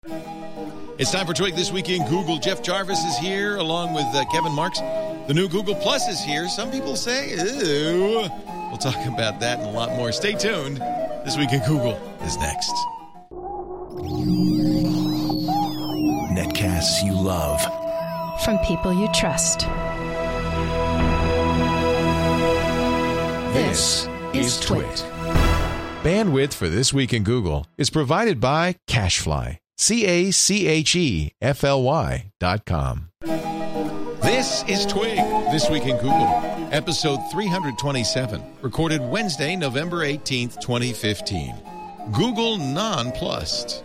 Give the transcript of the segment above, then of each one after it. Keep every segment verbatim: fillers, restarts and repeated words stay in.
It's time for Twig This Week in Google. Jeff Jarvis is here along with uh, Kevin Marks. The new Google Plus is here. Some people say, ew. We'll talk about that and a lot more. Stay tuned. This Week in Google is next. Netcasts you love. From people you trust. This is Twit. Bandwidth for This Week in Google is provided by CacheFly. C A C H E F L Y dot com. This is Twig, This Week in Google, episode three twenty-seven, recorded Wednesday, November eighteenth, twenty fifteen. Google Nonplussed.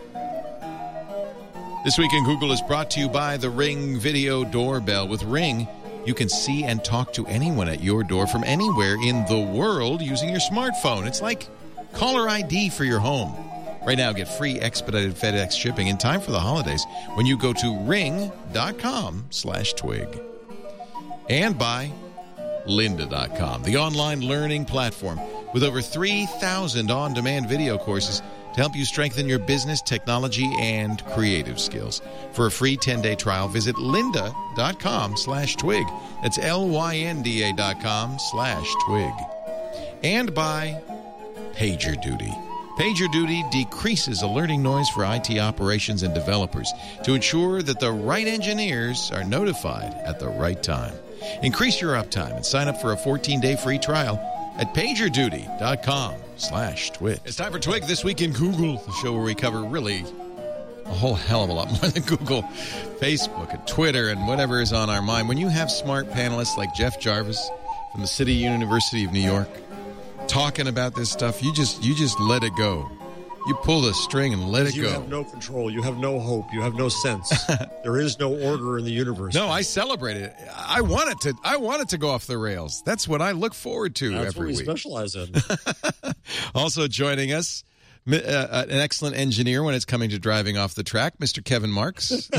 This Week in Google is brought to you by the Ring Video Doorbell. With Ring, you can see and talk to anyone at your door from anywhere in the world using your smartphone. It's like caller I D for your home. Right now, get free expedited FedEx shipping in time for the holidays when you go to ring.com slash twig. And by lynda dot com, the online learning platform with over three thousand on-demand video courses to help you strengthen your business, technology, and creative skills. For a free ten-day trial, visit lynda.com slash twig. That's L-Y-N-D-A dot com slash twig. And by PagerDuty. PagerDuty decreases alerting noise for I T operations and developers to ensure that the right engineers are notified at the right time. Increase your uptime and sign up for a fourteen-day free trial at pagerduty.com slash twig. It's time for Twig This Week in Google, the show where we cover really a whole hell of a lot more than Google, Facebook, and Twitter, and whatever is on our mind. When you have smart panelists like Jeff Jarvis from the City University of New York talking about this stuff, you just you just let it go. You pull the string and let it you go. You have no control. You have no hope. You have no sense. There is no order in the universe. No, I celebrate it. I want it to. I want it to go off the rails. That's what I look forward to That's every what we week. Specialize in. Also joining us, uh, an excellent engineer when it's coming to driving off the track, Mister Kevin Marks.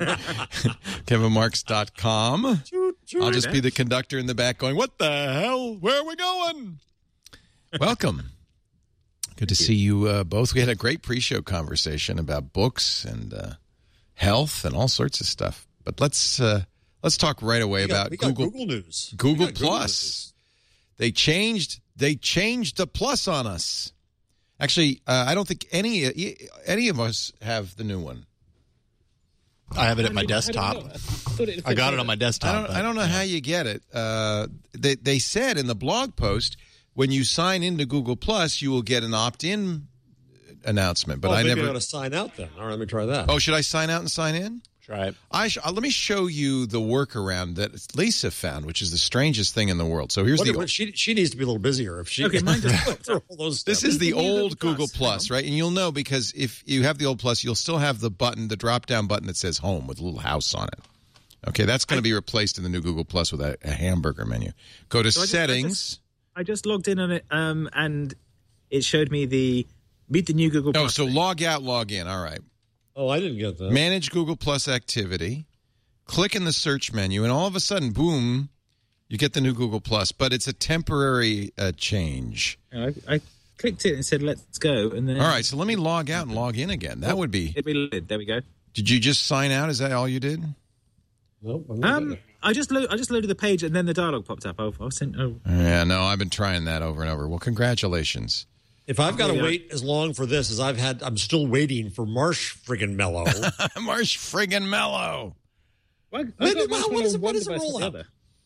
Kevin Marks dot com. I'll just be the conductor in the back going, "What the hell? Where are we going?" Welcome. Good to see you uh, both. We had a great pre-show conversation about books and uh, health and all sorts of stuff. But let's uh, let's talk right away we got, about we got Google, Google News. Google Google Plus. News. They changed they changed the plus on us. Actually, uh, I don't think any any of us have the new one. I have it at my desktop. I, I, I got it on my desktop. I don't, I don't know how you get it. Uh, they they said in the blog post, when you sign into Google Plus, you will get an opt-in announcement. But oh, I maybe never. I ought to sign out then. All right, let me try that. Oh, should I sign out and sign in? Try it. I sh- uh, let me show you the workaround that Lisa found, which is the strangest thing in the world. So here's what, the. What, she she needs to be a little busier. If she okay, mine just all those This steps. is the old Google Google Plus, Plus, right? And you'll know because if you have the old Plus, you'll still have the button, the drop-down button that says Home with a little house on it. Okay, that's going to be replaced in the new Google Plus with a, a hamburger menu. Go to So I just- Settings. I just, I just logged in on it, um, and it showed me the meet the new Google Oh, Plus. so log out, log in. All right. Oh, I didn't get that. Manage Google Plus activity. Click in the search menu, and all of a sudden, boom, you get the new Google Plus. But it's a temporary uh, change. I, I clicked it and said, "Let's go." And then All right, so let me log out and log in again. That would be. it reloaded. There we go. Did you just sign out? Is that all you did? Nope, I'm not Um, getting it. I just lo- I just loaded the page, and then the dialogue popped up. I, I sent. Oh, Yeah, no, I've been trying that over and over. Well, congratulations. If I've got to Yeah. wait as long for this as I've had, I'm still waiting for Marsh friggin' Mellow. Marsh friggin' mellow. well, I, When I did- got when one does it- on when one does it device roll or the out? other.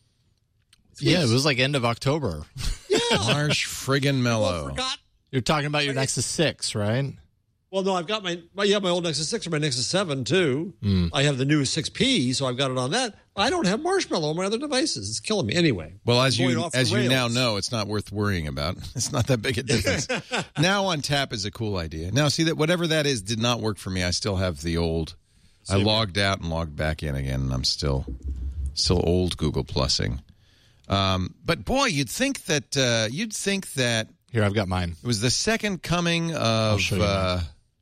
Yeah, it was like end of October. Marsh friggin' I mellow. forgot. You're talking about your Nexus six, right? Well, no, I've got my, my yeah, my old Nexus six or my Nexus seven too. Hmm. I have the new six P, so I've got it on that. I don't have Marshmallow on my other devices. It's killing me. Anyway, Well, as going you off the as you now rails. know, it's not worth worrying about. It's not that big a difference. Now on tap is a cool idea. Now, see that whatever that is did not work for me. I still have the old. I Same. logged out and logged back in again, and I'm still still old Google Plussing. Um, but boy, you'd think that uh, you'd think that Here, I've got mine. it was the second coming of show you uh,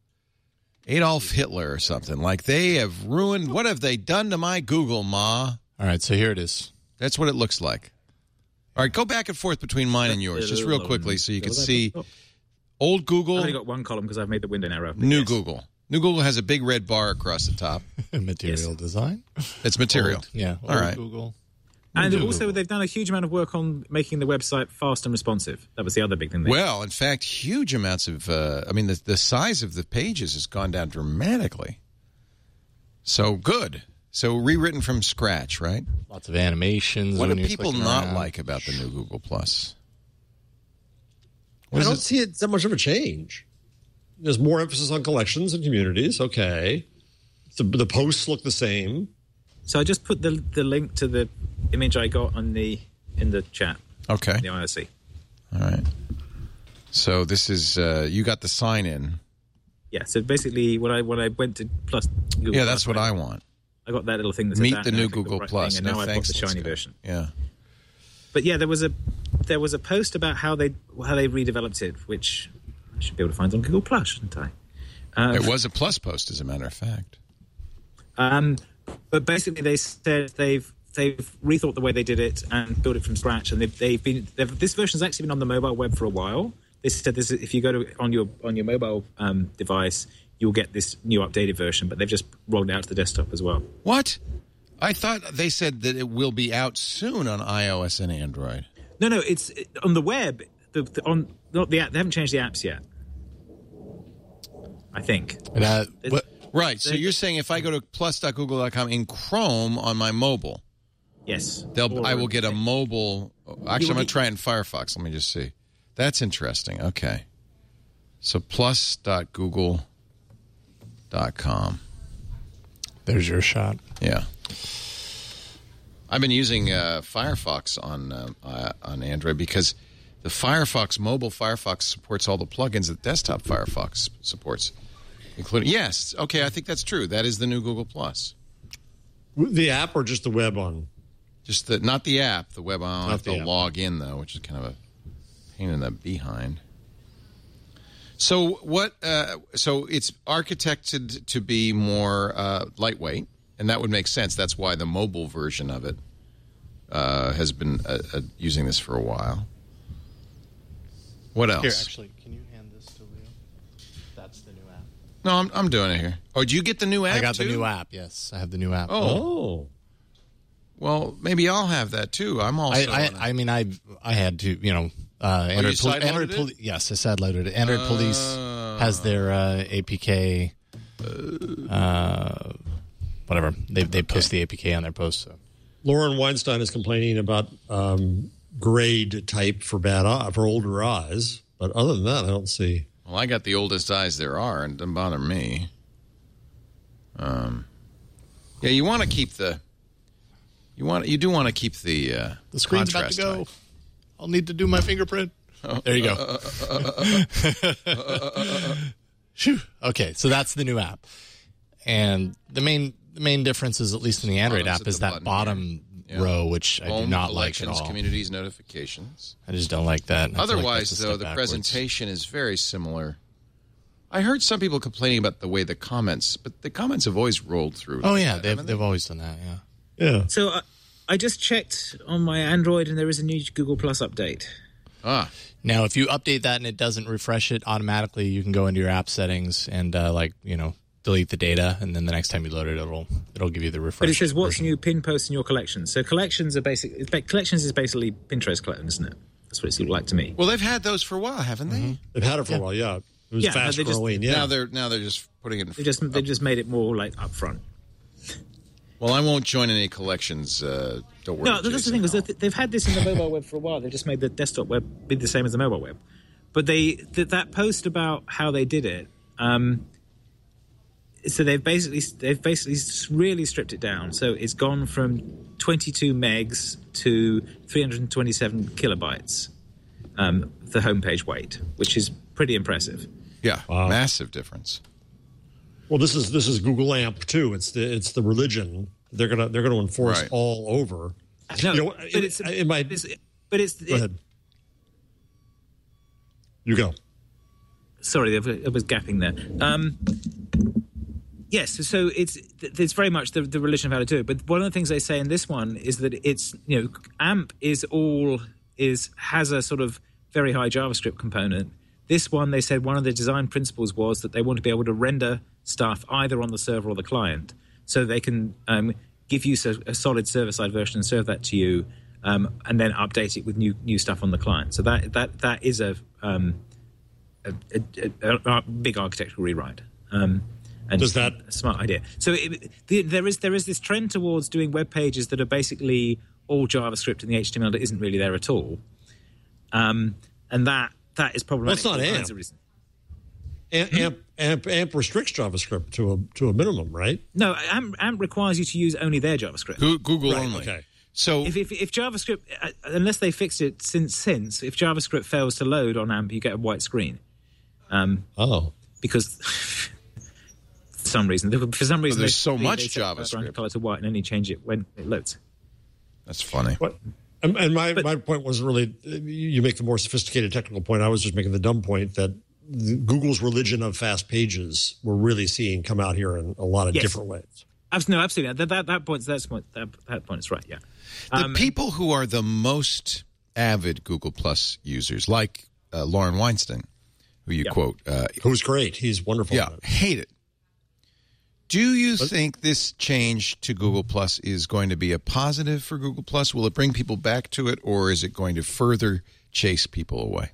Adolf Hitler or something. Like they have ruined. What have they done to my Google, Ma? All right, so here it is. That's what it looks like. All right, go back and forth between mine and yours, just real quickly, so you can see old I've Google, only got one column because I've made the window narrow. new Yes. Google. New Google has a big red bar across the top. Material Yes. design. It's material. Old, yeah. All old right. Google. And Google. also, they've done a huge amount of work on making the website fast and responsive. That was the other big thing. They Well, in fact, huge amounts of, uh, I mean, the, the size of the pages has gone down dramatically. So good. So rewritten from scratch, right? Lots of animations. What do when you're people clicking not around. like about the new Google Plus? I What is don't it? see it that much of a change. There's more emphasis on collections and communities. Okay. The, the posts look the same. So I just put the the link to the image I got on the in the chat. Okay. The I R C. All right. So this is, uh, you got the sign in. Yeah. So basically, when I when I went to Plus, Google Yeah, that's Plus, what I want. I got that little thing that said Meet that, the and I new clicked the Google right Plus. thing, No and now I've got thanks. the let's shiny go. version. Yeah. But yeah, there was a there was a post about how they how they redeveloped it, which I should be able to find on Google Plus, shouldn't I? Um, It was a Plus post, as a matter of fact. Um, but basically, they said they've they've rethought the way they did it and built it from scratch. And they've, they've been they've, this version's actually been on the mobile web for a while. They said this if you go to on your on your mobile um, device, you'll get this new updated version. But they've just rolled it out to the desktop as well. What? I thought they said that it will be out soon on iOS and Android. No, no, it's it, on the web. The, the, on not the app. They haven't changed the apps yet. I think. And, uh, what, Right. So you're saying if I go to plus dot google dot com in Chrome on my mobile, Yes. they'll Or- I will get a mobile. Actually, I'm will going get- to try it in Firefox. Let me just see. That's interesting. Okay. So plus dot google dot com. there's your shot. Yeah. I've been using uh, Firefox on uh, uh, on Android because the Firefox mobile Firefox supports all the plugins that desktop Firefox supports, including yes. Okay, I think that's true. That is the new Google Plus. The app or just the web on? Just the not the app, the web. I don't have the to app. log in though, which is kind of a pain in the behind. So what? Uh, so it's architected to be more uh, lightweight, and that would make sense. That's why the mobile version of it uh, has been uh, uh, using this for a while. What else? Here, actually, can you hand this to Leo? That's the new app. No, I'm I'm doing it here. Oh, did you get the new app? I got too? the new app. Yes, I have the new app. Oh, Oh. well, maybe I'll have that too. I'm also. I, on it. I, I mean, I I had to, you know, uh, Android, you sideloaded Android it? Poli- yes, I sideloaded it. Android Police Oh. has their uh, A P K, uh, whatever. They they post the A P K on their post. So. Lauren Weinstein is complaining about um, grade type for bad eye, for older eyes. But other than that, I don't see. Well, I got the oldest eyes there are, and it doesn't bother me. Um, yeah, you want to keep the, you want you do want to keep the uh, The screen's about to contrast go. high. I'll need to do my fingerprint. There you go. Phew. Okay, so that's the new app, and the main the main difference is, at least in the Android Bottom's app, at is the that button bottom Yeah. row, which I do Home, not like at collections, all. communities, notifications. I just don't like that. I feel like Otherwise, that's a though, step the backwards. presentation is very similar. I heard some people complaining about the way the comments, but the comments have always rolled through. Oh like yeah, that, they've haven't they? they've always done that. Yeah. Yeah. So I, I just checked on my Android, and there is a new Google Plus update. Ah, Now, if you update that and it doesn't refresh it automatically, you can go into your app settings and uh, like you know delete the data, and then the next time you load it, it'll it'll give you the refresh. But it says what's version. new pin posts in your collection. So collections are basic. it's ba- Collections is basically Pinterest collections, isn't it? That's what it's looked like to me. well, they've had those for a while, haven't they? They've had it for a while, yeah. It was Yeah, but fast they just- growing, yeah. Now they're now they're just putting it. In, They just they just made it more like upfront. well, I won't join any collections. Uh, don't worry. No, that's the Jason. thing is that they've had this in the mobile web for a while. They've just made the desktop web be the same as the mobile web. But they th- that post about how they did it. Um, so they've basically they've basically really stripped it down. So it's gone from twenty-two megs to three hundred twenty-seven kilobytes. Um, the homepage weight, which is pretty impressive. Yeah, massive difference. Well, this is this is Google A M P too. It's the it's the religion they're gonna they're gonna enforce Right. all over. No, You know, but in- it's in my- it's, but it's Go ahead. You go. Sorry, it was gapping there. Um, yes, so it's it's very much the, the religion of how to do it. But one of the things they say in this one is that it's you know A M P is all is has a sort of very high JavaScript component, This one, they said one of the design principles was that they want to be able to render stuff either on the server or the client, so they can um, give you a solid server-side version and serve that to you, um, and then update it with new new stuff on the client. So that that that is a um, a, a, a, a big architectural rewrite. Um, and Does that a smart idea? So it, the, there is there is this trend towards doing web pages that are basically all JavaScript and the H T M L that isn't really there at all, um, and that that is problematic. Well, it's not AMP. AMP, AMP, AMP. AMP restricts JavaScript to a to a minimum, right? No, AMP, AMP requires you to use only their JavaScript. Google Right, only. okay. So If, if if JavaScript, uh, unless they fixed it since since, if JavaScript fails to load on AMP, you get a white screen. Um, Oh, because for some reason, for some reason, there's they, so they, much they set the JavaScript. background color to white and only change it when it loads. that's funny. what? And, and my, But- my point wasn't really. You make the more sophisticated technical point. I was just making the dumb point that the, Google's religion of fast pages we're really seeing come out here in a lot of Yes. different ways. Abs- No, absolutely. That that, that point, that's point, that, that point is right. Yeah. The Um, people who are the most avid Google Plus users, like uh, Lauren Weinstein, who you Yeah. quote, uh, Who's great. He's wonderful. yeah, at it. hate it. Do you think this change to Google Plus is going to be a positive for Google Plus? Will it bring people back to it, or is it going to further chase people away?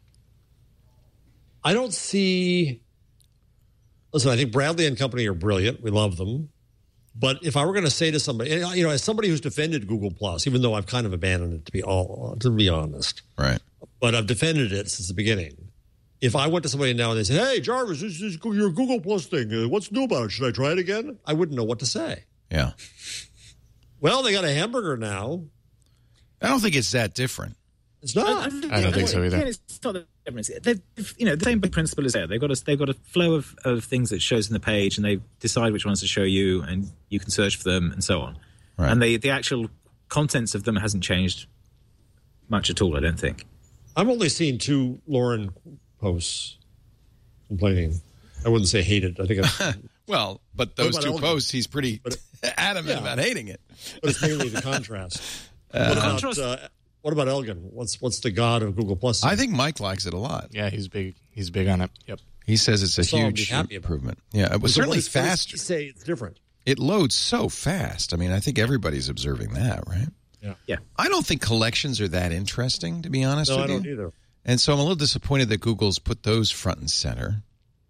I don't see. Listen, I think Bradley and company are brilliant. We love them. But if I were going to say to somebody, you know, as somebody who's defended Google Plus, even though I've kind of abandoned it to be all to be honest, Right. but I've defended it since the beginning. If I went to somebody now and they said, "Hey, Jarvis, this is your Google Plus thing. Uh, what's new about it? Should I try it again?" I wouldn't know what to say. Yeah. Well, they got a hamburger now. I don't think it's that different. It's not. I don't think so either. Again, it's not the difference. They've, you know, the same big principle is there. They've got a they've got a flow of, of things that shows in the page, and they decide which ones to show you, and you can search for them, and so on. Right. And they, the actual contents of them hasn't changed much at all. I don't think. I've only seen two Lauren posts complaining. I wouldn't say hated. I think it's, Well, but those about two Elgin? posts, he's pretty adamant yeah. about hating it. but it's mainly the contrast. what, about, contrast- uh, what about Elgin? What's what's the god of Google Plus? I think Mike likes it a lot. Yeah, he's big. He's big on it. Yep. He says it's a So I'll be huge happy about it. improvement. Yeah, it was So what certainly does- what does faster. he say it's different. It loads so fast. I mean, I think everybody's observing that, right? Yeah. Yeah. I don't think collections are that interesting, to be honest No, with I don't you. either. And so I'm a little disappointed that Google's put those front and center.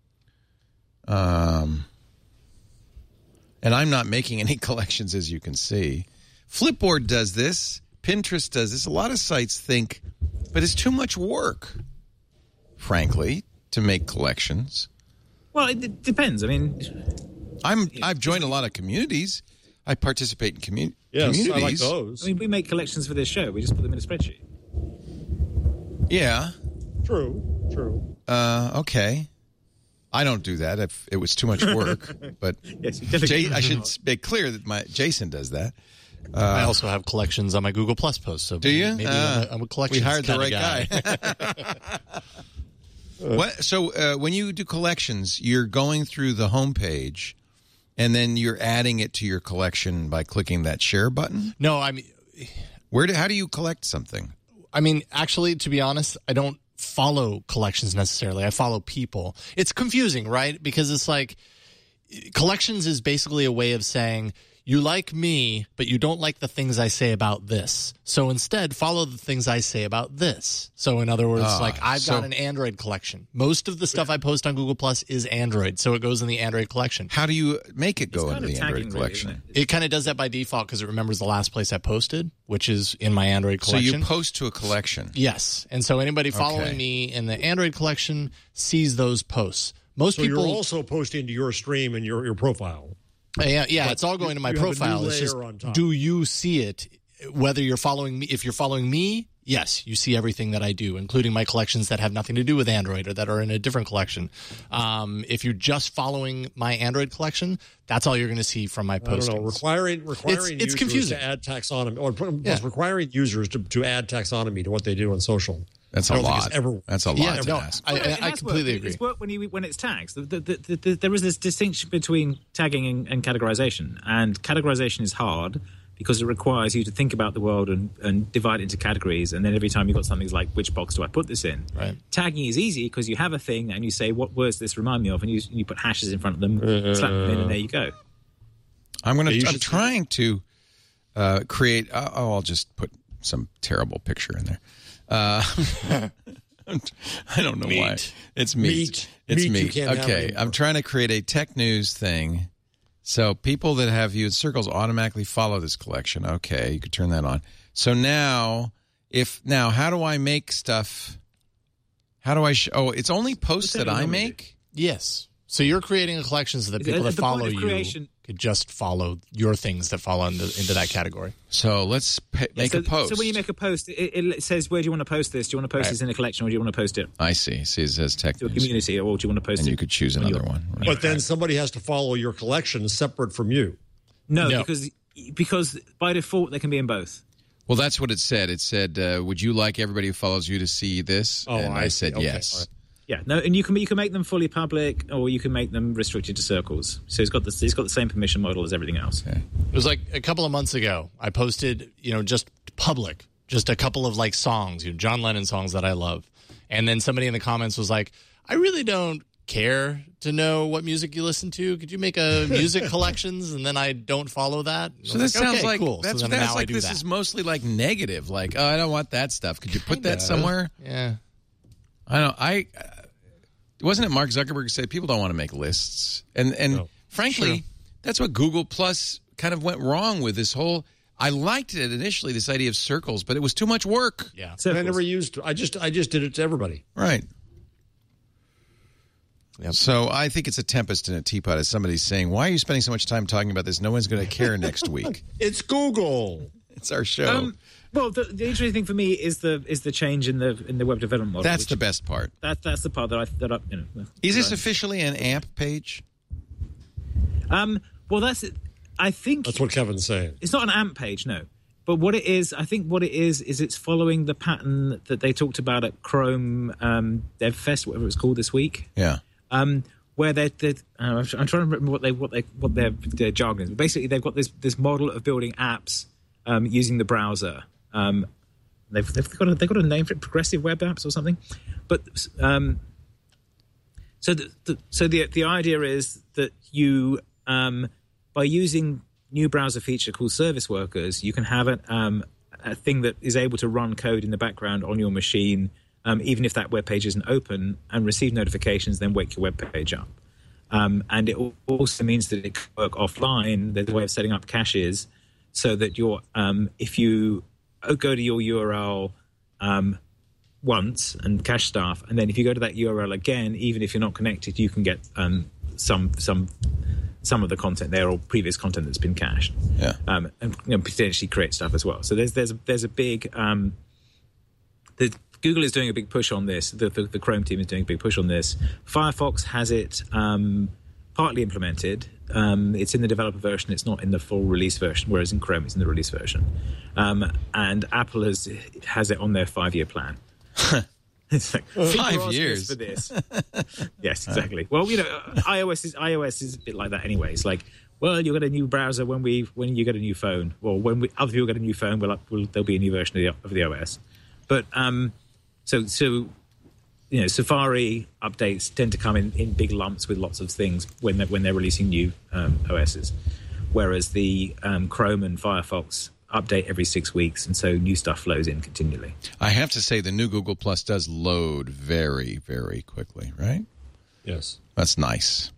Um, and I'm not making any collections, as you can see. Flipboard does this. Pinterest does this. A lot of sites think, but it's too much work, frankly, to make collections. Well, it, it depends. I mean, I'm I've joined a lot of communities. I participate in commu- Yes, I like communities. those. I mean, we make collections for this show. We just put them in a spreadsheet. Yeah. True, true. Uh, okay. I don't do that. If it was too much work, but Yes, you definitely- Jay, I should make clear that my Jason does that. I also have collections on my Google Plus post. So Do you? Maybe Uh, I'm, a, I'm a collections we hired the kinda right guy. What, so uh, when you do collections, you're going through the homepage, and then you're adding it to your collection by clicking that share button. No, I mean, Where do, how do you collect something? I mean, actually, to be honest, I don't follow collections necessarily. I follow people. It's confusing, right? Because it's like collections is basically a way of saying you like me, but you don't like the things I say about this. So instead, follow the things I say about this. So in other words, Ah, like I've so- got an Android collection. Most of the stuff I post on Google Plus is Android, so it goes in the Android collection. How do you make it go It's into kind the of Android tagging, collection? really, isn't it? It kind of does that by default because it remembers the last place I posted, which is in my Android So collection. you post to a collection. Yes. And so anybody following Okay. me in the Android collection sees those posts. Most So people you're also posting to your stream and your, your profile. Uh, yeah, yeah, But it's all going to my you have a new profile. It's layer just on top. do you see it? Whether you're following me, if you're following me, yes, you see everything that I do, including my collections that have nothing to do with Android or that are in a different collection. Um, if you're just following my Android collection, that's all you're going to see from my I don't know. postings. Requiring requiring it's users confusing. to add taxonomy, or Yeah. requiring users to, to add taxonomy to what they do on social. That's I a don't think lot. it's ever- That's a lot Yeah, to no, ask. I, Well, it I, I has completely worked. agree. It's worked when you when it's tags. The, the, the, the, there is this distinction between tagging and, and categorization, and categorization is hard because it requires you to think about the world and, and divide it into categories. And then every time you've got something like, which box do I put this in? Right. Tagging is easy because you have a thing and you say, what words does this remind me of? And you, you put hashes in front of them, uh, slap them in, and there you go. I'm going Yeah, to. I'm should- trying to uh, create. Uh, oh, I'll just put some terrible picture in there. Uh, I don't know Meat. why. It's meat. Meat. It's Meat you meat. can't have Okay, anymore. I'm trying to create a tech news thing. So people that have viewed circles automatically follow this collection. Okay, you could turn that on. So now, if now, how do I make stuff? How do I? Sh- oh, it's only posts that I make. Yes. So you're creating a collection so that At- people at that the point follow of you creation- could just follow your things that fall into, into that category. So let's pa- make so, a post. So when you make a post, it, it says, where do you want to post this? Do you want to post Right. this in a collection, or do you want to post it I see. See, it says tech to a news, community, or do you want to post and it? you could choose on another your- one. Right. But then somebody has to follow your collection separate from you. No, No. because because by default they can be in both. Well, that's what it said. It said, uh, "Would you like everybody who follows you to see this?" Oh, and I I, see. said Okay, yes. all right. Yeah, no, and you can you can make them fully public, or you can make them restricted to circles. So it's got the it's got the same permission model as everything else. Okay. It was like a couple of months ago. I posted, you know, just public, just a couple of like songs, you know, John Lennon songs that I love. And then somebody in the comments was like, I really don't care to know what music you listen to. Could you make a music collections? And then I don't follow that. And So I was this like, sounds okay, like cool. that's, so then that's now like I do this that. is mostly like negative. Like, oh, I don't want that stuff. Could you put that Kinda. somewhere? Yeah. I don't. I uh, wasn't it Mark Zuckerberg who said people don't want to make lists, and and No. frankly, Sure. that's what Google Plus kind of went wrong with this whole. I liked it initially, this idea of circles, but it was too much work. Yeah. And I never used. I just. I just did it to everybody. Right. Yep. So I think it's a tempest in a teapot, as somebody's saying, why are you spending so much time talking about this? No one's going to care next week. It's Google. It's our show. Um, well, the, the interesting thing for me is the is the change in the in the web development model. That's which- the best part. That that's the part that I that I you know. Is this that I- officially an A M P page? Um. Well, that's it. I think That's what Kevin's saying. it's not an A M P page, no. But what it is, I think what it is, is it's following the pattern that they talked about at Chrome um, Dev Fest, whatever it's called this week. Yeah. Um, where they're, they're uh, I'm trying to remember what they what they what their, their jargon is. But basically, they've got this this model of building apps um, using the browser. Um, they've they've got a, they've got a name for it, progressive web apps or something. But um, so the, the so the the idea is that you um, by using new browser feature called service workers, you can have a, um, a thing that is able to run code in the background on your machine. Um, even if that web page isn't open, and receive notifications, then wake your web page up. Um, and it also means that it can work offline. There's a way of setting up caches so that you're, um, if you go to your U R L um, once and cache stuff, and then if you go to that U R L again, even if you're not connected, you can get um, some some some of the content there or previous content that's been cached, Yeah. um, and you know, potentially create stuff as well. So there's there's a, there's a big um, the Google is doing a big push on this. The, the, the Chrome team is doing a big push on this. Firefox has it um, partly implemented. Um, it's in the developer version. It's not in the full release version, whereas in Chrome it's in the release version. Um, and Apple has has it on their five-year plan. It's like, people Five are asking us years. for this. Yes, exactly. Well, you know, iOS is iOS is a bit like that anyway. It's like, well, you get a new browser when we when you get a new phone, or when we, other people get a new phone, well, we'll, there'll be a new version of the, of the O S. But um, so so you know, Safari updates tend to come in, in big lumps with lots of things when they're, when they're releasing new um, O Ss, whereas the um, Chrome and Firefox update every six weeks, and so new stuff flows in continually. I have to say the new Google Plus does load very, very quickly, right? Yes. That's nice.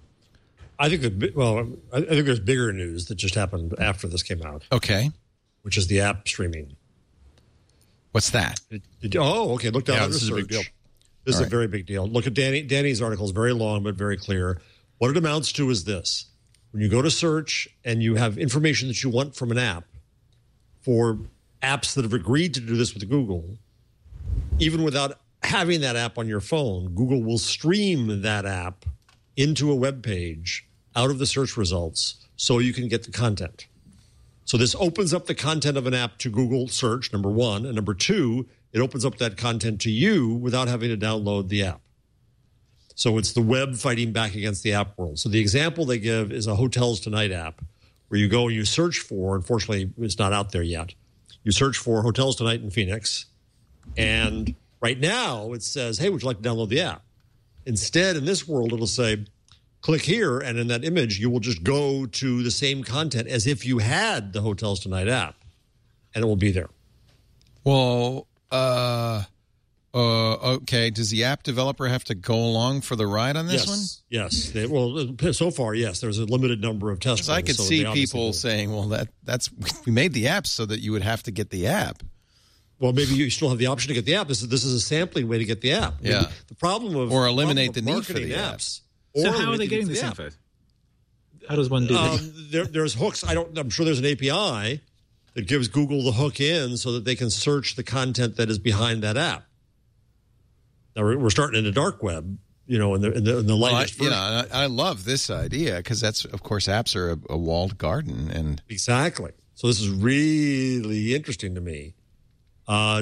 I think that. Well, I I think there's bigger news that just happened after this came out, Okay. which is the app streaming. What's that? Did, did you- oh, okay. Look down Yeah, at this the is a search. big deal. This All is right. a very big deal. Look at Danny. Danny's article is very long but very clear. What it amounts to is this: when you go to search and you have information that you want from an app, for apps that have agreed to do this with Google, even without having that app on your phone, Google will stream that app into a web page out of the search results so you can get the content. So this opens up the content of an app to Google search, number one. And number two, it opens up that content to you without having to download the app. So it's the web fighting back against the app world. So the example they give is a Hotels Tonight app where you go and you search for, unfortunately, it's not out there yet. You search for Hotels Tonight in Phoenix, and right now it says, hey, would you like to download the app? Instead, in this world, it'll say, click here, and in that image, you will just go to the same content as if you had the Hotels Tonight app, and it will be there. Well, uh, uh, okay. Does the app developer have to go along for the ride on this yes. one? Yes. They, well, so far, yes. There's a limited number of testers. I could so see people saying, well, that that's we made the app so that you would have to get the app. Well, maybe you still have the option to get the app. This is, this is a sampling way to get the app. Yeah. Maybe the problem of or eliminate the the need for the apps. So how are they getting this info? How does one do um, this? There, there's hooks. I don't. I'm sure there's an A P I that gives Google the hook in so that they can search the content that is behind that app. Now we're, we're starting in the dark web, you know, in the in the, in the well, latest I, you version. know, I, I love this idea because that's, of course, apps are a, a walled garden, and exactly. So this is really interesting to me. Uh,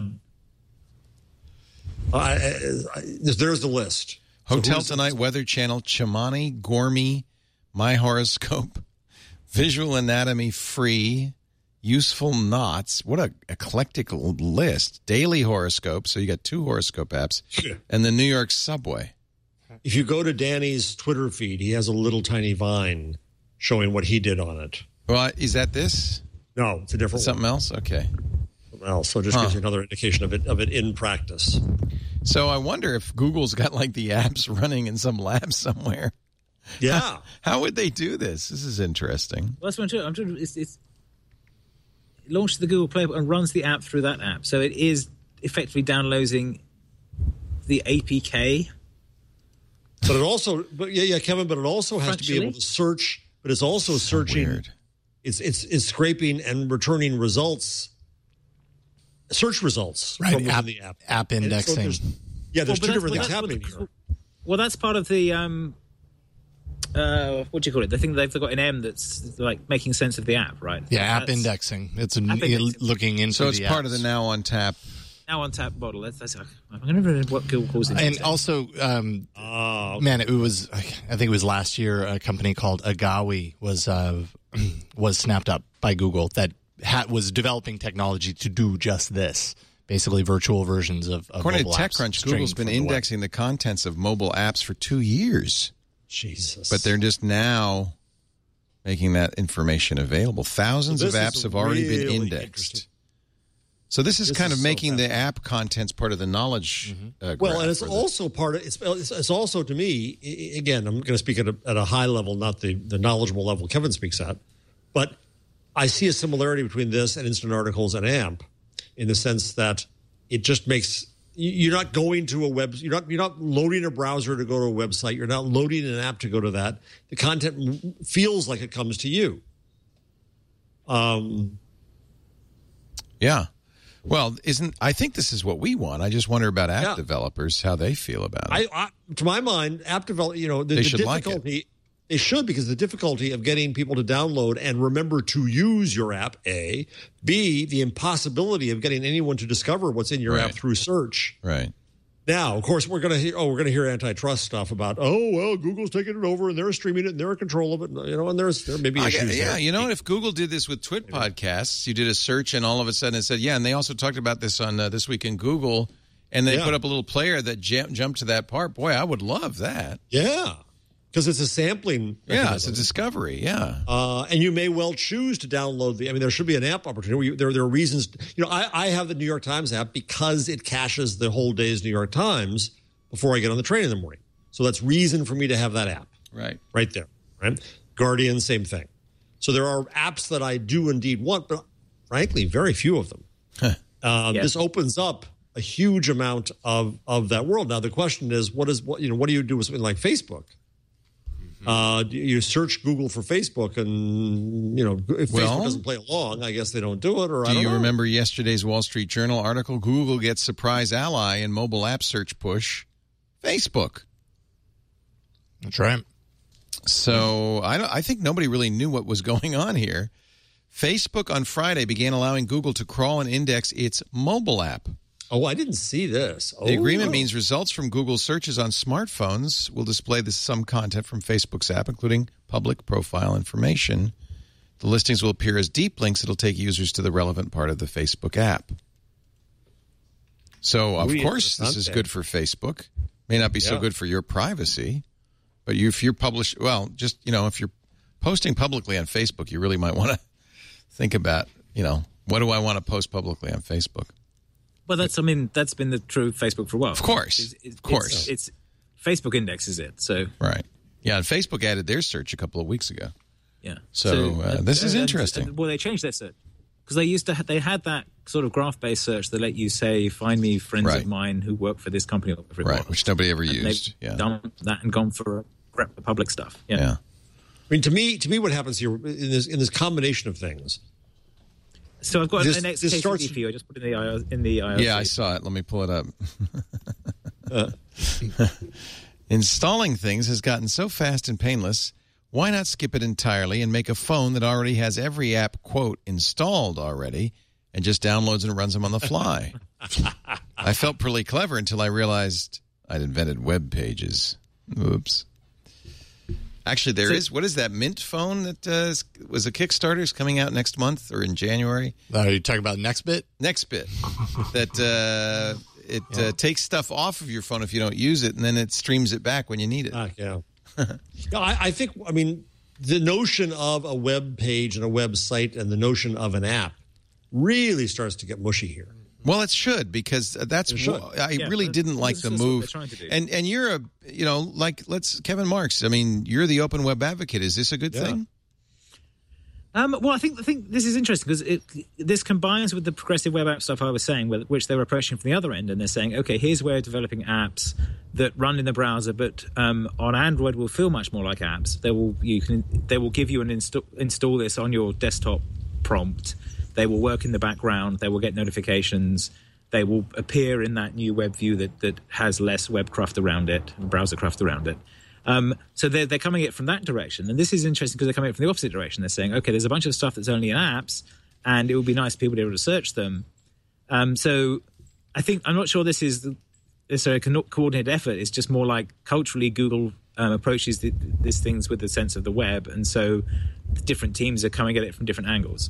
I, I, I, there's the list. Hotel so Tonight, Weather Channel, Chimani, Gourmet, My Horoscope, Visual Anatomy Free, Useful Knots. What a eclectic list. Daily Horoscope, so you got two horoscope apps, and the New York Subway. If you go to Danny's Twitter feed, he has a little tiny vine showing what he did on it. Well, is that this? No, it's a different Something one. else? Okay. Something else. So it just Huh. gives you another indication of it of it in practice. So I wonder if Google's got like the apps running in some lab somewhere. Yeah. How, how would they do this? This is interesting. Well, that's what I'm trying. I'm trying it's, it's, it launches the Google Play and runs the app through that app, so it is effectively downloading the A P K. But it also, but yeah, yeah, Kevin. But it also has to be able to search. But it's also So searching. weird. It's it's it's scraping and returning results, search results Right, from within app- the app. app And so indexing. there's- yeah, there's Well, two but different that's- things well, happening that's- here. Well, that's part of the um, uh, what do you call it? The thing they've got in M that's like making sense of the app, right? Yeah, app That's indexing. It's a, App indexing. looking into So it's the part of apps. the Now on Tap. Now on tap model. That's, that's I'm going to remember what Google calls it. And also, um, Oh, man, it was I think it was last year. A company called Agawi was uh, was snapped up by Google that ha- was developing technology to do just this. Basically, virtual versions of, of According to mobile apps TechCrunch, streamed Google's been from the web. indexing the contents of mobile apps for two years. Jesus! But they're just now making that information available. Thousands So of this apps is have already been really indexed. interesting. So this is This kind is of so making the fascinating. app contents part of the knowledge. Uh, Well, graph and it's for the- also part of it's, it's it's also to me i- i- again. I'm going to speak at a, at a high level, not the the knowledgeable level Kevin speaks at, but I see a similarity between this and Instant Articles and A M P in the sense that it just makes you- you're not going to a web. You're not you're not loading a browser to go to a website. You're not loading an app to go to that. The content m- feels like it comes to you. Um. yeah. Well, isn't I think this is what we want. I just wonder about app Yeah. developers how they feel about it. I, I to my mind, app develop. You know, the, They the should like it. difficulty. They should because the difficulty of getting people to download and remember to use your app. A, B, the impossibility of getting anyone to discover what's in your Right. app through search. right. Now, of course, we're going to hear. Oh, we're going to hear antitrust stuff about. Oh, well, Google's taking it over and they're streaming it and they're in control of it. You know, and there's there may be I- issues. yeah, there. you know, if Google did this with Twit podcasts, you did a search and all of a sudden it said, yeah, and they also talked about this on uh, This Week in Google, and they Yeah. put up a little player that jam- jumped to that part. Boy, I would love that. Yeah, because it's a sampling. Yeah, it's a mechanism. discovery. Yeah. Uh, and you may well choose to download the. I mean, there should be an app opportunity. Where you, there, there are reasons. You know, I, I have the New York Times app because it caches the whole day's New York Times before I get on the train in the morning. So that's reason for me to have that app Right. right there. Right, Guardian, same thing. So there are apps that I do indeed want, but frankly, very few of them. Um, Yeah. This opens up a huge amount of of that world. Now the question is, what is what you know? What do you do with something like Facebook? Uh, do you search Google for Facebook, and you know if Well- Facebook doesn't play along, I guess they don't do it. Or I Do don't you know. remember yesterday's Wall Street Journal article? Google gets surprise ally in mobile app search push, Facebook. That's right. So I don't, I think nobody really knew what was going on here. Facebook on Friday began allowing Google to crawl and index its mobile app. Oh, I didn't see this. Oh, The agreement no. means results from Google searches on smartphones will display the, some content from Facebook's app, including public profile information. The listings will appear as deep links. It'll take users to the relevant part of the Facebook app. So, of We course, this is good for Facebook. May not be yeah. so good for your privacy, but you, if you're publish, well, just, you know, if you're posting publicly on Facebook, you really might want to think about, you know, what do I want to post publicly on Facebook? Well, that's, I mean, that's been the true Facebook for a while. Of course. It's, it's, of course. It's, it's Facebook indexes it, so. Right. Yeah, and Facebook added their search a couple of weeks ago. Yeah. So, so uh, this uh, is interesting. And, and, well, they changed their search because they used to ha- they had that sort of graph-based search that let you say, "Find me friends right. of mine who work for this company," or whatever it right, was. Which nobody ever and used. They've yeah. done that and gone for public stuff. Yeah. yeah. I mean, to me, to me, what happens here in this in this combination of things. So I've got this, an next this case starts, study for you. I just put it in the I O, in the I O C. Yeah, I saw it. Let me pull it up. uh. Installing things has gotten so fast and painless. Why not skip it entirely and make a phone that already has every app, quote, installed already and just downloads and runs them on the fly? I felt pretty clever until I realized I'd invented web pages. Oops. Actually, there so, is, what is that Mint phone that uh, was a Kickstarter is coming out next month or in January? Uh, are you talking about Nextbit? Nextbit. that uh, it yeah. uh, takes stuff off of your phone if you don't use it, and then it streams it back when you need it. Uh, yeah. no, I, I think, I mean, the notion of a web page and a website and the notion of an app really starts to get mushy here. Well, it should, because that's it should. I yeah, really didn't like the move. And and you're a, you know, like, let's, Kevin Marks, I mean, you're the open web advocate. Is this a good yeah. thing? Um, well, I think I think this is interesting because it, this combines with the progressive web app stuff I was saying, which they were approaching from the other end, and they're saying, okay, here's where developing apps that run in the browser, but um, on Android will feel much more like apps. They will you can they will give you an insta- install this on your desktop prompt. They will work in the background. They will get notifications. They will appear in that new web view that that has less web craft around it, browser craft around it. Um, so they're, they're coming at it from that direction. And this is interesting because they're coming at it from the opposite direction. They're saying, okay, there's a bunch of stuff that's only in apps, and it would be nice for people to be able to search them. Um, so I think, I'm not sure this is necessarily a co- coordinated effort. It's just more like culturally Google um, approaches the, these things with the sense of the web. And so the different teams are coming at it from different angles.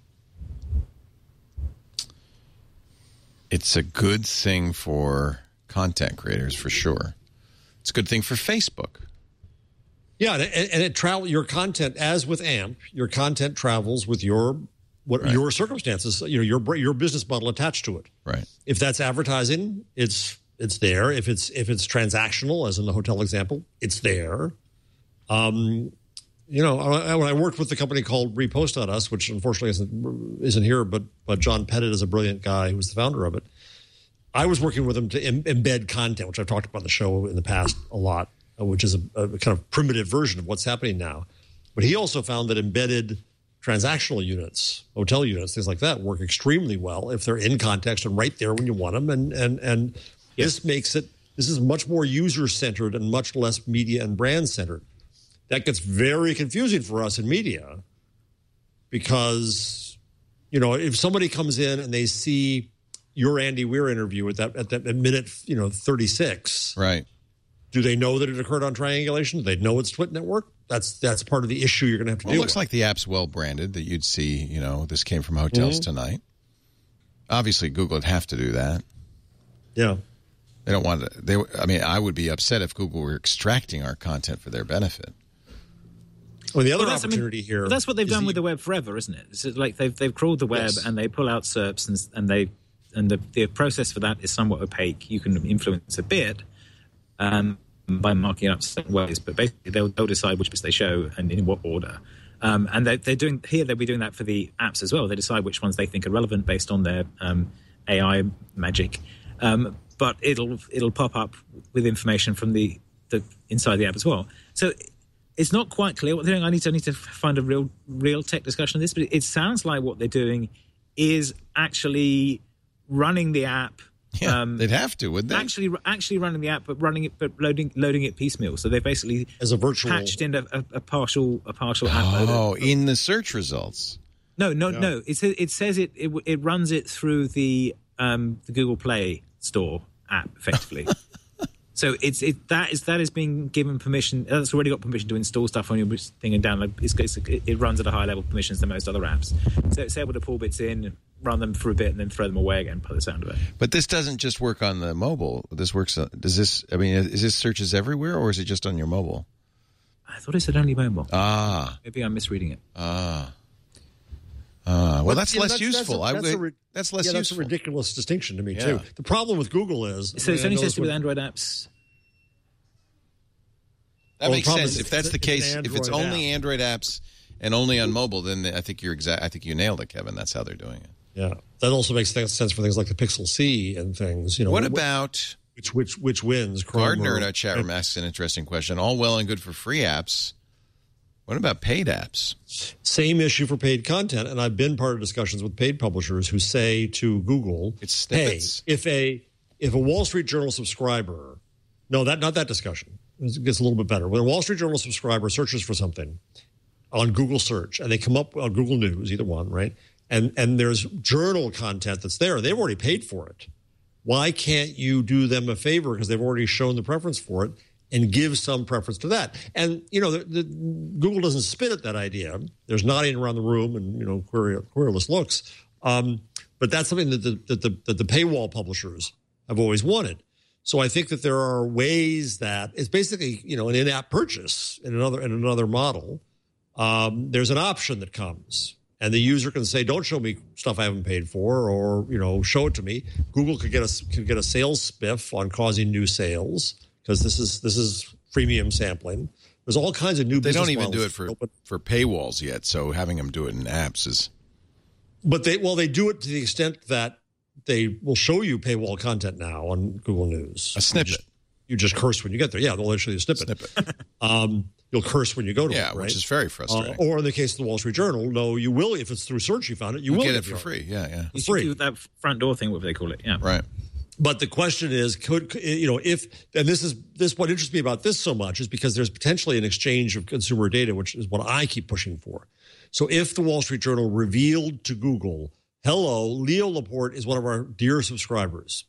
It's a good thing for content creators, for sure. It's a good thing for Facebook. Yeah, and, and it travel your content, as with A M P, your content travels with your what right. your circumstances, you know, your your business model attached to it. Right. If that's advertising, it's it's there. If it's if it's transactional, as in the hotel example, it's there. Um, you know, I, when I worked with the company called Repost dot us, which unfortunately isn't isn't here, but but John Pettit is a brilliant guy who was the founder of it. I was working with them to em- embed content, which I've talked about on the show in the past a lot, which is a, a kind of primitive version of what's happening now. But he also found that embedded transactional units, hotel units, things like that, work extremely well if they're in context and right there when you want them. And and and yeah. this makes it, this is much more user-centered and much less media and brand-centered. That gets very confusing for us in media because, you know, if somebody comes in and they see your Andy Weir interview at that at that at minute, you know, thirty-six. Right. Do they know that it occurred on triangulation? Do they know it's Twit Network? That's that's part of the issue you're going to have to well, deal it looks with. like the app's well branded, that you'd see, you know, this came from Hotels mm-hmm. Tonight. Obviously, Google would have to do that. Yeah. They don't want to. They. I mean, I would be upset if Google were extracting our content for their benefit. Well, the other well, opportunity I mean, here. Well, that's what they've done the, with the web forever, isn't it? It's like they've they've crawled the web yes. and they pull out S E R Ps and, and they and the, the process for that is somewhat opaque. You can influence a bit um, by marking it up certain ways, but basically they'll, they'll decide which bits they show and in what order. Um, and they're, they're doing here. They'll be doing that for the apps as well. They decide which ones they think are relevant based on their um, A I magic. Um, but it'll it'll pop up with information from the, the inside the app as well. So it's not quite clear what they're doing. I need to I need to find a real real tech discussion of this, but it, it sounds like what they're doing is actually running the app. Yeah, um, they'd have to, wouldn't they? Actually, actually running the app, but running it, but loading loading it piecemeal. So they basically as a virtual patched in a, a, a partial a partial app. Oh, loader. in the search results. No, no, Yeah. no. It says it says it, it it runs it through the um the Google Play Store app effectively. So it's it that is that is being given permission. That's already got permission to install stuff on your thing and download. It's, it's, it runs at a higher level of permissions than most other apps. So it's able to pull bits in, run them for a bit, and then throw them away again by the sound of it. But this doesn't just work on the mobile. This works. On, does this? I mean, is this searches everywhere, or is it just on your mobile? I thought it said only mobile. Ah, maybe I'm misreading it. Ah. Uh, well, but, that's you know, less that's, useful. That's, a, that's, I, a, that's less yeah, that's useful. a ridiculous distinction to me, yeah. too. The problem with Google is... So I it's mean, only tested with what, Android apps? That well, makes sense. is, If that's the it's case, if it's only app. Android apps and only on mobile, then I think you're exact. I think you nailed it, Kevin. That's how they're doing it. Yeah. That also makes sense for things like the Pixel C and things. You know, What about... Which which which wins? Chrome Gardner or, in our chat room asks an interesting question. All well and good for free apps. What about paid apps? Same issue for paid content, and I've been part of discussions with paid publishers who say to Google, It's snippets. "Hey, if a if a Wall Street Journal subscriber, no, that not that discussion. It gets a little bit better. When a Wall Street Journal subscriber searches for something on Google search, and they come up on Google News, either one, right? And and there's journal content that's there. They've already paid for it. Why can't you do them a favor because they've already shown the preference for it?" And give some preference to that. And, you know, the, the, Google doesn't spit at that idea. There's nodding around the room and, you know, query, querulous looks. Um, but that's something that the, that, the, that the paywall publishers have always wanted. So I think that there are ways that it's basically, you know, an in-app purchase in another in another model. Um, there's an option that comes. And the user can say, don't show me stuff I haven't paid for, or, you know, show it to me. Google could get a, could get a sales spiff on causing new sales, because this is this is freemium sampling. There's all kinds of new. They business don't even do models it for open. for paywalls yet, so having them do it in apps is. But they well, they do it to the extent that they will show you paywall content now on Google News. A snippet. You just, you just curse when you get there. Yeah, they'll issue you a snippet. Snippet. um, you'll curse when you go to Yeah, it, right? which is very frustrating. Uh, or in the case of the Wall Street Journal, no, you will if it's through search. You found it. You, You will get it for your- free. Yeah, yeah. You free. should do that front door thing, whatever they call it. Yeah. Right. But the question is, could you know if and this is this what interests me about this so much is because there's potentially an exchange of consumer data, which is what I keep pushing for. So if the Wall Street Journal revealed to Google, "Hello, Leo Laporte is one of our dear subscribers.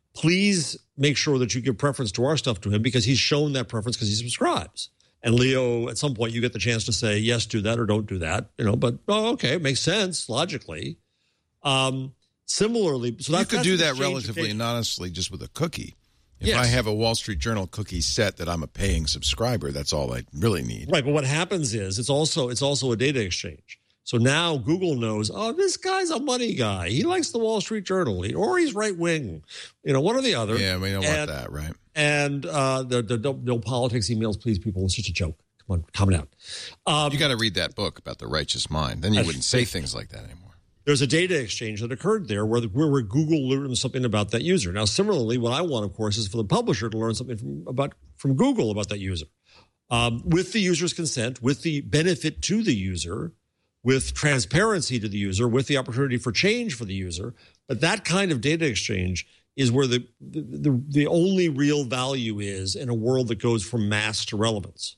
Please make sure that you give preference to our stuff to him because he's shown that preference because he subscribes." And Leo, at some point, you get the chance to say yes, do that, or don't do that. You know, but oh, okay, it makes sense logically. Um, Similarly, so that, You could that's do an that exchange relatively of data. anonymously just with a cookie. If Yes. I have a Wall Street Journal cookie set that I'm a paying subscriber, that's all I really need. Right, but what happens is it's also it's also a data exchange. So now Google knows, oh, this guy's a money guy. He likes the Wall Street Journal, or he's right wing. You know, one or the other. Yeah, we don't and, want that, right? And uh, the, the, the no politics emails, please, people. It's just a joke. Come on, calm down. Um, You got to read that book about the righteous mind. Then you wouldn't say things like that anymore. There's a data exchange that occurred there where, where, where Google learned something about that user. Now, similarly, what I want, of course, is for the publisher to learn something from, about, from Google about that user. Um, with the user's consent, with the benefit to the user, with transparency to the user, with the opportunity for change for the user. But that kind of data exchange is where the, the, the, the only real value is in a world that goes from mass to relevance.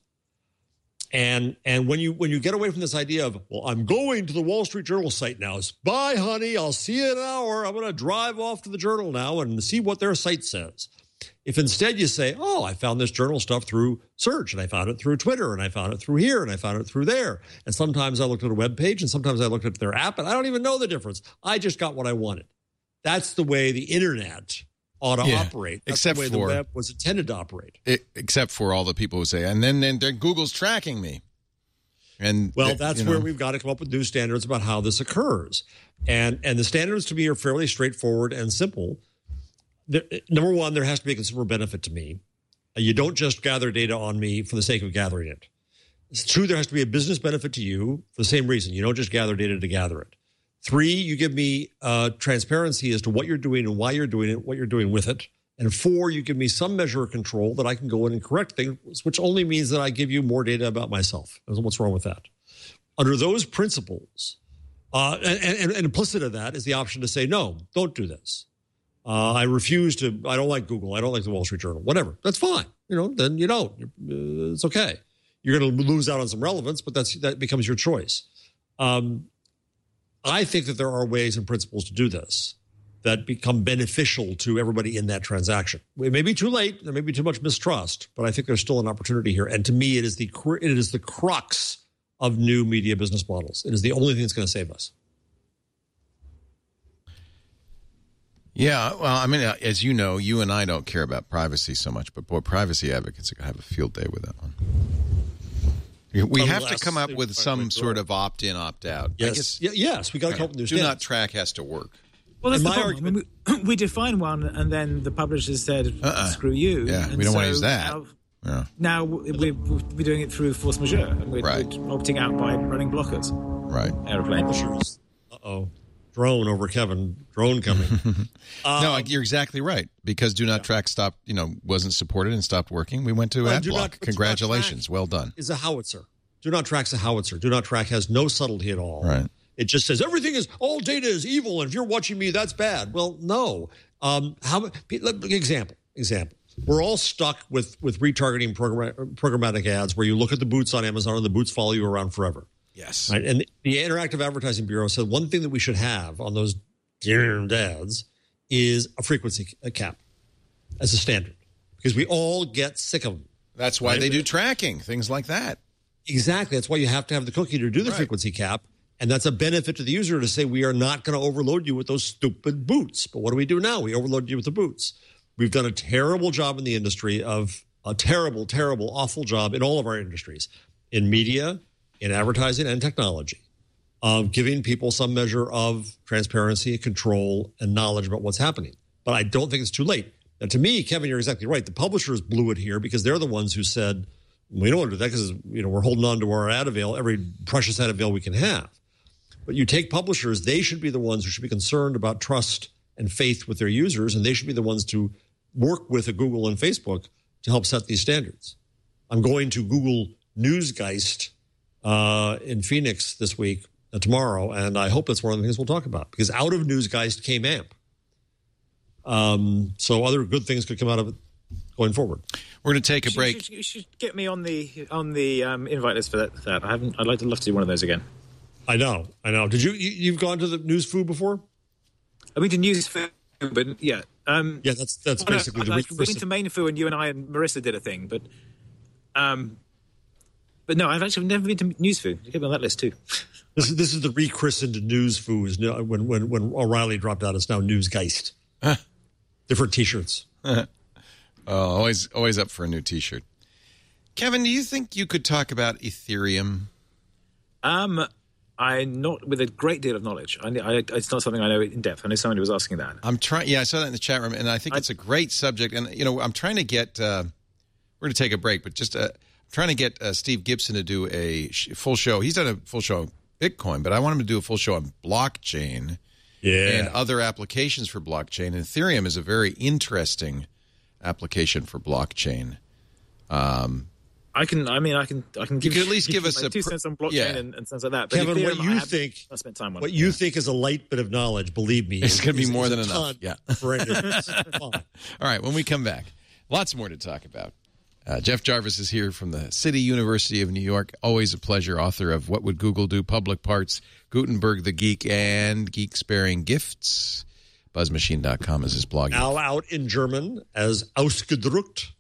And and when you when you get away from this idea of, well, I'm going to the Wall Street Journal site now. It's, bye, honey. I'll see you in an hour. I'm going to drive off to the Journal now and see what their site says. If instead you say, oh, I found this journal stuff through search, and I found it through Twitter, and I found it through here, and I found it through there. And sometimes I looked at a web page, and sometimes I looked at their app, and I don't even know the difference. I just got what I wanted. That's the way the internet ought to Yeah, operate. That's except the way for- the web was intended to operate. It, except for all the people who say, and then, then, then Google's tracking me. And Well, th- that's you know, where we've got to come up with new standards about how this occurs. And and the standards to me are fairly straightforward and simple. There, number one, there has to be a consumer benefit to me. You don't just gather data on me for the sake of gathering it. It's true there has to be a business benefit to you for the same reason. You don't just gather data to gather it. Three, you give me uh, transparency as to what you're doing and why you're doing it, what you're doing with it. And four, you give me some measure of control that I can go in and correct things, which only means that I give you more data about myself. What's wrong with that? Under those principles, uh, and, and, and implicit in that is the option to say, no, don't do this. Uh, I refuse to, I don't like Google. I don't like the Wall Street Journal, whatever. That's fine. You know, then you don't. Uh, it's okay. You're going to lose out on some relevance, but that's that becomes your choice. Um, I think that there are ways and principles to do this. that become beneficial to everybody in that transaction. It may be too late. There may be too much mistrust, but I think there's still an opportunity here. And to me, it is the it is the crux of new media business models. It is the only thing that's going to save us. Yeah, well, I mean, as you know, you and I don't care about privacy so much, but boy, privacy advocates are going to have a field day with that one. We have to come up with some sort of opt-in, opt-out. Yes, I guess, y- yes, we got to come up with new Do standards. not track has to work. Well, that's In the my problem. I mean, we, we define one, and then the publishers said, Uh-uh. "Screw you." Yeah, and we don't want to so use that. Now, Yeah. now we're, we're doing it through force majeure, and we're, Right. we're opting out by running blockers. Right. Aeroplanes. Uh-oh. Drone over Kevin. Drone coming. um, no, you're exactly right. Because Do Not Track stopped, you know, wasn't supported and stopped working. We went to Uh, ad Do block. Not- Do Not Congratulations. Track Well done. is a howitzer. Do Not Track's a howitzer. Do Not Track has no subtlety at all. Right. It just says everything is, all data is evil, and if you're watching me, that's bad. Well, no. Um, how? Example. Example. We're all stuck with with retargeting program, programmatic ads where you look at the boots on Amazon and the boots follow you around forever. Yes. Right? And the Interactive Advertising Bureau said one thing that we should have on those damned ads is a frequency cap as a standard because we all get sick of them. That's why Right? they do tracking, things like that. Exactly. That's why you have to have the cookie to do the Right. frequency cap. And that's a benefit to the user to say, we are not going to overload you with those stupid boots. But what do we do now? We overload you with the boots. We've done a terrible job in the industry of a terrible, terrible, awful job in all of our industries, in media, in advertising, and technology, of giving people some measure of transparency, control, and knowledge about what's happening. But I don't think it's too late. Now, to me, Kevin, you're exactly right. The publishers blew it here because they're the ones who said, we don't want to do that because, you know, we're holding on to our ad avail, every precious ad avail we can have. But you take publishers, they should be the ones who should be concerned about trust and faith with their users, and they should be the ones to work with a Google and Facebook to help set these standards. I'm going to Google Newsgeist uh, in Phoenix this week, uh, tomorrow, and I hope that's one of the things we'll talk about, because out of Newsgeist came AMP. Um, so other good things could come out of it going forward. We're going to take a You break. should, you should get me on the on the um, invite list for that, for that. I haven't. I'd like to love to do one of those again. I know, I know. Did you, you you've gone to the News Food before? I mean, to news food, but yeah, um, Yeah, that's that's oh, no, basically the like, we went recent- to Main Food, and you and I and Marissa did a thing, but um, but no, I've actually never been to News Food. You get me on that list too. This is this is the rechristened News Food. When when when O'Reilly dropped out, it's now Newsgeist. Huh. Different T-shirts. Oh, always, always up for a new T-shirt. Kevin, do you think you could talk about Ethereum? Um, I not with a great deal of knowledge. I, I, it's not something I know in depth. I know somebody was asking that. I'm trying. Yeah, I saw that in the chat room, and I think I, it's a great subject. And you know, I'm trying to get. Uh, we're going to take a break, but just uh, I'm trying to get uh, Steve Gibson to do a sh- full show. He's done a full show on Bitcoin, but I want him to do a full show on blockchain. Yeah. And other applications for blockchain. And Ethereum is a very interesting application for blockchain. Um, I can. I mean, I can. I can give could at least give you us my a two pr- cents on blockchain yeah. and, and things like that. But Kevin, Ethereum, what you I have, think? I spent time on What it. you yeah. think is a light bit of knowledge, believe me, It's is- gonna be is- more is than a enough. ton Yeah. for any of us. Come on. All right, when we come back, lots more to talk about. Uh, Jeff Jarvis is here from the City University of New York. Always a pleasure. Author of What Would Google Do? Public Parts, Gutenberg the Geek, and Geek Sparing Gifts. Buzz Machine dot com is his blog. Now out in German as Ausgedruckt.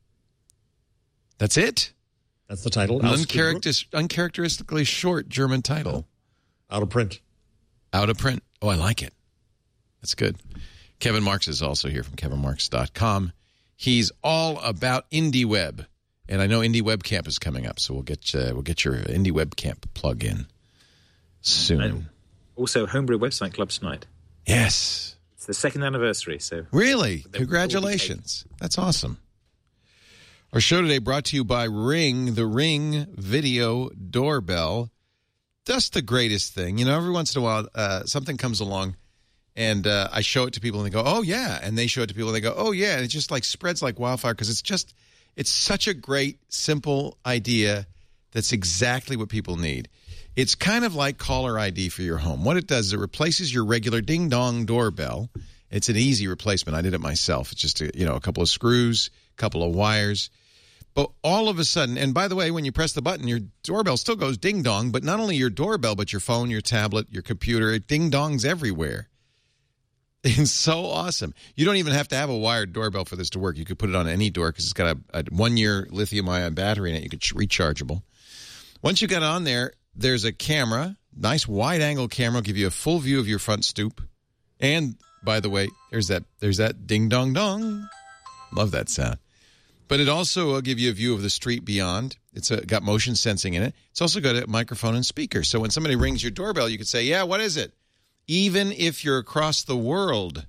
That's it? That's the title. An Ausgedruckt. uncharacteris- uncharacteristically short German title. Out of print. Out of print. Oh, I like it. That's good. Kevin Marks is also here from Kevin Marks dot com. He's all about IndieWeb, and I know IndieWeb Camp is coming up, so we'll get uh, we'll get your IndieWeb Camp plug in soon. And also, Homebrew Website Club tonight. Yes, It's the second anniversary, so really, congratulations! That's awesome. Our show today brought to you by Ring, the Ring Video Doorbell. That's the greatest thing. You know, every once in a while, uh, something comes along. And uh, I show it to people and they go, oh, yeah. And they show it to people and they go, oh, yeah. And it just like spreads like wildfire because it's just, it's such a great, simple idea that's exactly what people need. It's kind of like caller I D for your home. What it does is it replaces your regular ding-dong doorbell. It's an easy replacement. I did it myself. It's just, a, you know, a couple of screws, a couple of wires. But all of a sudden, and by the way, when you press the button, your doorbell still goes ding-dong. But not only your doorbell, but your phone, your tablet, your computer, it ding-dongs everywhere. It's so awesome. You don't even have to have a wired doorbell for this to work. You could put it on any door because it's got a, a one-year lithium-ion battery in it. You could rechargeable. Once you get on there, there's a camera, nice wide-angle camera, give you a full view of your front stoop. And, by the way, there's that there's that ding-dong-dong. Love that sound. But it also will give you a view of the street beyond. It's a, got motion sensing in it. It's also got a microphone and speaker. So when somebody rings your doorbell, you could say, yeah, what is it? Even if you're across the world.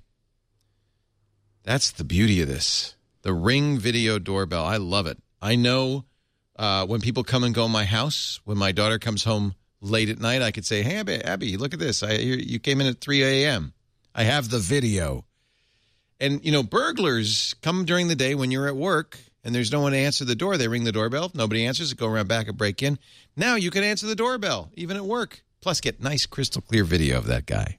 That's the beauty of this. The Ring video doorbell. I love it. I know uh, when people come and go in my house, when my daughter comes home late at night, I could say, hey, Abby, Abby look at this. I, you came in at three a.m. I have the video. And, you know, burglars come during the day when you're at work and there's no one to answer the door. They ring the doorbell. If nobody answers, they go around back and break in. Now you can answer the doorbell, even at work. Plus, get nice, crystal clear video of that guy.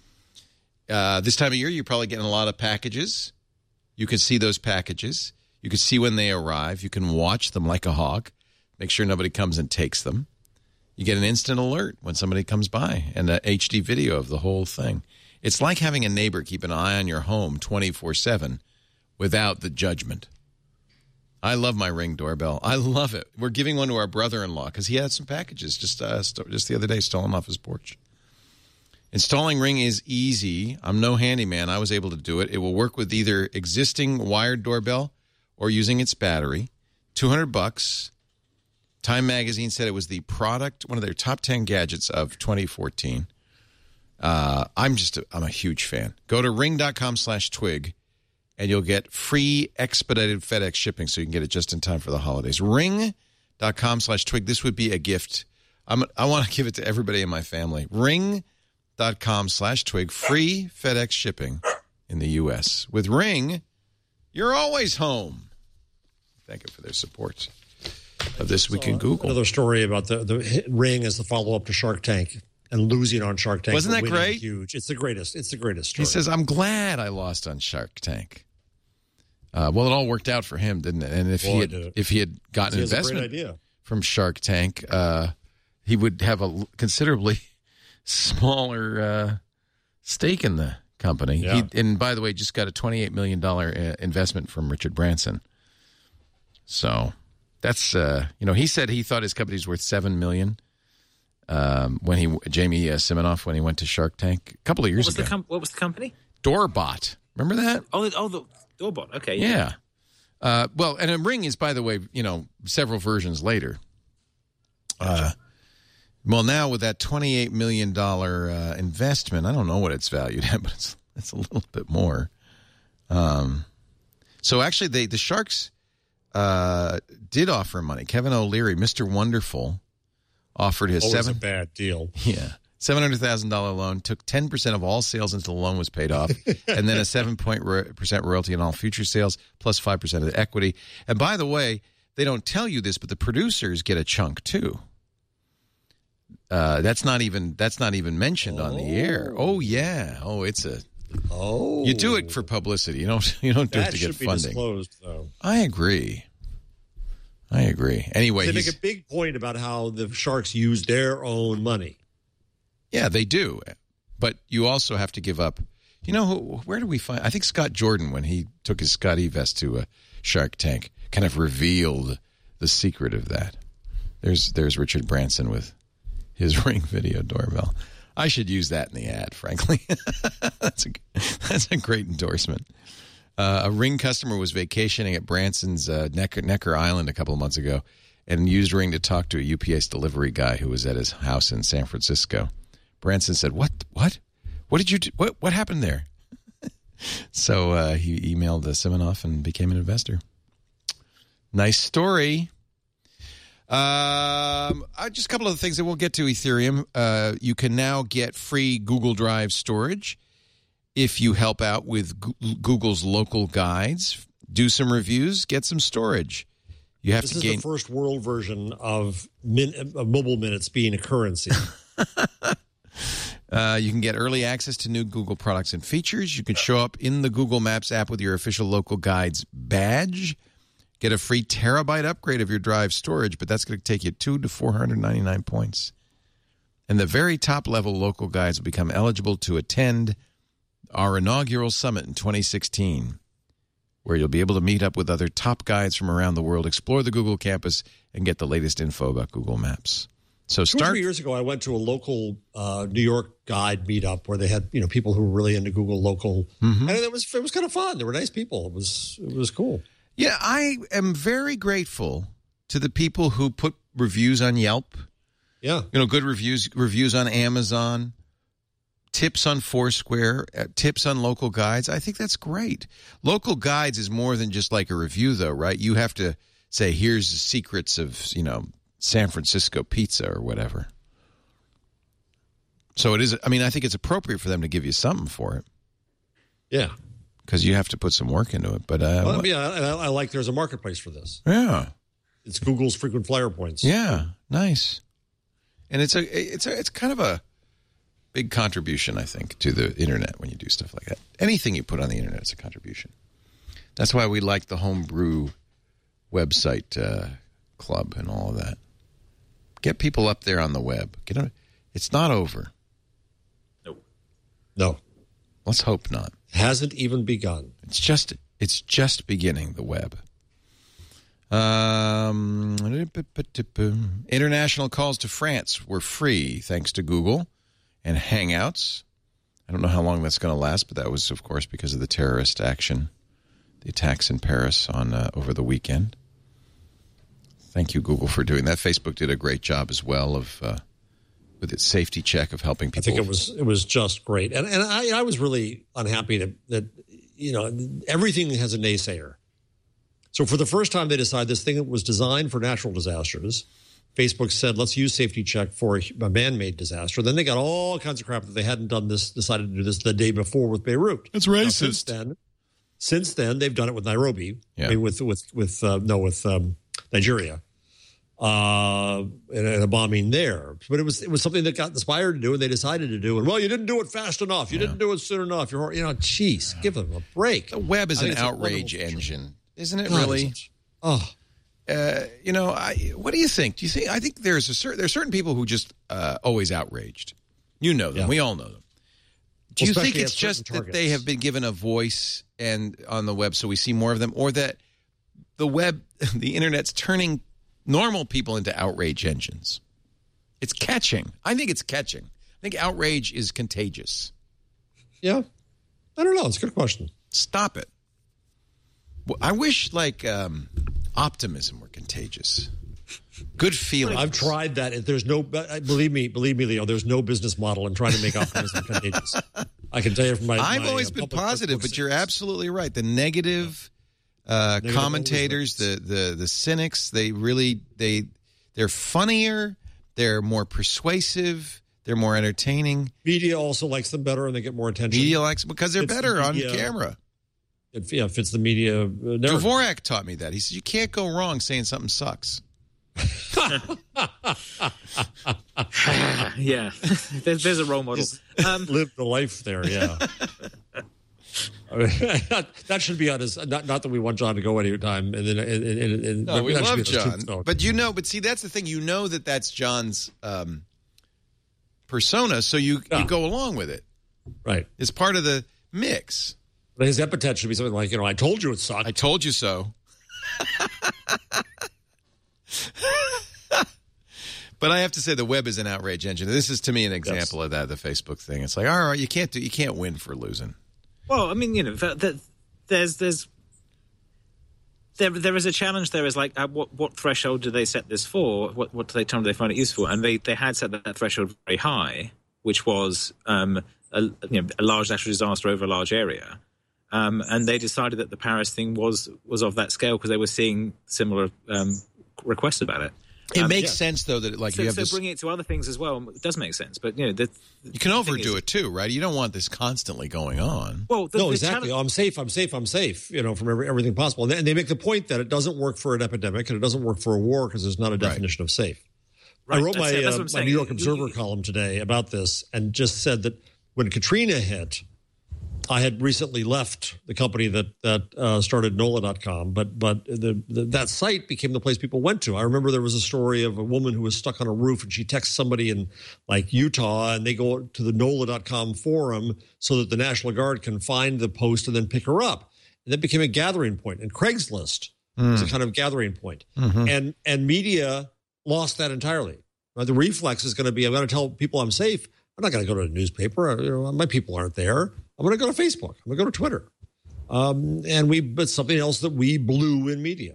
Uh, this time of year, you're probably getting a lot of packages. You can see those packages. You can see when they arrive. You can watch them like a hawk. Make sure nobody comes and takes them. You get an instant alert when somebody comes by and an H D video of the whole thing. It's like having a neighbor keep an eye on your home twenty-four seven without the judgment. I love my Ring doorbell. I love it. We're giving one to our brother-in-law because he had some packages just uh, st- just the other day stolen off his porch. Installing Ring is easy. I'm no handyman. I was able to do it. It will work with either existing wired doorbell or using its battery. two hundred bucks. Time Magazine said it was the product, one of their top ten gadgets of twenty fourteen. Uh, I'm just, a, I'm a huge fan. Go to ring.com slash twig. And you'll get free expedited FedEx shipping so you can get it just in time for the holidays. Ring.com slash twig. This would be a gift. I'm, I want to give it to everybody in my family. Ring.com slash twig. Free FedEx shipping in the U S. With Ring, you're always home. Thank you for their support of This Week in Google. Another story about the, the Ring as the follow-up to Shark Tank. And losing on Shark Tank. Wasn't that great? Huge. It's the greatest. It's the greatest story. He says, I'm glad I lost on Shark Tank. Uh, well, it all worked out for him, didn't it? And if Boy, he had if he had gotten he an investment idea. from Shark Tank, uh, he would have a considerably smaller uh, stake in the company. Yeah. He, and by the way, just got a twenty-eight million dollars investment from Richard Branson. So that's, uh, you know, he said he thought his company's worth seven million dollars. Um, when he Jamie uh, Siminoff when he went to Shark Tank a couple of years what was ago. The com- what was the company? Doorbot. Remember that? Oh, the, oh, the Doorbot. Okay. Yeah. yeah. Uh, well, and a Ring is, by the way, you know, several versions later. Uh, well, now with that twenty-eight million dollars uh, investment, I don't know what it's valued at, but it's it's a little bit more. Um, so actually, they the Sharks uh, did offer money. Kevin O'Leary, Mister Wonderful, offered his Always seven a bad deal. Yeah. seven hundred thousand dollars loan, took ten percent of all sales until the loan was paid off, and then a seven percent royalty on all future sales, plus five percent of the equity. And by the way, they don't tell you this, but the producers get a chunk too. Uh, that's not even that's not even mentioned oh. on the air. Oh, yeah. Oh, it's a... Oh. You do it for publicity. You don't, you don't do that it to get should be funding. Disclosed, though. I agree. I agree. Anyway, they he's, make a big point about how the Sharks use their own money. Yeah, they do. But you also have to give up. You know, who, where do we find? I think Scott Jordan, when he took his Scott Evest to a Shark Tank, kind of revealed the secret of that. There's there's Richard Branson with his Ring video doorbell. I should use that in the ad, frankly. that's a that's a great endorsement. Uh, a Ring customer was vacationing at Branson's uh, Necker, Necker Island a couple of months ago and used Ring to talk to a U P S delivery guy who was at his house in San Francisco. Branson said, what, what, what did you do? What, what happened there? so uh, he emailed uh, Siminoff and became an investor. Nice story. Um, uh, just a couple of things that we'll get to Ethereum. Uh, you can now get free Google Drive storage if you help out with Google's local guides, do some reviews, get some storage. You have this to is gain. the first world version of, min- of mobile minutes being a currency. uh, you can get early access to new Google products and features. You can show up in the Google Maps app with your official local guides badge. Get a free terabyte upgrade of your Drive storage, but that's going to take you two to four hundred ninety-nine points. And the very top level local guides will become eligible to attend our inaugural summit in twenty sixteen, where you'll be able to meet up with other top guides from around the world, explore the Google campus, and get the latest info about Google Maps. So Two or start. three years ago, I went to a local uh, New York guide meetup where they had you know people who were really into Google local, Mm-hmm. and it was it was kind of fun. They were nice people. It was it was cool. Yeah, I am very grateful to the people who put reviews on Yelp. Yeah, You know, good reviews, reviews on Amazon, tips on Foursquare, uh, tips on local guides. I think that's great. Local guides is more than just like a review, though, right? You have to say, here's the secrets of, you know, San Francisco pizza or whatever. So it is, I mean, I think it's appropriate for them to give you something for it yeah. because you have to put some work into it. But, uh, Well, yeah, I, I like there's a marketplace for this. yeah. It's Google's frequent flyer points. Yeah, nice. And it's a it's a it's kind of a big contribution, I think, to the internet when you do stuff like that. Anything you put on the internet is a contribution. That's why we like the Homebrew website uh, club and all of that. Get people up there on the web. Get them, it's not over. No, Let's hope not. hasn't even begun. It's just it's just beginning, the web. Um, international calls to France were free thanks to Google and Hangouts. I don't know how long that's going to last, but that was, of course, because of the terrorist action, the attacks in Paris on uh, over the weekend. Thank you, Google, for doing that. Facebook did a great job as well of uh, with its safety check of helping people. I think it was it was just great, and and I, I was really unhappy that that you know everything has a naysayer. So for the first time, they decided this thing was designed for natural disasters. Facebook said, let's use safety check for a man-made disaster. Then they got all kinds of crap that they hadn't done this, decided to do this the day before with Beirut. It's Now, racist. since then, since then, they've done it with Nairobi. Yeah. I mean, with with with uh, no, with um, Nigeria, uh, and, and a bombing there. But it was it was something that got inspired to do, and they decided to do. And well, you didn't do it fast enough. You Yeah. didn't do it soon enough. You're you know, geez, give them a break. The web is I an think it's a outrage wonderful feature. engine, isn't it? God, Really? is it? Oh. Uh, you know, I, what do you think? Do you think? I think there's a certain there's certain people who just uh, always outraged. You know them. Yeah. We all know them. Do Well, you think especially it's at certain just that targets. they have been given a voice and on the web, so we see more of them, or that the web, the internet's turning normal people into outrage engines? It's catching. I think it's catching. I think outrage is contagious. Yeah. I don't know. It's a good question. Stop it. Well, I wish like um, optimism were contagious. Good feeling. I've tried that. There's no, believe me, believe me, Leo, there's no business model in trying to make optimism contagious. I can tell you from my I've my, always uh, been public positive, Facebook but you're statements. absolutely right. The negative, uh, Negative commentators, the, always the the cynics, they really they they're funnier, they're more persuasive, they're more entertaining. Media also likes them better and they get more attention. Media likes because they're It's better the on media. camera. It yeah, fits the media uh, narrative. Dvorak taught me that. He said you can't go wrong saying something sucks. Yeah, there's, there's a role model. Um, Live the life there, yeah. I mean, that should be on his. Not, not that we want John to go anytime. And then, and, and, and, No, we that should love be on his John, tombstone. but you know, but see, that's the thing. You know that that's John's um, persona, so you Yeah. you go along with it. right. It's part of the mix. But his epithet should be something like, you know, I told you it sucked. I told you so. But I have to say the web is an outrage engine. This is to me an example Yes. of that, the Facebook thing. It's like, all right, you can't do, you can't win for losing. well, I mean, you know, that, that, there's there's there there is a challenge. There is like, uh, what what threshold do they set this for? What what do they time do they find it useful? And they they had set that, that threshold very high, which was um, a, you know, a large natural disaster over a large area. Um, and they decided that the Paris thing was was of that scale because they were seeing similar um, requests about it. It Um, makes yeah. sense though that like So, you have so this. bringing it to other things as well does make sense. But you know, the, You can overdo it too, right? You don't want this constantly going on. well, the, no, the exactly. challenge- Oh, I'm safe. I'm safe. I'm safe. You know, from every, everything possible. And they, and they make the point that it doesn't work for an epidemic and it doesn't work for a war because there's not a definition of safe. I Right, wrote that's my, it, that's uh, what I'm my saying. New York You- Observer you- column today about this and just said that when Katrina hit, I had recently left the company that that uh, started N O L A dot com, but but the, the, that site became the place people went to. I remember there was a story of a woman who was stuck on a roof, and she texts somebody in like Utah, and they go to the N O L A dot com forum so that the National Guard can find the post and then pick her up. And that became a gathering point. And Craigslist mm. was a kind of gathering point. Mm-hmm. And and media lost that entirely. Now, the reflex is going to be, I'm going to tell people I'm safe. I'm not going to go to a newspaper. You know, my people aren't there. I'm going to go to Facebook. I'm going to go to Twitter. Um, and we, but something else that we blew in media.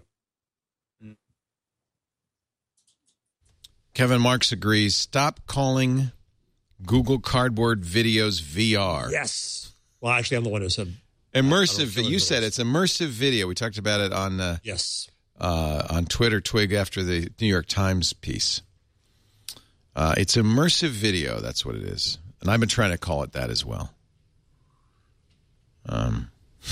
Kevin Marks agrees. Stop calling Google Cardboard videos V R. Yes. Well, actually, I'm the one who said immersive. You said it's immersive video. We talked about it on uh, yes uh, on Twitter Twig after the New York Times piece. Uh, it's immersive video. That's what it is, and I've been trying to call it that as well. Um,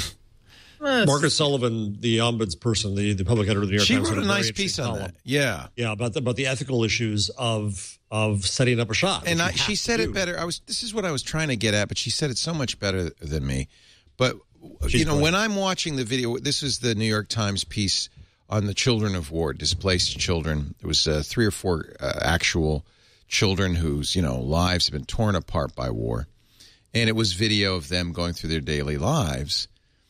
Margaret Sullivan, the ombudsperson, the, the public editor of the New York she Times, wrote a nice piece on that. Yeah, yeah, about the, about the ethical issues of of setting up a shot. And I, she said it better. I was. This is what I was trying to get at, but she said it so much better than me. But She's you know, great. When I'm watching the video, this is the New York Times piece on the children of war, displaced children. There was uh, three or four uh, actual children whose you know lives have been torn apart by war. And it was video of them going through their daily lives.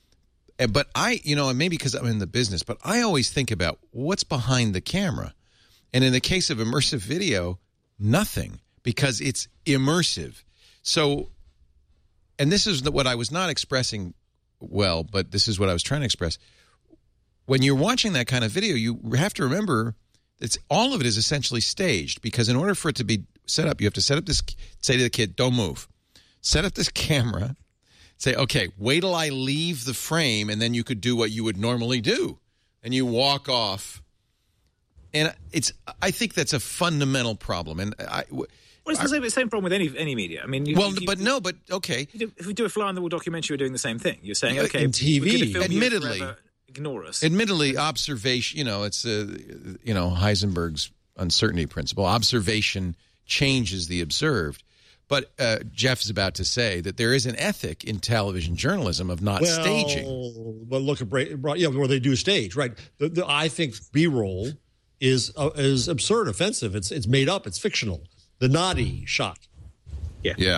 But I, you know, and maybe because I'm in the business, but I always think about what's behind the camera. And in the case of immersive video, nothing, because it's immersive. So, and this is what I was not expressing well, but this is what I was trying to express. When you're watching that kind of video, you have to remember that all of it is essentially staged, because in order for it to be set up, you have to set up this, say to the kid, don't move. Set up this camera, say, okay, wait till I leave the frame, and then you could do what you would normally do. And you walk off. And it's, I think that's a fundamental problem. And I, well, it's the same, the same problem with any any media. I mean, you, well, you, but no, but okay. You do, if we do a fly-on-the-wall documentary, you're doing the same thing. You're saying, okay, in T V, we're gonna film admittedly, you forever, ignore us. Admittedly, observation, you know, it's, a, you know, Heisenberg's uncertainty principle. Observation changes the observed. But uh, Jeff is about to say that there is an ethic in television journalism of not well, staging. But look at yeah, where they do stage, right? The, the, I think B-roll is uh, is absurd, offensive. It's it's made up. It's fictional. The naughty shot. Yeah, yeah.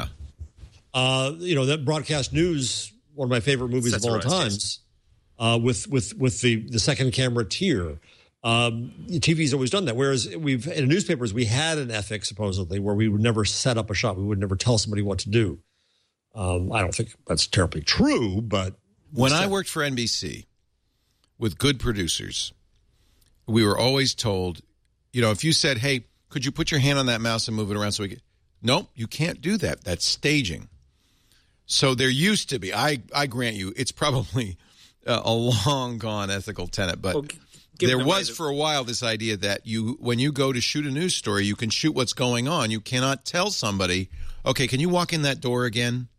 Uh, you know, that broadcast news, one of my favorite movies That's of all times, yes. uh, with with with the the second camera tier. Um, T V's always done that. Whereas we've in newspapers, we had an ethic supposedly where we would never set up a shot. We would never tell somebody what to do. Um, I don't think that's terribly true, but when I worked for N B C with good producers, we were always told, you know, if you said, "Hey, could you put your hand on that mouse and move it around so we get?" Nope, you can't do that. That's staging. So there used to be. I I grant you, it's probably a, a long gone ethical tenet, but. Well, There was for a while this idea that you, when you go to shoot a news story, you can shoot what's going on. You cannot tell somebody, okay, can you walk in that door again?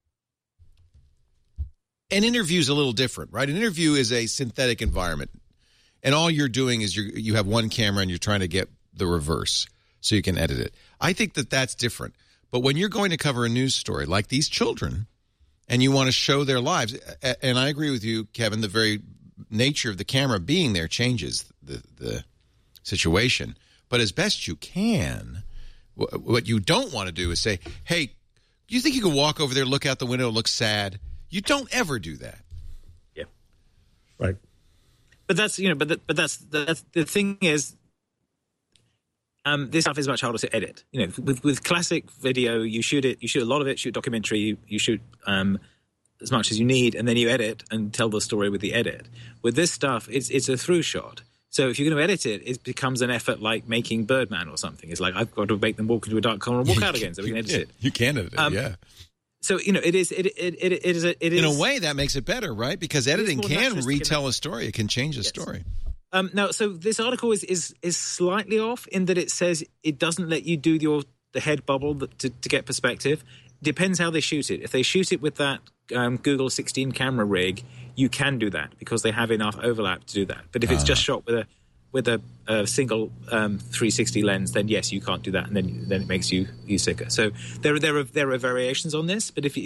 An interview is a little different, right? An interview is a synthetic environment. And all you're doing is you you have one camera and you're trying to get the reverse so you can edit it. I think that that's different. But when you're going to cover a news story like these children and you want to show their lives, and I agree with you, Kevin, the very nature of the camera being there changes the, the situation. But as best you can, what you don't want to do is say, hey, do you think you could walk over there, look out the window, look sad? You don't ever do that. Yeah. Right. But that's, you know, but the, but that's, that's the thing is, um, this stuff is much harder to edit. You know, with, with classic video, you shoot it, you shoot a lot of it, shoot documentary, you, you shoot, um, as much as you need, and then you edit and tell the story with the edit. With this stuff, it's it's a through shot. So if you're going to edit it, it becomes an effort like making Birdman or something. It's like, I've got to make them walk into a dark corner and walk out again so we can edit yeah, it. You can edit it, um, yeah. So, you know, it is, it, it, it, it is, a, it is. In a way, that makes it better, right? Because editing can retell a story. It can change a yes. story. Um, now, so this article is, is is slightly off in that it says it doesn't let you do your the head bubble to, to get perspective. Depends how they shoot it. If they shoot it with that um, Google sixteen camera rig, you can do that because they have enough overlap to do that. But if it's uh-huh. just shot with a with a, a single um, three sixty lens, then yes, you can't do that, and then then it makes you you sicker. So there there are there are variations on this. But if if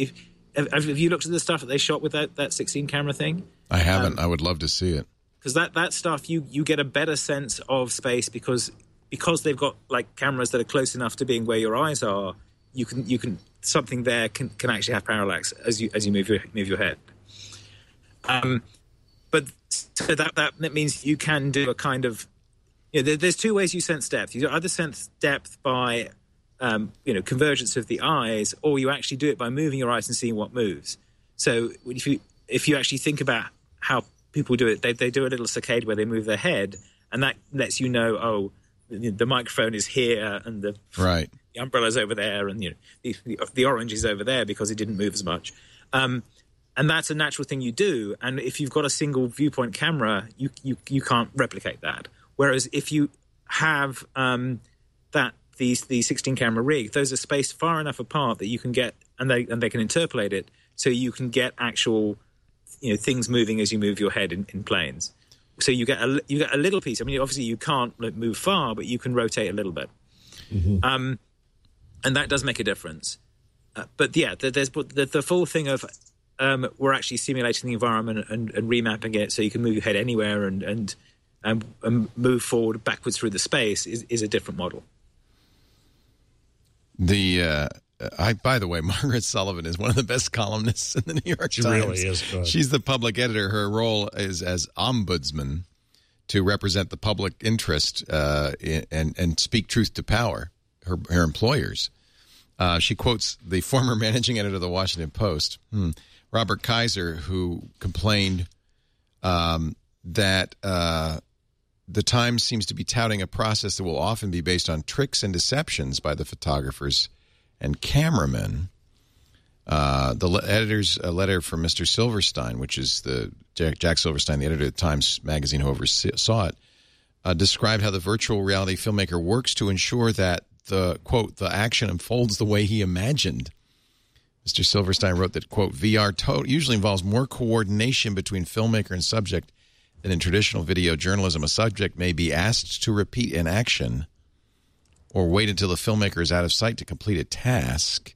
have, have you looked at the stuff that they shot with that, that sixteen camera thing? I haven't. Um, I would love to see it. Because that, that stuff, you, you get a better sense of space because because they've got like cameras that are close enough to being where your eyes are. You can you can something there can, can actually have parallax as you as you move your move your head. Um, but so that, that that means you can do a kind of you know, there, there's two ways you sense depth. You either sense depth by um, you know convergence of the eyes, or you actually do it by moving your eyes and seeing what moves. So if you if you actually think about how people do it, they they do a little saccade where they move their head, and that lets you know, oh, the microphone is here and the right. the umbrella's over there, and you know the, the, the orange is over there because it didn't move as much. Um, and that's a natural thing you do. And if you've got a single viewpoint camera, you you, you can't replicate that. Whereas if you have um, that these the sixteen camera rig, those are spaced far enough apart that you can get and they and they can interpolate it, so you can get actual you know things moving as you move your head in, in planes. So you get a you get a little piece. I mean, obviously you can't move far, but you can rotate a little bit. Mm-hmm. Um, and that does make a difference. Uh, but yeah, there's the, the full thing of um, we're actually simulating the environment and, and remapping it so you can move your head anywhere and and, and, and move forward, backwards through the space is, is a different model. The uh, I by the way, Margaret Sullivan is one of the best columnists in the New York she Times. Really is good. She's the public editor. Her role is as ombudsman to represent the public interest uh, in, and and speak truth to power. Her, her employers. Uh, she quotes the former managing editor of the Washington Post, hmm, Robert Kaiser, who complained um, that uh, the Times seems to be touting a process that will often be based on tricks and deceptions by the photographers and cameramen. Uh, the le- editor's a letter from Mister Silverstein, which is the Jack, Jack Silverstein, the editor of the Times Magazine, who oversaw it, uh, described how the virtual reality filmmaker works to ensure that the, quote, the action unfolds the way he imagined. Mister Silverstein wrote that, quote, V R to- usually involves more coordination between filmmaker and subject than in traditional video journalism. A subject may be asked to repeat an action or wait until the filmmaker is out of sight to complete a task.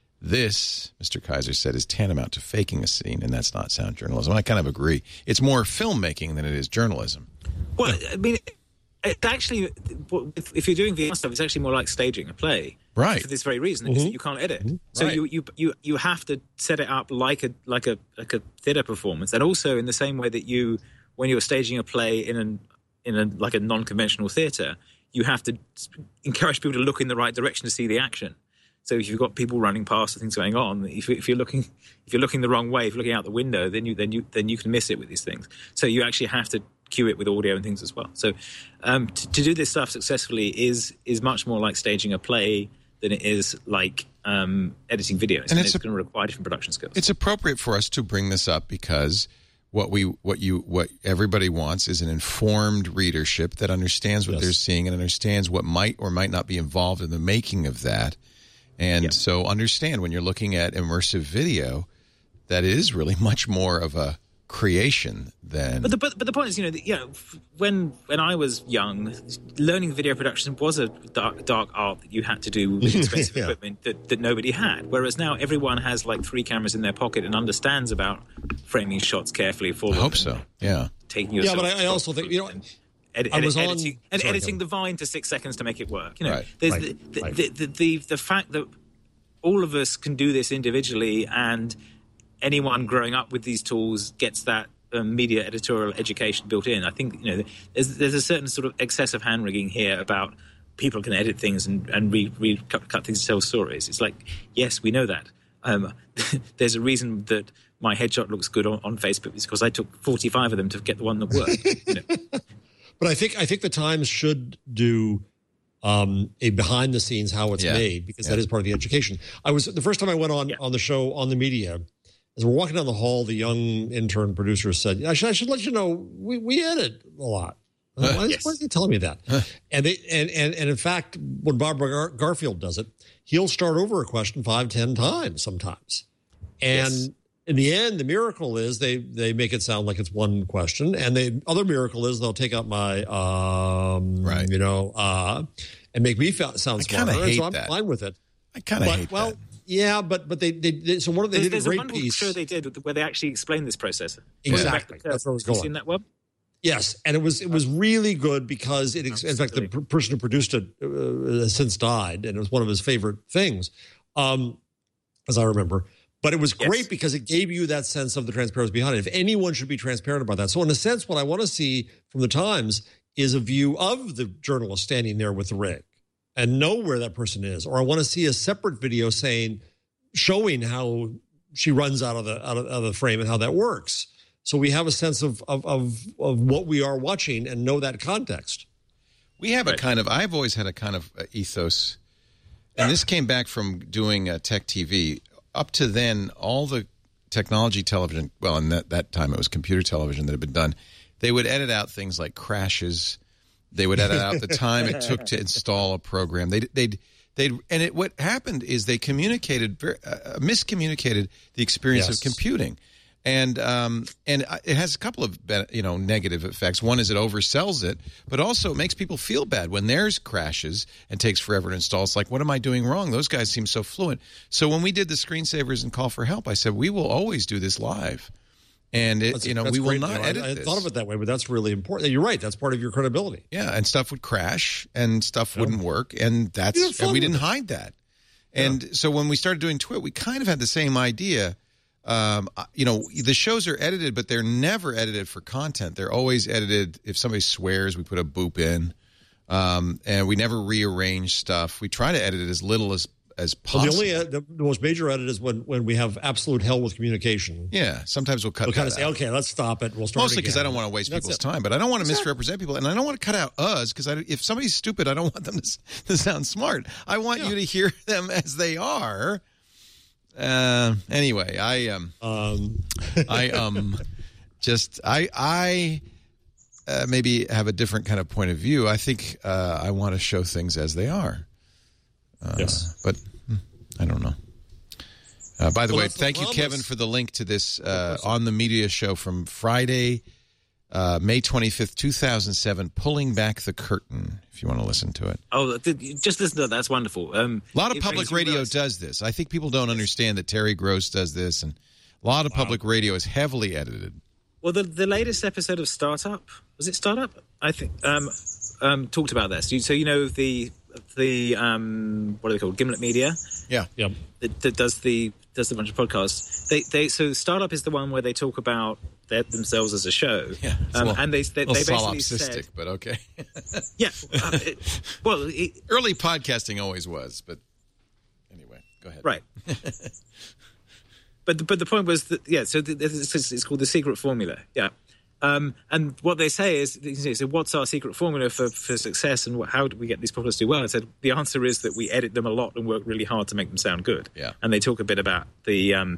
This, Mister Kaiser said, is tantamount to faking a scene, and that's not sound journalism. I kind of agree. It's more filmmaking than it is journalism. Well, I mean, it's actually, if you're doing V R stuff, it's actually more like staging a play. Right. For this very reason, mm-hmm. you can't edit. Mm-hmm. So right. you, you you you have to set it up like a like a like a theatre performance, and also in the same way that you, when you're staging a play in an in a like a non-conventional theatre, you have to encourage people to look in the right direction to see the action. So if you've got people running past and things going on, if, if you're looking if you're looking the wrong way, if you're looking out the window, then you then you then you can miss it with these things. So you actually have to cue it with audio and things as well. So um, to, to do this stuff successfully is is much more like staging a play than it is like um, editing videos. And, and it's, it's going to require different production skills. It's appropriate for us to bring this up because what we what you what everybody wants is an informed readership that understands what yes. they're seeing and understands what might or might not be involved in the making of that. And yep. so understand when you're looking at immersive video that it is really much more of a creation than. But the but, but the point is, you know, you know, when when I was young, learning video production was a dark dark art that you had to do with expensive yeah. equipment that, that nobody had. Whereas now everyone has like three cameras in their pocket and understands about framing shots carefully for I them. hope so. Yeah. Taking yeah, but I, I also think you know. Edit, I was edit, on, editing, and sorry, editing the Vine to six seconds to make it work. You know, right, there's right, the, right. The, the, the, the fact that all of us can do this individually, and anyone growing up with these tools gets that um, media editorial education built in. I think you know there's there's a certain sort of excessive hand rigging here about people can edit things and and re, re cut, cut things to tell stories. It's like, yes, we know that. Um, there's a reason that my headshot looks good on, on Facebook is because I took forty-five of them to get the one that worked. You know? But I think I think the Times should do um, a behind the scenes how it's yeah. made because yeah. that is part of the education. I was the first time I went on yeah. on the show on the media. As we're walking down the hall, the young intern producer said, "I should, I should let you know we, we edit a lot." Uh, why, yes. why is he telling me that? and they and, and and in fact, when Bob Gar- Garfield does it, he'll start over a question five, ten times sometimes, and. Yes. In the end, the miracle is they, they make it sound like it's one question, and the other miracle is they'll take out my um, right. you know, uh, and make me sound smarter. I kind of hate so I'm that. fine with it. I kind of hate well, that. Yeah, but but they, they, they so one of they there's, did there's a great a wonderful piece. show they did where they actually explained this process. Exactly. That's where I was Have you going. seen that one? Yes, and it was it was really good because it. In fact, the per- person who produced it uh, has since died, and it was one of his favorite things, um, as I remember. But it was great yes. because it gave you that sense of the transparency behind it. If anyone should be transparent about that, so in a sense, what I want to see from the Times is a view of the journalist standing there with the rig and know where that person is, or I want to see a separate video saying, showing how she runs out of the out of, out of the frame and how that works. So we have a sense of, of of of what we are watching and know that context. We have right. a kind of, I've always had a kind of ethos, and this came back from doing uh, tech T V. Up to then, all the technology television, well, in that, that time it was computer television that had been done, they would edit out things like crashes. They would edit out the time it took to install a program. They'd, they'd, they'd, and it, what happened is they communicated, very, uh, miscommunicated the experience yes. of computing. And um, and it has a couple of you know negative effects. One is it oversells it, but also it makes people feel bad when theirs crashes and takes forever to install. It's like, what am I doing wrong? Those guys seem so fluent. So when we did the screensavers and call for help, I said we will always do this live, and it, that's, you know we will great. not you know, edit. I, I this. thought of it that way, but that's really important. You're right. That's part of your credibility. Yeah, and stuff would crash and stuff yeah. wouldn't work, and that's and we didn't it. hide that. And yeah. so when we started doing Twit, we kind of had the same idea. Um, you know, the shows are edited, but they're never edited for content. They're always edited. If somebody swears, we put a boop in, um, and we never rearrange stuff. We try to edit it as little as as possible. Well, the only the, the most major edit is when when we have absolute hell with communication. Yeah, sometimes we'll cut. We'll kind of out. say, okay, let's stop it. We'll start mostly because I don't want to waste That's people's it. time, but I don't want to That's misrepresent people, and I don't want to cut out us because if somebody's stupid, I don't want them to, to sound smart. I want yeah. you to hear them as they are. Uh, anyway, I um, um. I um, just I I uh, maybe have a different kind of point of view. I think uh, I want to show things as they are. Uh, yes, but hmm, I don't know. Uh, by the well, way, thank you, Kevin, for the link to this uh, on the media show from Friday, uh, May twenty-fifth, two thousand seven, Pulling Back the Curtain, if you want to listen to it. Oh, just listen to that. That's wonderful. Um, a lot of public radio does this. I think people don't understand that Terry Gross does this, and a lot of wow. public radio is heavily edited. Well, the the latest episode of Startup, was it Startup? I think, um, um, talked about this. So, you know, the, the um, what are they called? Gimlet Media? Yeah. Yeah. That, that does the does a bunch of podcasts. They they so Startup is the one where they talk about their, themselves as a show. Yeah, um, little, and they they, they basically solipsistic, said, but okay. yeah. Uh, it, well, it, early podcasting always was, but anyway, go ahead. Right. but the, but the point was that yeah. So the, it's, it's called The Secret Formula. Yeah. Um, and what they say is, so what's our secret formula for, for success, and what, how do we get these podcasts to do well? I said the answer is that we edit them a lot and work really hard to make them sound good. Yeah. And they talk a bit about the um,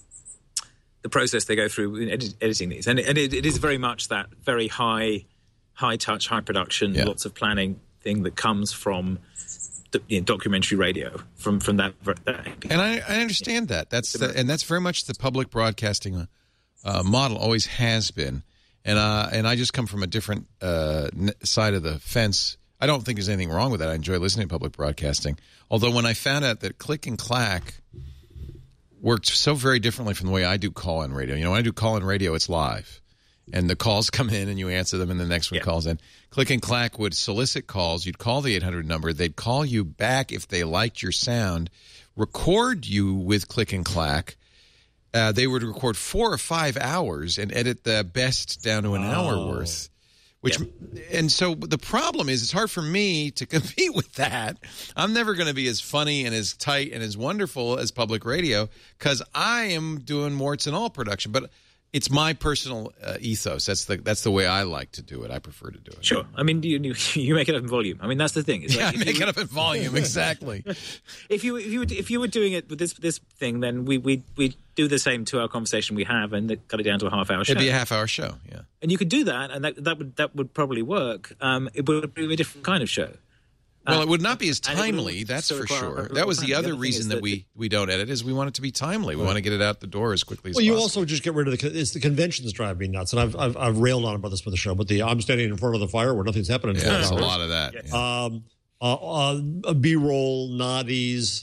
the process they go through in edit, editing these, and, it, and it, it is very much that very high, high touch, high production, yeah. lots of planning thing that comes from the, you know, documentary radio. From from that, that and I, I understand that. That's the, and that's very much the public broadcasting uh, model always has been. And uh, and I just come from a different uh, side of the fence. I don't think there's anything wrong with that. I enjoy listening to public broadcasting. Although when I found out that Click and Clack worked so very differently from the way I do call-in radio. You know, when I do call-in radio, it's live. And the calls come in and you answer them and the next one yeah. calls in. Click and Clack would solicit calls. You'd call the eight hundred number. They'd call you back if they liked your sound, record you with Click and Clack. Uh, they would record four or five hours and edit the best down to an oh. hour worth. Which, yeah. And so the problem is it's hard for me to compete with that. I'm never going to be as funny and as tight and as wonderful as public radio because I am doing warts and all production. But it's my personal uh, ethos. That's the that's the way I like to do it. I prefer to do it. Sure. I mean, you you make it up in volume. I mean, that's the thing. It's yeah, like I make it up in volume. Exactly. if you if you were, if you were doing it with this this thing, then we we we do the same two hour conversation we have and cut it down to a half hour show. It'd be a half hour show. Yeah. And you could do that, and that that would that would probably work. Um, it would be a different kind of show. Well, it would not be as timely, that's for sure. That was the other reason that we, we don't edit, is we want it to be timely. We want to get it out the door as quickly as possible. Well, you also just get rid of the it's the conventions drive me nuts, and I've I've, I've railed on about this with the show. But the I'm standing in front of the fire where nothing's happening. Yeah, there's a lot of that. Yeah. Um, uh, uh, B-roll, noddies,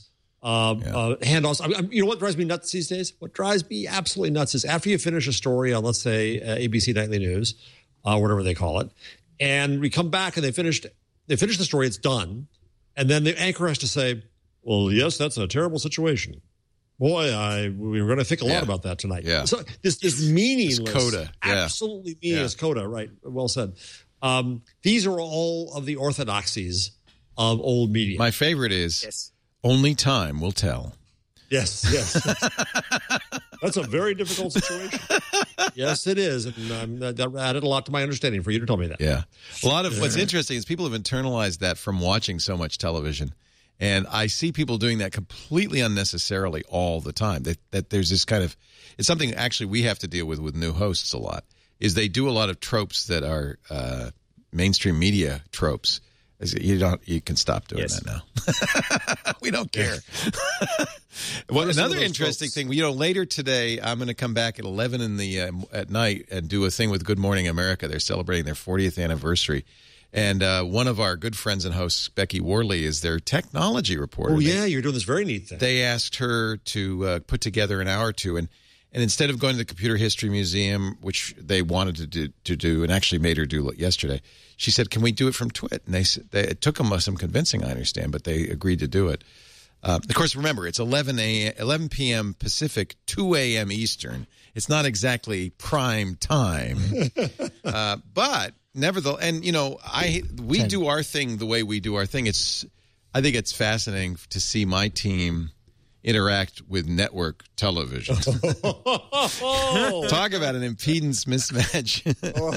Uh, Yeah. uh, handoffs. I mean, you know what drives me nuts these days? What drives me absolutely nuts is after you finish a story on, let's say, uh, A B C Nightly News, uh, whatever they call it, and we come back and they finished, they finish the story, it's done, and then the anchor has to say, "Well, yes, that's a terrible situation. Boy, I we were going to think a lot Yeah. about that tonight." Yeah. So this this meaningless, It's coda. Yeah. absolutely meaningless coda. Right? Well said. Um, these are all of the orthodoxies of old media. My favorite is Yes. only time will tell. Yes, yes. That's a very difficult situation. Yes, it is. And um, that that added a lot to my understanding for you to tell me that. Yeah. A lot of what's interesting is people have internalized that from watching so much television. And I see people doing that completely unnecessarily all the time. That, that there's this kind of, it's something actually we have to deal with with new hosts a lot, is they do a lot of tropes that are uh, mainstream media tropes. You don't. You can stop doing Yes. that now. We don't care. Well, What are some another of those interesting tropes? thing. You know, later today, I'm going to come back at eleven in the uh, at night and do a thing with Good Morning America. They're celebrating their fortieth anniversary, and uh, one of our good friends and hosts, Becky Worley, is their technology reporter. Oh, They- yeah, you're doing this very neat thing. they asked her to uh, put together an hour or two, and and instead of going to the Computer History Museum, which they wanted to do, to do and actually made her do yesterday, she said, "Can we do it from Twit?" And they, s- they it took them some convincing, I understand, but they agreed to do it. Uh, of course, remember, it's eleven p.m. Pacific, two a.m. Eastern. It's not exactly prime time, uh, but nevertheless, and you know, I we ten. do our thing the way we do our thing. It's I think it's fascinating to see my team interact with network television. oh, Talk about an impedance mismatch.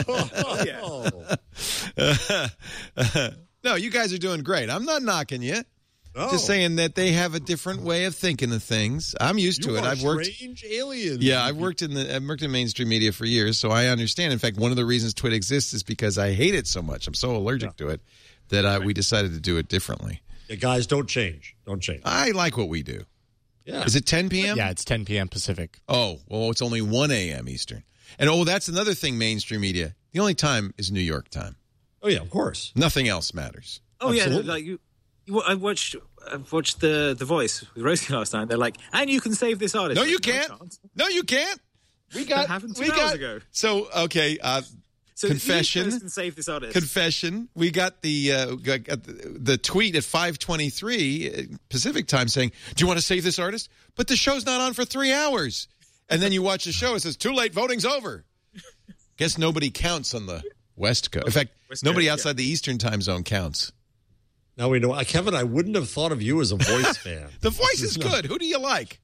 No, you guys are doing great. I'm not knocking you. no. Just saying that they have a different way of thinking of things. I'm used You to it. are I've worked. strange aliens. Yeah, I've worked in the I've worked in mainstream media for years, so I understand. In fact, one of the reasons Twit exists is because I hate it so much. I'm so allergic to it that uh, we decided to do it differently. Yeah, guys, don't change. Don't change. I like what we do. Yeah. Is it ten p.m.? Yeah, it's ten p.m. Pacific. Oh, well, it's only one a.m. Eastern. And oh, that's another thing, mainstream media. The only time is New York time. Oh, yeah, of course. Nothing else matters. Oh yeah, Absolutely. like you, you. I watched. I watched the The Voice with Rosie last night. They're like, and you can save this artist. No, Like, you can't. chance. No, you can't. We got. That happened two we hours got. ago. So okay. Uh, So Confession. You can save this artist. confession. We got the uh, got got the, the tweet at five twenty-three Pacific time saying, "Do you want to save this artist?" But the show's not on for three hours. And then you watch the show. It says, "Too late. Voting's over." Guess nobody counts on the West Coast. In fact, West nobody Coast, outside the Eastern time zone counts. Now we know. Uh, Kevin, I wouldn't have thought of you as a voice fan. The voice is good. Who do you like?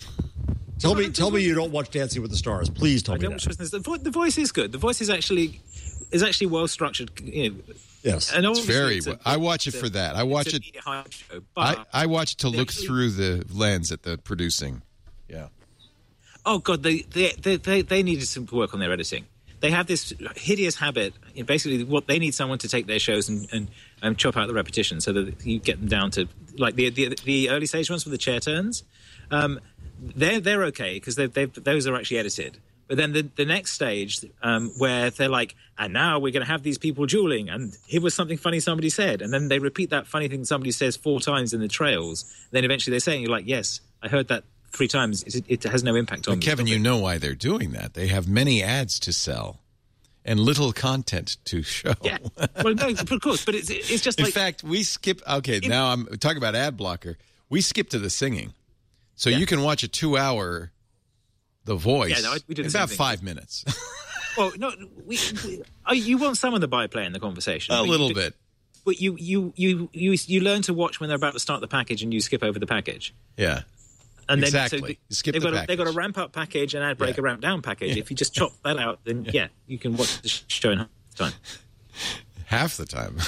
Tell me, tell me you don't watch Dancing with the Stars. Please tell I me don't that. watch this. The, vo- the Voice is good. The Voice is actually is actually well structured. You know, Yes. and It's obviously very. it's a- I watch it it's a- for that. I watch it's a it. media hype show, I, but I watch it to look actually- through the lens at the producing. Yeah. oh god, they they, they they they needed some work on their editing. They have this hideous habit. You know, basically, what they need someone to take their shows and, and, and chop out the repetition, so that you get them down to like the the, the early stage ones with the chair turns. Um, they're they're okay because they they those are actually edited. But then the, the next stage um, where they're like, and now we're going to have these people dueling, and here was something funny somebody said, and then they repeat that funny thing somebody says four times in the trails. Then eventually they say, and you're like, yes, I heard that three times. It, it has no impact on But me. Kevin, you know why they're doing that. They have many ads to sell and little content to show. Yeah, well, no, of course, but it's it's just In like fact, we skip. Okay, now I'm talking about ad blocker. We skip to the singing, so you can watch a two-hour The Voice Yeah, no, I- we do the in same about thing. five minutes, well, no, we, we oh, you want some of the byplay in the conversation, a but you little do- bit. But you you you you you learn to watch when they're about to start the package, and you skip over the package. Yeah, And then, Exactly. So they, You skip they've the got a, they've got a package. ramp up package and ad break Yeah. a ramp down package. If you just chop that out, then yeah, you can watch the show in half the time. half the time.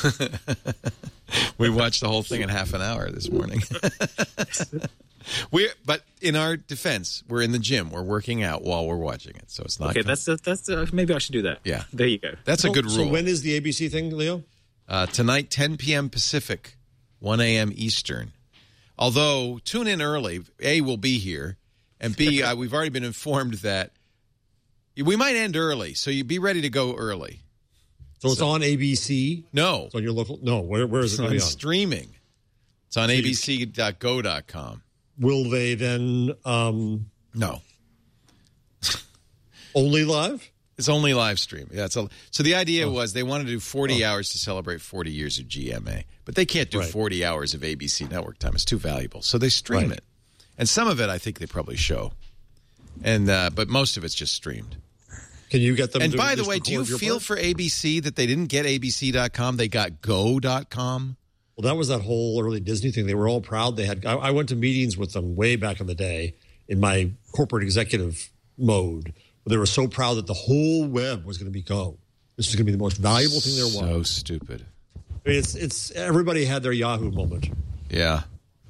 We watched the whole thing in half an hour this morning. we, but in our defense, we're in the gym. We're working out while we're watching it, so it's not. Okay, that's that's uh, maybe I should do that. Yeah. there you go. that's a So- good rule. So when is the A B C thing, Leo? Uh, tonight, ten p.m. Pacific, one a.m. Eastern. Although, tune in early. A, we'll be here. And B, uh, we've already been informed that we might end early, so you be ready to go early. So it's on A B C. No, It's on your local. No, where where is it's it going on to be on? streaming. It's on a b c dot go dot com. will they then um, No. only live? It's only live stream. Yeah, it's a, so the idea oh. was they wanted to do forty oh. hours to celebrate forty years of G M A, but they can't do right. forty hours of A B C network time. It's too valuable. So they stream right. it. And some of it I think they probably show. And uh, but most of it's just streamed. Can you get them and to by the way, do you feel part? for A B C that they didn't get A B C dot com, they got go dot com? Well, that was that whole early Disney thing. They were all proud. They had. I, I went to meetings with them way back in the day in my corporate executive mode. They were so proud that the whole web was going to be Go. This was going to be the most valuable thing there was. So stupid. I mean, it's it's everybody had their Yahoo moment. Yeah.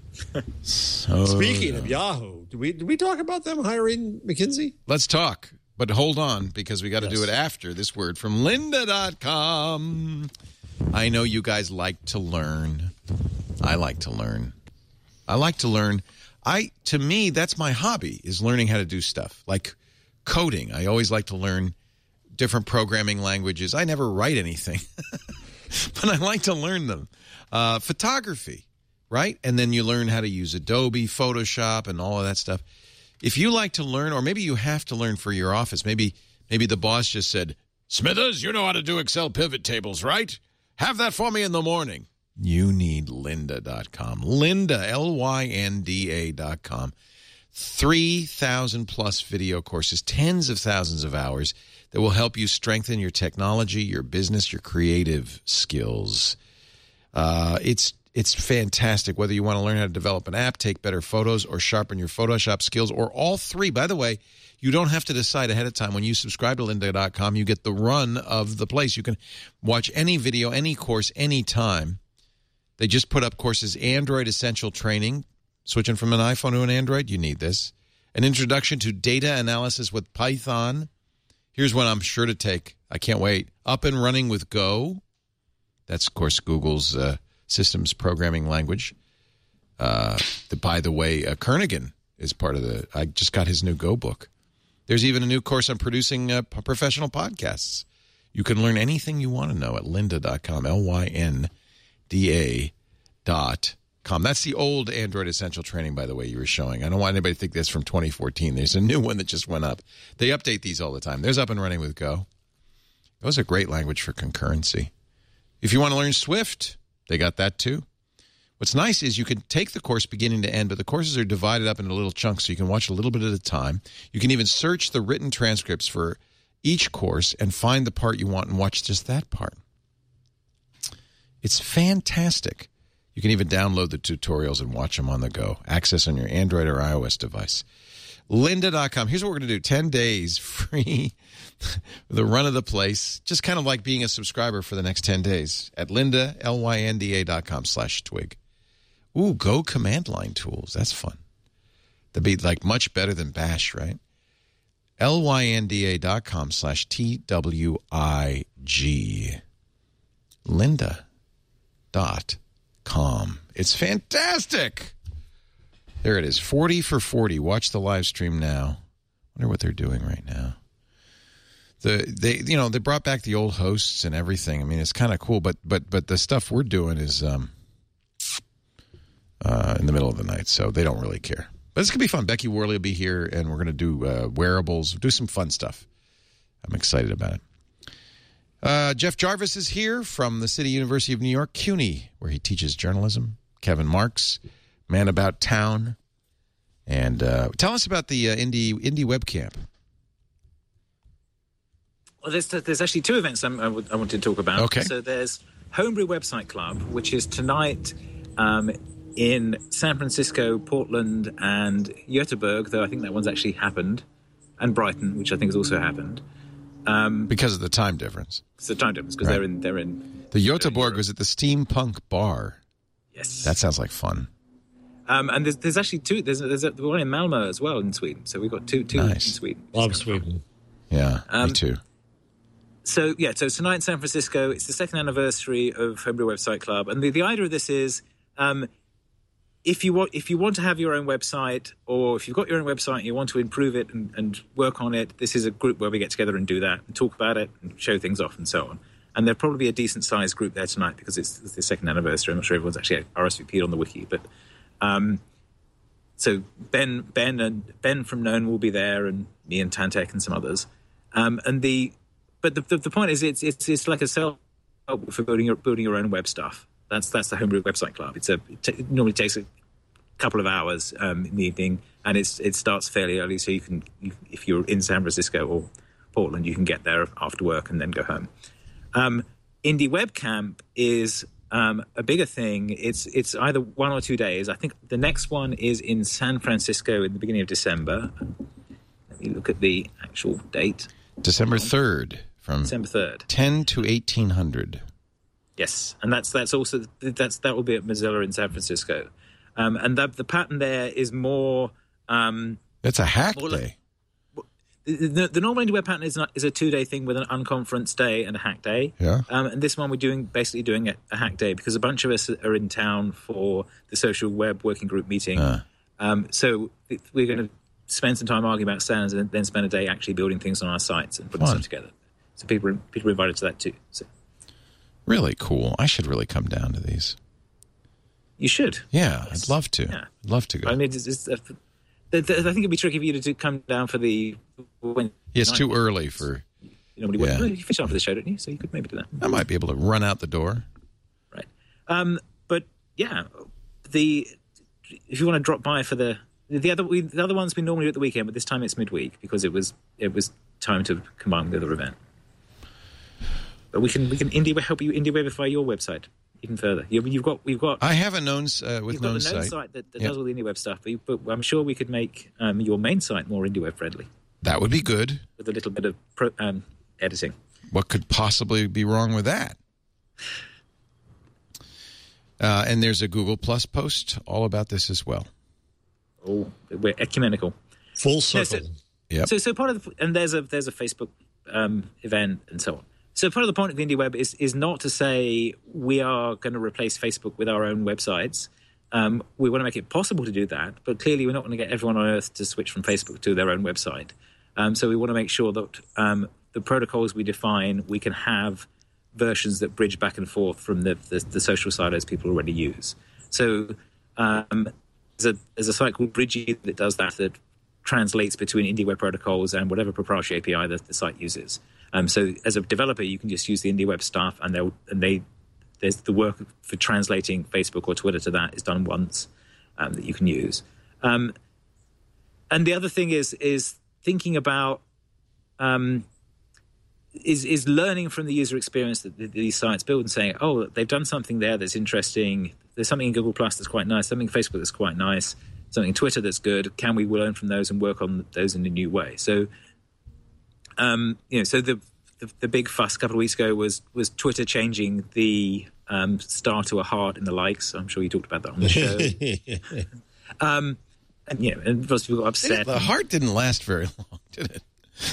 so Speaking of Yahoo, did we did we talk about them hiring McKinsey? Let's talk, but hold on because we got to yes. do it after this word from lynda dot com. I know you guys like to learn. I like to learn. I like to learn. I to me that's my hobby is learning how to do stuff like coding. I always like to learn different programming languages. I never write anything, but I like to learn them. Uh, photography, right? And then you learn how to use Adobe, Photoshop, and all of that stuff. If you like to learn, or maybe you have to learn for your office, maybe maybe the boss just said, Smithers, you know how to do Excel pivot tables, right? Have that for me in the morning. You need lynda dot com. Lynda, L Y N D A dot com. three thousand plus video courses, tens of thousands of hours that will help you strengthen your technology, your business, your creative skills. Uh, it's it's fantastic, whether you want to learn how to develop an app, take better photos, or sharpen your Photoshop skills, or all three. By the way, you don't have to decide ahead of time. When you subscribe to lynda dot com, you get the run of the place. You can watch any video, any course, anytime. They just put up courses, Android Essential Training, switching from an iPhone to an Android, you need this. An introduction to data analysis with Python. Here's one I'm sure to take. I can't wait. Up and running with Go. That's, of course, Google's uh, systems programming language. Uh, the, by the way, uh, Kernighan is part of the... I just got his new Go book. There's even a new course on producing uh, professional podcasts. You can learn anything you want to know at lynda dot com, L Y N D A dot com. That's the old Android Essential Training, by the way, you were showing. I don't want anybody to think that's from twenty fourteen. There's a new one that just went up. They update these all the time. There's Up and Running with Go. Go's a great language for concurrency. If you want to learn Swift, they got that too. What's nice is you can take the course beginning to end, but the courses are divided up into little chunks, so you can watch a little bit at a time. You can even search the written transcripts for each course and find the part you want and watch just that part. It's fantastic. You can even download the tutorials and watch them on the go. Access on your Android or iOS device. lynda dot com. Here's what we're going to do. ten days free. The run of the place. Just kind of like being a subscriber for the next ten days. At Lynda, L Y N D A dot com slash twig. Ooh, Go command line tools. That's fun. That'd be like much better than Bash, right? L Y N D A dot com slash T W I G. Lynda dot com. It's fantastic. There it is. forty for forty. Watch the live stream now. Wonder what they're doing right now. The they you know they brought back the old hosts and everything. I mean, it's kind of cool, but but but the stuff we're doing is um uh in the middle of the night, so they don't really care. But it's gonna be fun. Becky Worley will be here, and we're gonna do uh, wearables, do some fun stuff. I'm excited about it. Uh, Jeff Jarvis is here from the City University of New York, CUNY, where he teaches journalism. Kevin Marks, Man About Town. And uh, tell us about the uh, Indie Indie Web Camp. Well, there's, there's actually two events I'm, I, w- I want to talk about. Okay. So there's Homebrew Website Club, which is tonight um, in San Francisco, Portland, and Göteborg, though I think that one's actually happened, and Brighton, which I think has also happened. Um, because of the time difference. It's the time difference, because right. they're in... They're in the Göteborg was at the Steampunk Bar. Yes. That sounds like fun. Um, and there's, there's actually two. There's, there's a, one in Malmö as well in Sweden. So we've got two, two nice. in Sweden. Love Sweden. Yeah, um, me too. So, yeah, so tonight in San Francisco, it's the second anniversary of Homebrew Website Club. And the, the idea of this is um, if you want if you want to have your own website, or if you've got your own website and you want to improve it and, and work on it, this is a group where we get together and do that and talk about it and show things off and so on. And there'll probably be a decent-sized group there tonight because it's, it's the second anniversary. I'm not sure everyone's actually R S V P'd on the wiki, but... Um, so Ben, Ben, and Ben from Known will be there, and me and Tantec and some others. Um, and the, but the, the the point is, it's it's it's like a self for building your building your own web stuff. That's that's the Homebrew Website Club. It's a it, t- it normally takes a couple of hours um, in the evening, and it's it starts fairly early, so you can you, if you're in San Francisco or Portland, you can get there after work and then go home. Um, Indie Web Camp is um, a bigger thing. It's it's either one or two days. I think the next one is in San Francisco in the beginning of December. Let me look at the actual date. December third, from December third, ten to eighteen hundred. Yes, and that's that's also that's that will be at Mozilla in San Francisco, um, and the the pattern there is more. Um, It's a hack more day. Like, the, the, the normal Indie Web pattern is not, is a two day thing with an unconference day and a hack day. Yeah. Um, and this one we're doing basically doing a, a hack day because a bunch of us are in town for the social web working group meeting. Uh. Um, so we're going to spend some time arguing about standards and then spend a day actually building things on our sites and putting Fun. stuff together. So people people are invited to that too. So. Really cool. I should really come down to these. You should. Yeah, yes. I'd love to. Yeah. I'd love to go. I mean, it's, it's, uh, the, the, I think it'd be tricky for you to, to come down for the. When yeah, it's too early for. You normally yeah. would. You finish off for the show, don't you? So you could maybe do that. I might be able to run out the door. Right. Um, but yeah, the if you want to drop by for the the other we, the other ones we normally do at the weekend, but this time it's midweek because it was it was time to combine with the other event. But we can we can indie help you indie webify your website even further. You, you've got we've got. I have a known uh, with you've got known the known site, site that, that yep. does all the indie web stuff, but, you, but I'm sure we could make um, your main site more indie web friendly. That would be good. With a little bit of pro, um, editing. What could possibly be wrong with that? Uh, and there's a Google Plus post all about this as well. Oh, we're ecumenical. Full circle. Yeah, so, yep. so, so part of the, and there's a there's a Facebook um, event and so on. So part of the point of the Indie Web is is not to say we are going to replace Facebook with our own websites. Um, we want to make it possible to do that, but clearly we're not going to get everyone on Earth to switch from Facebook to their own website. Um, so we want to make sure that um, the protocols we define, we can have versions that bridge back and forth from the, the, the social silos people already use. So um, there's, a, there's a site called Bridgy that does that, that translates between Indie Web protocols and whatever proprietary A P I that the site uses. Um, so as a developer, you can just use the Indie Web stuff, and they'll and they there's the work for translating Facebook or Twitter to that is done once um, that you can use. Um, and the other thing is is thinking about um, is is learning from the user experience that these sites build and saying, oh, they've done something there that's interesting. There's something in Google Plus that's quite nice. Something in Facebook that's quite nice. Something in Twitter that's good. Can we learn from those and work on those in a new way? So. Um, you know, so the, the the big fuss a couple of weeks ago was was Twitter changing the um, star to a heart in the likes. I'm sure you talked about that on the show. um, and you know, and most people got upset. The heart didn't last very long, did it?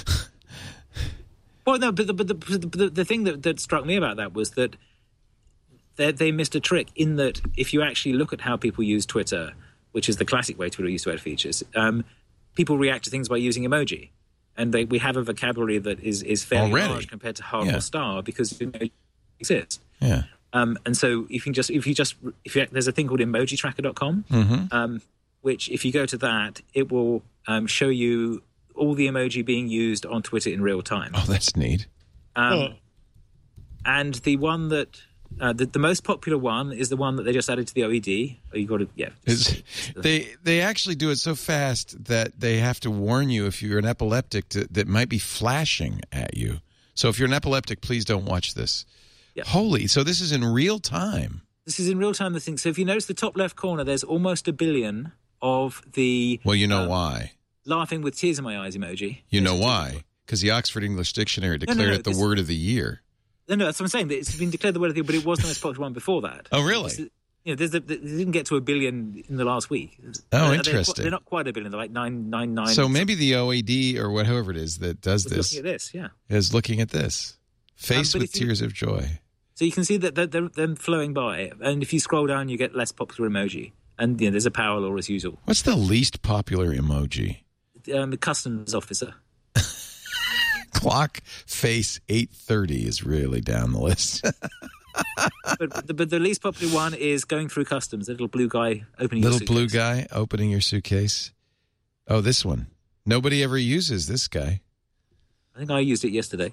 Well, no, but the but the, the, the thing that, that struck me about that was that they, they missed a trick in that if you actually look at how people use Twitter, which is the classic way Twitter used to add features, um, people react to things by using emoji. And they, we have a vocabulary that is, is fairly Already. large compared to heart Yeah. or star because emoji exists. Yeah. Um, and so if you can just if you just if you, there's a thing called emoji tracker dot com, Mm-hmm. um, which if you go to that, it will um, show you all the emoji being used on Twitter in real time. Oh, that's neat. Um, Oh. And the one that uh, the, the most popular one is the one that they just added to the O E D. Oh, you got to yeah. It's, they they actually do it so fast that they have to warn you if you're an epileptic to, that might be flashing at you. So if you're an epileptic, please don't watch this. Yeah. Holy! So this is in real time. This is in real time. The thing. So if you notice the top left corner, there's almost a billion of the Well, you know um, why? laughing with tears in my eyes emoji. You know why? Because the Oxford English Dictionary declared no, it the this- word of the year. No, no, that's what I'm saying. It's been declared the word of the year, but it was the most popular one before that. Oh, really? It's, you know, there's a, they didn't get to a billion in the last week. Oh, They're- interesting. They're, they're not quite a billion. They're like nine nine nine. So maybe the O E D or whatever it is that does was this looking at this, yeah. is looking at this. Face Um, but with if you- tears of joy. So you can see that they're, they're, they're flowing by, and if you scroll down, you get less popular emoji, and you know, there's a power law as usual. What's the least popular emoji? Um, the customs officer. Clock face eight thirty is really down the list. but, but, but the least popular one is going through customs. The little blue guy opening Little your blue suitcase. guy opening your suitcase. Oh, this one. Nobody ever uses this guy. I think I used it yesterday.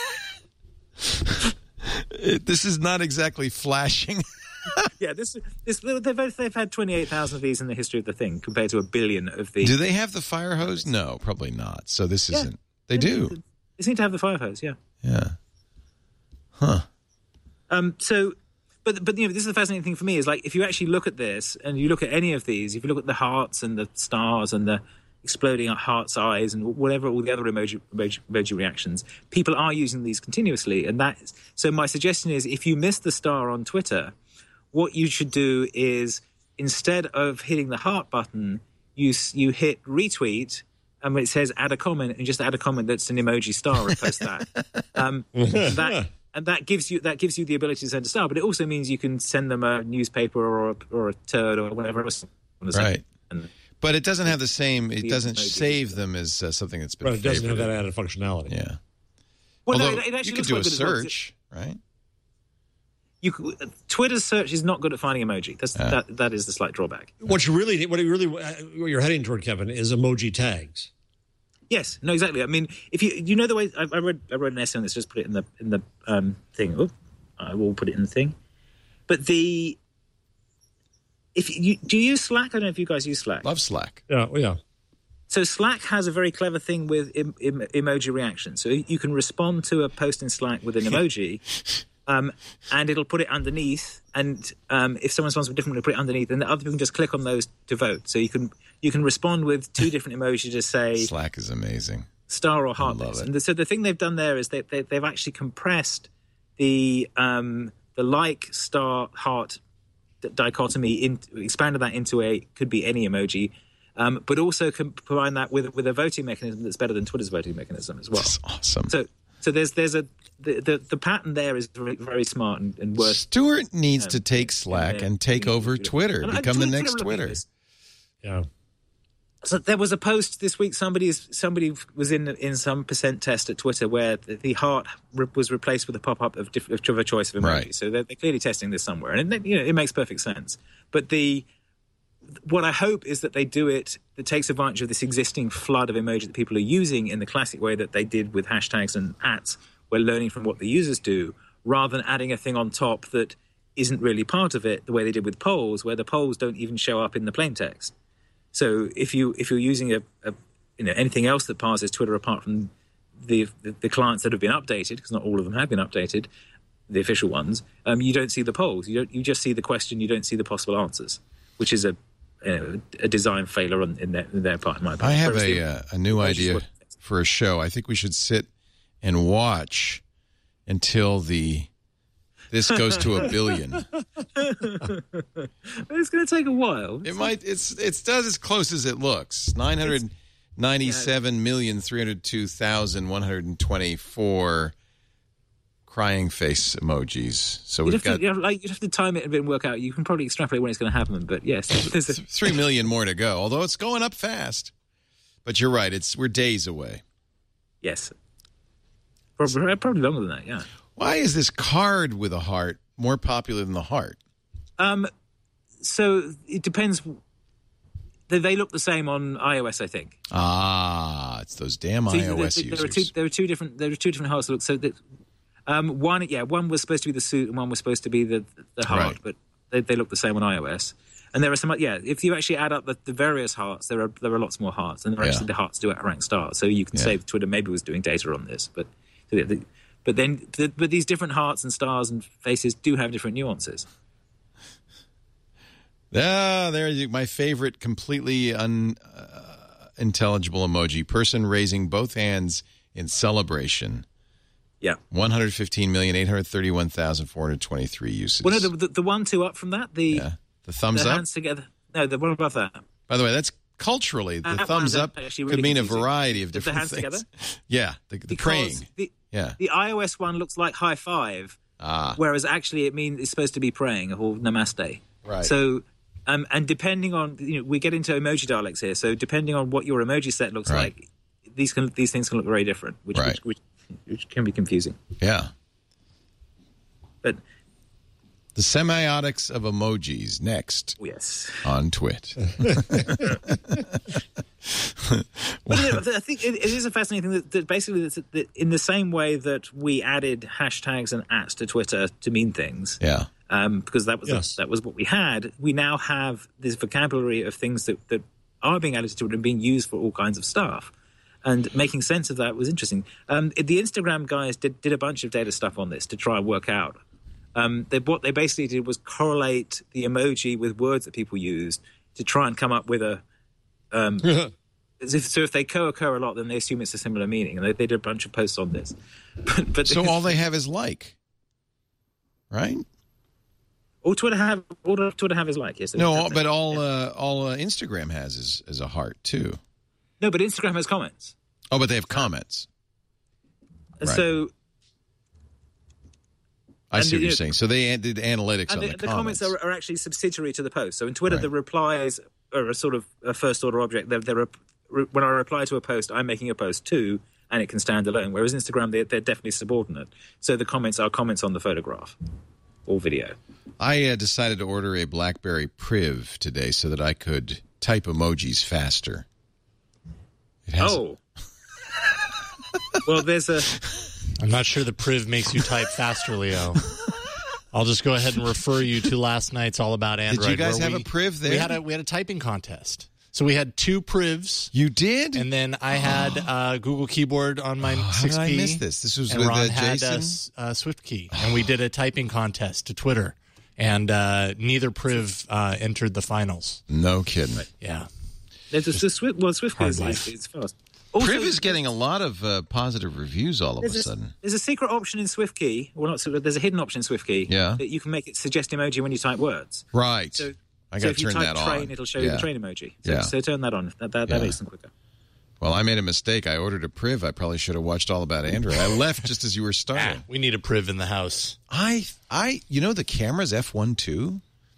It, this is not exactly flashing. yeah, this this they've they've had twenty-eight thousand of these in the history of the thing compared to a billion of the. Do they have the fire hose? No, probably not. So this Yeah. isn't. They do. They seem to have the fire hose. Yeah. Yeah. Huh. Um. So, but but you know, this is the fascinating thing for me is like if you actually look at this and you look at any of these, if you look at the hearts and the stars and the exploding heart's eyes and whatever all the other emoji, emoji emoji reactions, people are using these continuously, and that. Is, so my suggestion is, if you miss the star on Twitter, what you should do is instead of hitting the heart button, you you hit retweet. And when it says add a comment, and just add a comment that's an emoji star and post that. Um, that and that gives you that gives you the ability to send a star, but it also means you can send them a newspaper or a, or a turd or whatever else. Right. And But it doesn't have the same, it The doesn't emoji. save them as uh, something that's been Right, it doesn't have favorited. that added functionality. Yeah. well, Although no, it, it actually you could looks do quite a good as well, 'cause search, right? You could, Twitter's search is not good at finding emoji. That's Yeah. that that is the slight drawback. What you really, what you really, what you're heading toward, Kevin, is emoji tags. Yes, no, exactly. I mean, if you you know the way I, I read I read an essay on this, just put it in the in the um, thing. Oh, I will put it in the thing. But the if you do you use Slack? I don't know if you guys use Slack. Love Slack. Yeah, well, yeah. So Slack has a very clever thing with em, em, emoji reaction. So you can respond to a post in Slack with an emoji, um, and it'll put it underneath. And um, if someone responds with a different way, put it underneath, and the other people can just click on those to vote. So you can you can respond with two different emojis to say Slack is amazing. star or heart. love it. And the, so the thing they've done there is they, they, they've actually compressed the um, the like star heart dichotomy, in, expanded that into a could be any emoji. Um, but also combine that with with a voting mechanism that's better than Twitter's voting mechanism as well. That's awesome. So, so there's there's a the the, the pattern there is very, very smart and, and worth. Stuart needs um, to take Slack yeah, and take yeah, over yeah. Twitter, And I- become the Twitter next looking at Twitter. this. Yeah. So there was a post this week. Somebody somebody was in in some percent test at Twitter where the, the heart re- was replaced with a pop up of, diff- of a choice of emoji. Right. So they're, they're clearly testing this somewhere, and it, you know it makes perfect sense. But the what I hope is that they do it that takes advantage of this existing flood of emoji that people are using in the classic way that they did with hashtags and ats, where learning from what the users do, rather than adding a thing on top that isn't really part of it, the way they did with polls, where the polls don't even show up in the plain text. So if you if you're using a, a you know anything else that parses Twitter apart from the the, the clients that have been updated, because not all of them have been updated, the official ones, um, you don't see the polls. You don't. You just see the question. You don't see the possible answers, which is a you know, a design failure on, in, their, in their part. In my opinion. I have Whereas a the- uh, a new emojis idea work. for a show. I think we should sit and watch until the this goes to a billion. It's going to take a while. It might. It's it's does as close as it looks. Nine hundred ninety-seven million three hundred two thousand one hundred twenty-four crying face emojis. So You'd we've have, got to, you'd, have, like, you'd have to time it a bit and work out. You can probably extrapolate when it's going to happen, but yes, there's a, three million more to go. Although it's going up fast. But you're right. It's we're days away. yes, probably, probably longer than that. Yeah. Why is this card with a heart more popular than the heart? Um, so it depends. They, they look the same on iOS, I think. Ah, it's those damn So iOS there, there, users. there are two. There are two different. There are two different hearts to look. So that um, one, yeah, one was supposed to be the suit, and one was supposed to be the the heart. Right. But they, they look the same on iOS. And there are some. Yeah, if you actually add up the, the various hearts, there are there are lots more hearts, and there are Yeah. actually the hearts do outrank stars. So you can Yeah. say Twitter maybe was doing data on this, but so the, the, but then the, but these different hearts and stars and faces do have different nuances. Ah, there's my favorite completely unintelligible emoji. Person raising both hands in celebration. Yeah. one hundred fifteen million eight hundred thirty-one thousand four hundred twenty-three uses. Well, no, the, the, the one two up from that, the yeah. The thumbs the up. hands together. No, the one above that. By the way, that's culturally, the Uh, thumbs that's up actually could really mean a confusing. variety of The- the different hands things. together? Yeah, the, the Because praying. The, Yeah. the iOS one looks like high five, Ah, whereas actually it means it's supposed to be praying or namaste. Right. So, um, and depending on, you know, we get into emoji dialects here. So depending on what your emoji set looks Right. like, these can these things can look very different, which Right. which, which which can be confusing. yeah. But The semiotics of emojis next Oh, yes. on Twit. But you know, I think it, it is a fascinating thing that, that basically that, that in the same way that we added hashtags and ats to Twitter to mean things, Yeah. um, because that was Yes. that was what we had. We now have this vocabulary of things that, that are being added to it and being used for all kinds of stuff. And making sense of that was interesting. Um, the Instagram guys did, did a bunch of data stuff on this to try and work out. Um, they, what they basically did was correlate the emoji with words that people used to try and come up with a... Um, as if, so if they co-occur a lot, then they assume it's a similar meaning. And they, they did a bunch of posts on this. But, but So all they have is like, right? all Twitter have, all Twitter have is like, yes. No, that's it. but all uh, all uh, Instagram has is, is a heart, too. No, but Instagram has comments. Oh, but they have comments. And Right. so... I And see what the- you're saying. So they did analytics And on the, the, the comments are, are actually subsidiary to the post. So in Twitter, Right. the replies are a sort of a first-order object. They're, they're a, when I reply to a post, I'm making a post too, and it can stand alone. Whereas Instagram, they're, they're definitely subordinate. So the comments are comments on the photograph or video. I uh, decided to order a BlackBerry Priv today so that I could type emojis faster. It has, Oh. Well, there's a... I'm not sure the Priv makes you type faster, Leo. I'll just go ahead and refer you to last night's All About Android. Did you guys where have we- a Priv there? We had a we had a typing contest. So we had two Privs, You did? and then I had uh, Google Keyboard on my Oh, how six did P. I miss this? This was and with Ron uh, had Jason? uh, s- uh, Swift Key, and we did a typing contest to Twitter, and uh, neither Priv uh, entered the finals. No kidding. Yeah, There's a, the Swift, well, Swift Hard is, life. is, is fast. Also, Priv is getting a lot of uh, positive reviews all of a There's a, sudden. there's a secret option in SwiftKey. Well, not secret, there's a hidden option in SwiftKey. Yeah. That you can make it suggest emoji when you type words. Right. So, I so got if to you turn type that train, on. it'll show you Yeah. the train emoji. So, Yeah. so turn that on. That, that, that Yeah. makes them quicker. Well, I made a mistake. I ordered a Priv. I probably should have watched All About Android. I left just as you were starting. we need a Priv in the house. I, I, you know, the camera's F one point two,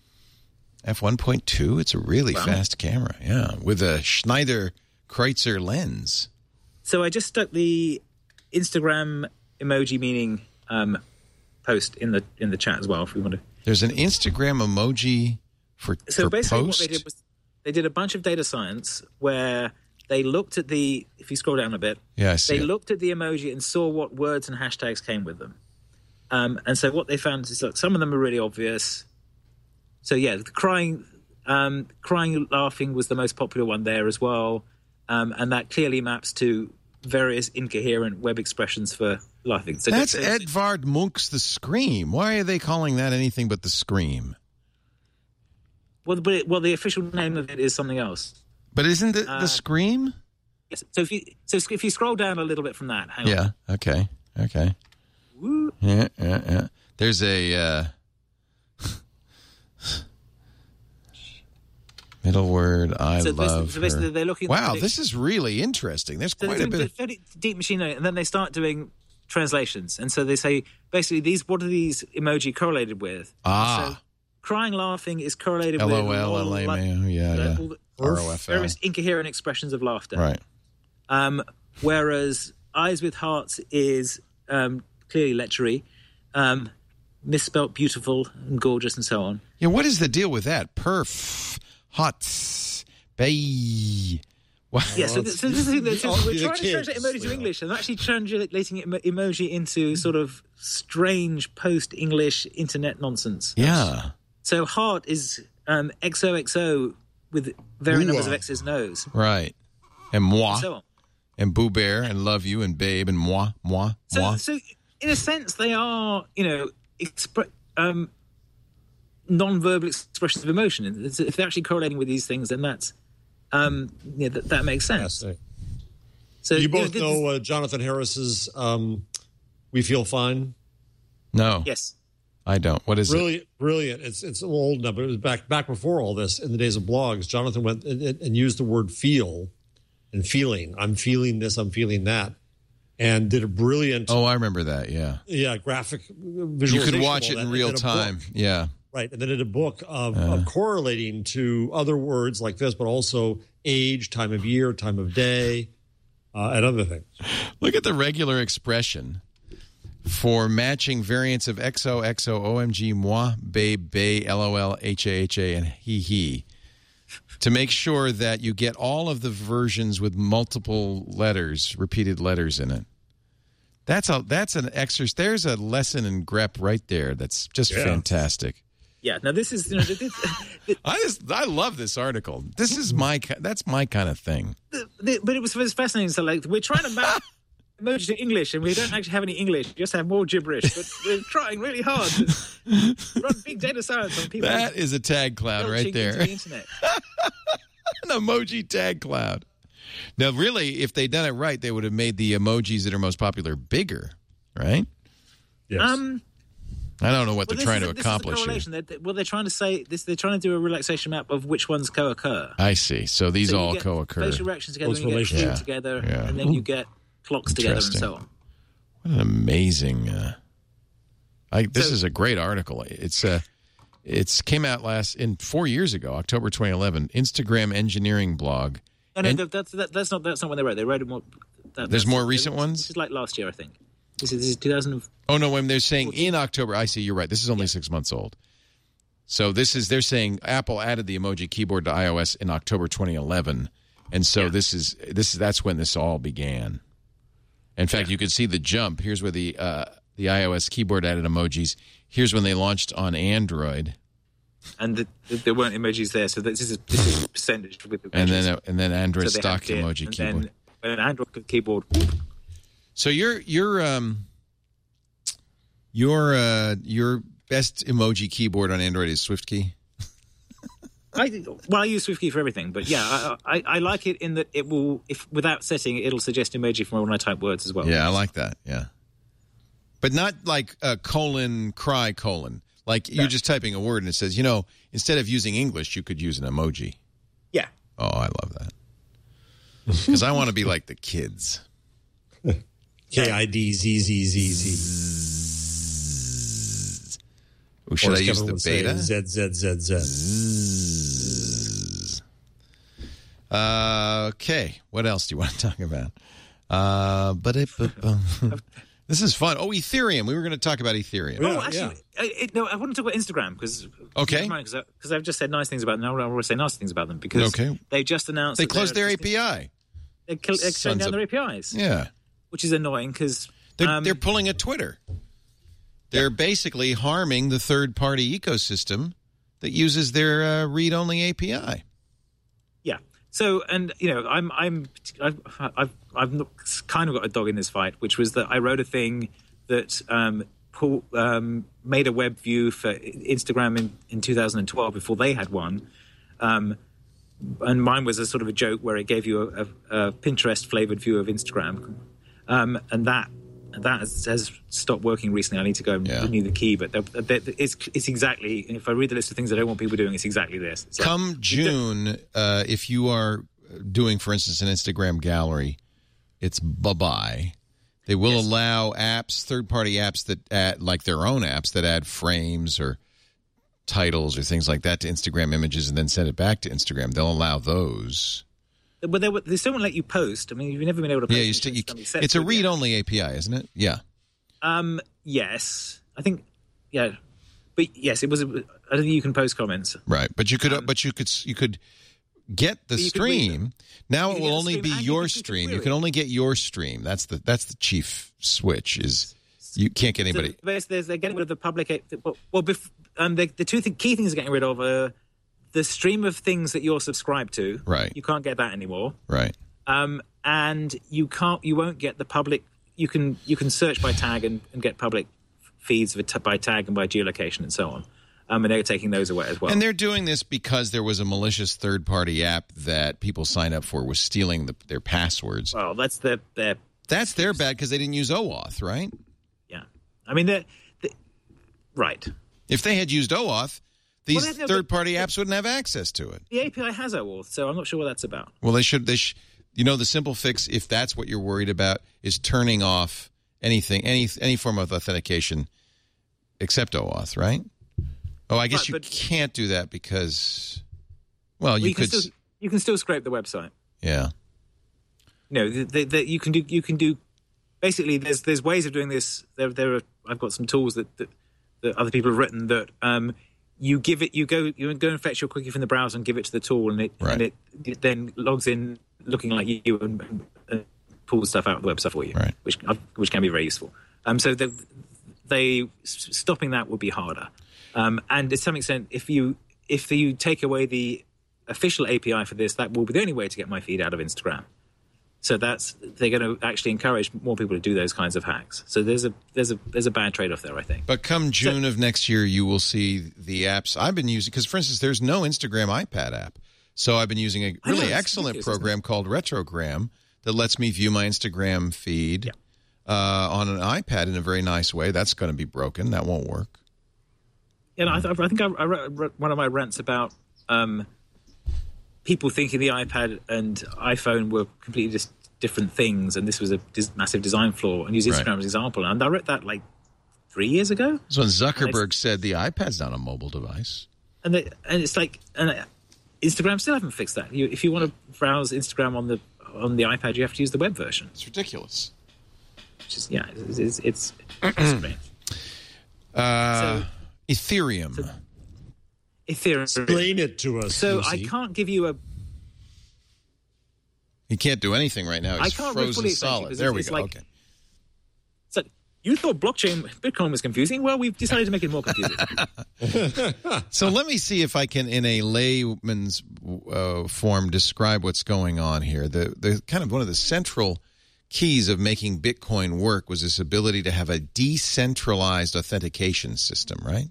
F one point two. It's a really Wow. fast camera. Yeah, with a Schneider Kreutzer lens. So I just stuck the Instagram emoji meaning um, post in the in the chat as well if we want to. There's an Instagram emoji for, So for basically post. what they did was they did a bunch of data science where they looked at the, if you scroll down a bit, yeah, I see. they it. looked at the emoji and saw what words and hashtags came with them. Um, and so what they found is that some of them are really obvious. So yeah, the crying, um, crying, laughing was the most popular one there as well. Um, and that clearly maps to various incoherent web expressions for laughing. So That's there's- Edvard Munch's The Scream. Why are they calling that anything but The Scream? Well, but it, well, the official name of it is something else. But isn't it Uh, The Scream? Yes. So if you so if you scroll down a little bit from that, hang on. Yeah. Okay. Okay. Woo. Yeah. Yeah. Yeah. There's a uh, middle word. I So basically- love so basically her. they're looking- Wow, they- this is really interesting. There's So quite they're a doing bit. Of, very deep machine learning, and then they start doing translations. And so they say basically these what are these emoji correlated with? Ah. So crying, laughing is correlated L with O L, all L A M like- A O, yeah, uh, yeah. all the- R O F L. various incoherent expressions of laughter. Right. Um, whereas eyes with hearts is um, clearly lechery, um, misspelt beautiful and gorgeous and so on. Yeah. What is the deal with that? Perf. Hots. Bay. Wow. Yeah, so, th- so this is the thing that All we're the trying to kids, translate emoji to yeah. English and actually translating emo- emoji into sort of strange post-English internet nonsense. Yeah. So heart is um, X O X O with varying numbers of Ooh-ah. X's and O's. Right. And moi. And so on. And Boo Bear and Love You and Babe and moi, moi, So, moi. so in a sense, they are, you know, expre- um, non-verbal expressions of emotion. And it's- if they're actually correlating with these things, then that's, um, yeah, that, that makes sense. Yes. So You know, both this- know uh, Jonathan Harris's um, "We Feel Fine." No, Yes. I don't. What is it? Brilliant, brilliant. It's it's old now, but it was back back before all this. In the days of blogs, Jonathan went and, and used the word "feel" and "feeling." I'm feeling this. I'm feeling that, and did a brilliant, Oh, I remember that. Yeah. yeah, graphic You visualization. could watch of it all in that, real and then a book. time. Yeah. Right, and then in a book of, of correlating to other words like this, but also age, time of year, time of day, uh, and other things. Look at the regular expression. for matching variants of X O, X O, O M G, moi, babe, bay, LOL, H A H A, and he he, to make sure that you get all of the versions with multiple letters, repeated letters in it. That's a that's an exercise. There's a lesson in grep right there. That's just Yeah. fantastic. Yeah. Now this is you know, this, this, I just I love this article. This is my ki- that's my kind of thing. the, the, but it was, it was fascinating. So like we're trying to map emoji to English, and we don't actually have any English. We just have more gibberish. But we're trying really hard to run big data science on people. That is a tag cloud right belching into there. the internet. An emoji tag cloud. Now, really, if they'd done it right, they would have made the emojis that are most popular bigger, right? Yes. Um. I don't know what Well, they're this trying is to a, this accomplish is a here. correlation. They're, well, they're trying to say this. They're trying to do a relaxation map of which ones co-occur. I see. So these So you all get co-occur. Facial reactions together, Those and you get relations. food Yeah. together, Yeah. and then you get clocks together, and Interesting. so on. What an amazing! Uh, I, this So- is a great article. It's uh, it's came out last in four years ago, October twenty eleven. Instagram engineering blog. No, no, And- that, that's that, that's not that's not when they wrote. They wrote it more. That, There's that's- more recent this ones? is like last year, I think. This is, this is two thousand. Oh no, when they're saying in October, I see. You're right. This is only six months old. So this is they're saying Apple added the emoji keyboard to iOS in October twenty eleven, and so Yeah. this is this is that's when this all began. In fact, you could see the jump. Here's where the uh, the iOS keyboard added emojis. Here's when they launched on Android, And the, the, there weren't emojis there, so this is this is a percentage with the and emojis. then and then Android So they stock hacked it, emoji and keyboard. Then an Android keyboard. So your your um your uh your best emoji keyboard on Android is SwiftKey. I, well, I use SwiftKey for everything, but yeah, I, I, I like it in that it will, if without setting it, it'll suggest emoji from when I type words as well. Yeah, I like that. Yeah, but not like a colon cry colon. Like you're just typing a word and it says, you know, instead of using English, you could use an emoji. Yeah. Oh, I love that because I want to be like the kids. K I D Z Z Z Z. Ooh, should Or I as use Kevin the would say, beta? Z Z Z Z. Uh, okay, what else do you want to talk about? Uh, but it, but, um, this is fun. Oh, Ethereum. We were going to talk about Ethereum. Yeah, Oh, actually, yeah. I, it, no, I want to talk about Instagram because Okay. because I've just said nice things about them. Now I want to say nice things about them because Okay. they just announced They that closed their they're- A P I. They're, kill- they're shutting Sons down of- their A P Is, Yeah, which is annoying because they're um, they're pulling a Twitter. They're basically harming the third-party ecosystem that uses their uh, read-only A P I. yeah. So and you know I'm I'm I've I've, I've not- kind of got a dog in this fight, which was that I wrote a thing that um, pull, um, made a web view for Instagram in, in two thousand twelve before they had one. Um, and mine was a sort of a joke where it gave you a, a, a Pinterest flavored view of Instagram, um, and that that has, has stopped working recently. I need to go and Yeah. renew the key, but they're, they're, it's it's exactly. If I read the list of things I don't want people doing, it's exactly this. It's like, Come June, uh, if you are doing, for instance, an Instagram gallery, it's bye-bye. They will Yes. allow apps, third-party apps that add, like their own apps that add frames or titles or things like that to Instagram images and then send it back to Instagram. They'll allow those. but they, they still won't let you post. I mean, you've never been able to. Post Yeah, you until still, you, somebody sets it's a it, yeah. read-only A P I, isn't it? Yeah. Um, yes, I think, yeah, but yes, it was. A, I don't think you can post comments. Right, but you could, Um, but you could, you could get the But you could read stream. them. Now You it can will get the only stream be and you your can feature stream. You query. can only get your stream. That's the that's the chief switch. Is you can't get anybody. So there's, there's, they're getting rid of the public. Well, well bef, um, the, the two th- key things they're getting rid of are the stream of things that you're subscribed to. Right. You can't get that anymore. Right. Um, and you can't. You won't get the public. You can you can search by tag and, and get public feeds with t- by tag and by geolocation and so on. Um, and they're taking those away as well. And they're doing this because there was a malicious third-party app that people signed up for was stealing the, their passwords. well, that's their their That's their bad because they didn't use OAuth, right? yeah. I mean, they're, they right. If they had used OAuth, these Well, they- no, but- third-party apps wouldn't have access to it. The A P I has OAuth, so I'm not sure what that's about. Well, they should. They sh- you know, the simple fix, if that's what you're worried about, is turning off anything, any any form of authentication except OAuth, right? Oh, I guess Right, you but- can't do that because, well, Well, you, you can could. still you can still scrape the website. Yeah. No, the, the, the, you can do you can do basically, there's there's ways of doing this. There there are I've got some tools that that, that other people have written that um, you give it you go you go and fetch your cookie from the browser and give it to the tool, and it Right. and it, it then logs in looking like you and, and, and pulls stuff out of the web stuff for you, Right. which which can be very useful. Um, so the, they stopping that would be harder. Um, and to some extent, if you if you take away the official A P I for this, that will be the only way to get my feed out of Instagram. So that's they're going to actually encourage more people to do those kinds of hacks. So there's a there's a there's a bad trade-off there, I think. But come June so, of next year, you will see the apps I've been using. Because, for instance, there's no Instagram iPad app. So I've been using a really know, excellent program called Retrogram that lets me view my Instagram feed yeah. uh, on an iPad in a very nice way. That's going to be broken. That won't work. Yeah, I, th- I think I, I wrote one of my rants about um, people thinking the iPad and iPhone were completely just different things, and this was a dis- massive design flaw, and use Instagram right. as an example. And I wrote that like three years ago. So when Zuckerberg said the iPad's not a mobile device. And they, and it's like, and Instagram still haven't fixed that. You, if you want to browse Instagram on the on the iPad, you have to use the web version. It's ridiculous. Which is, yeah, it's it's, it's, it's strange. Uh, so, Ethereum. So, Ethereum. Explain it to us. So Lucy. I can't give you a. He can't do anything right now. He's I can't frozen fully solid. There we it's go. Like, okay. So you thought blockchain Bitcoin was confusing? Well, we've decided to make it more confusing. So let me see if I can, in a layman's uh, form, describe what's going on here. The the kind of one of the central keys of making Bitcoin work was this ability to have a decentralized authentication system, right?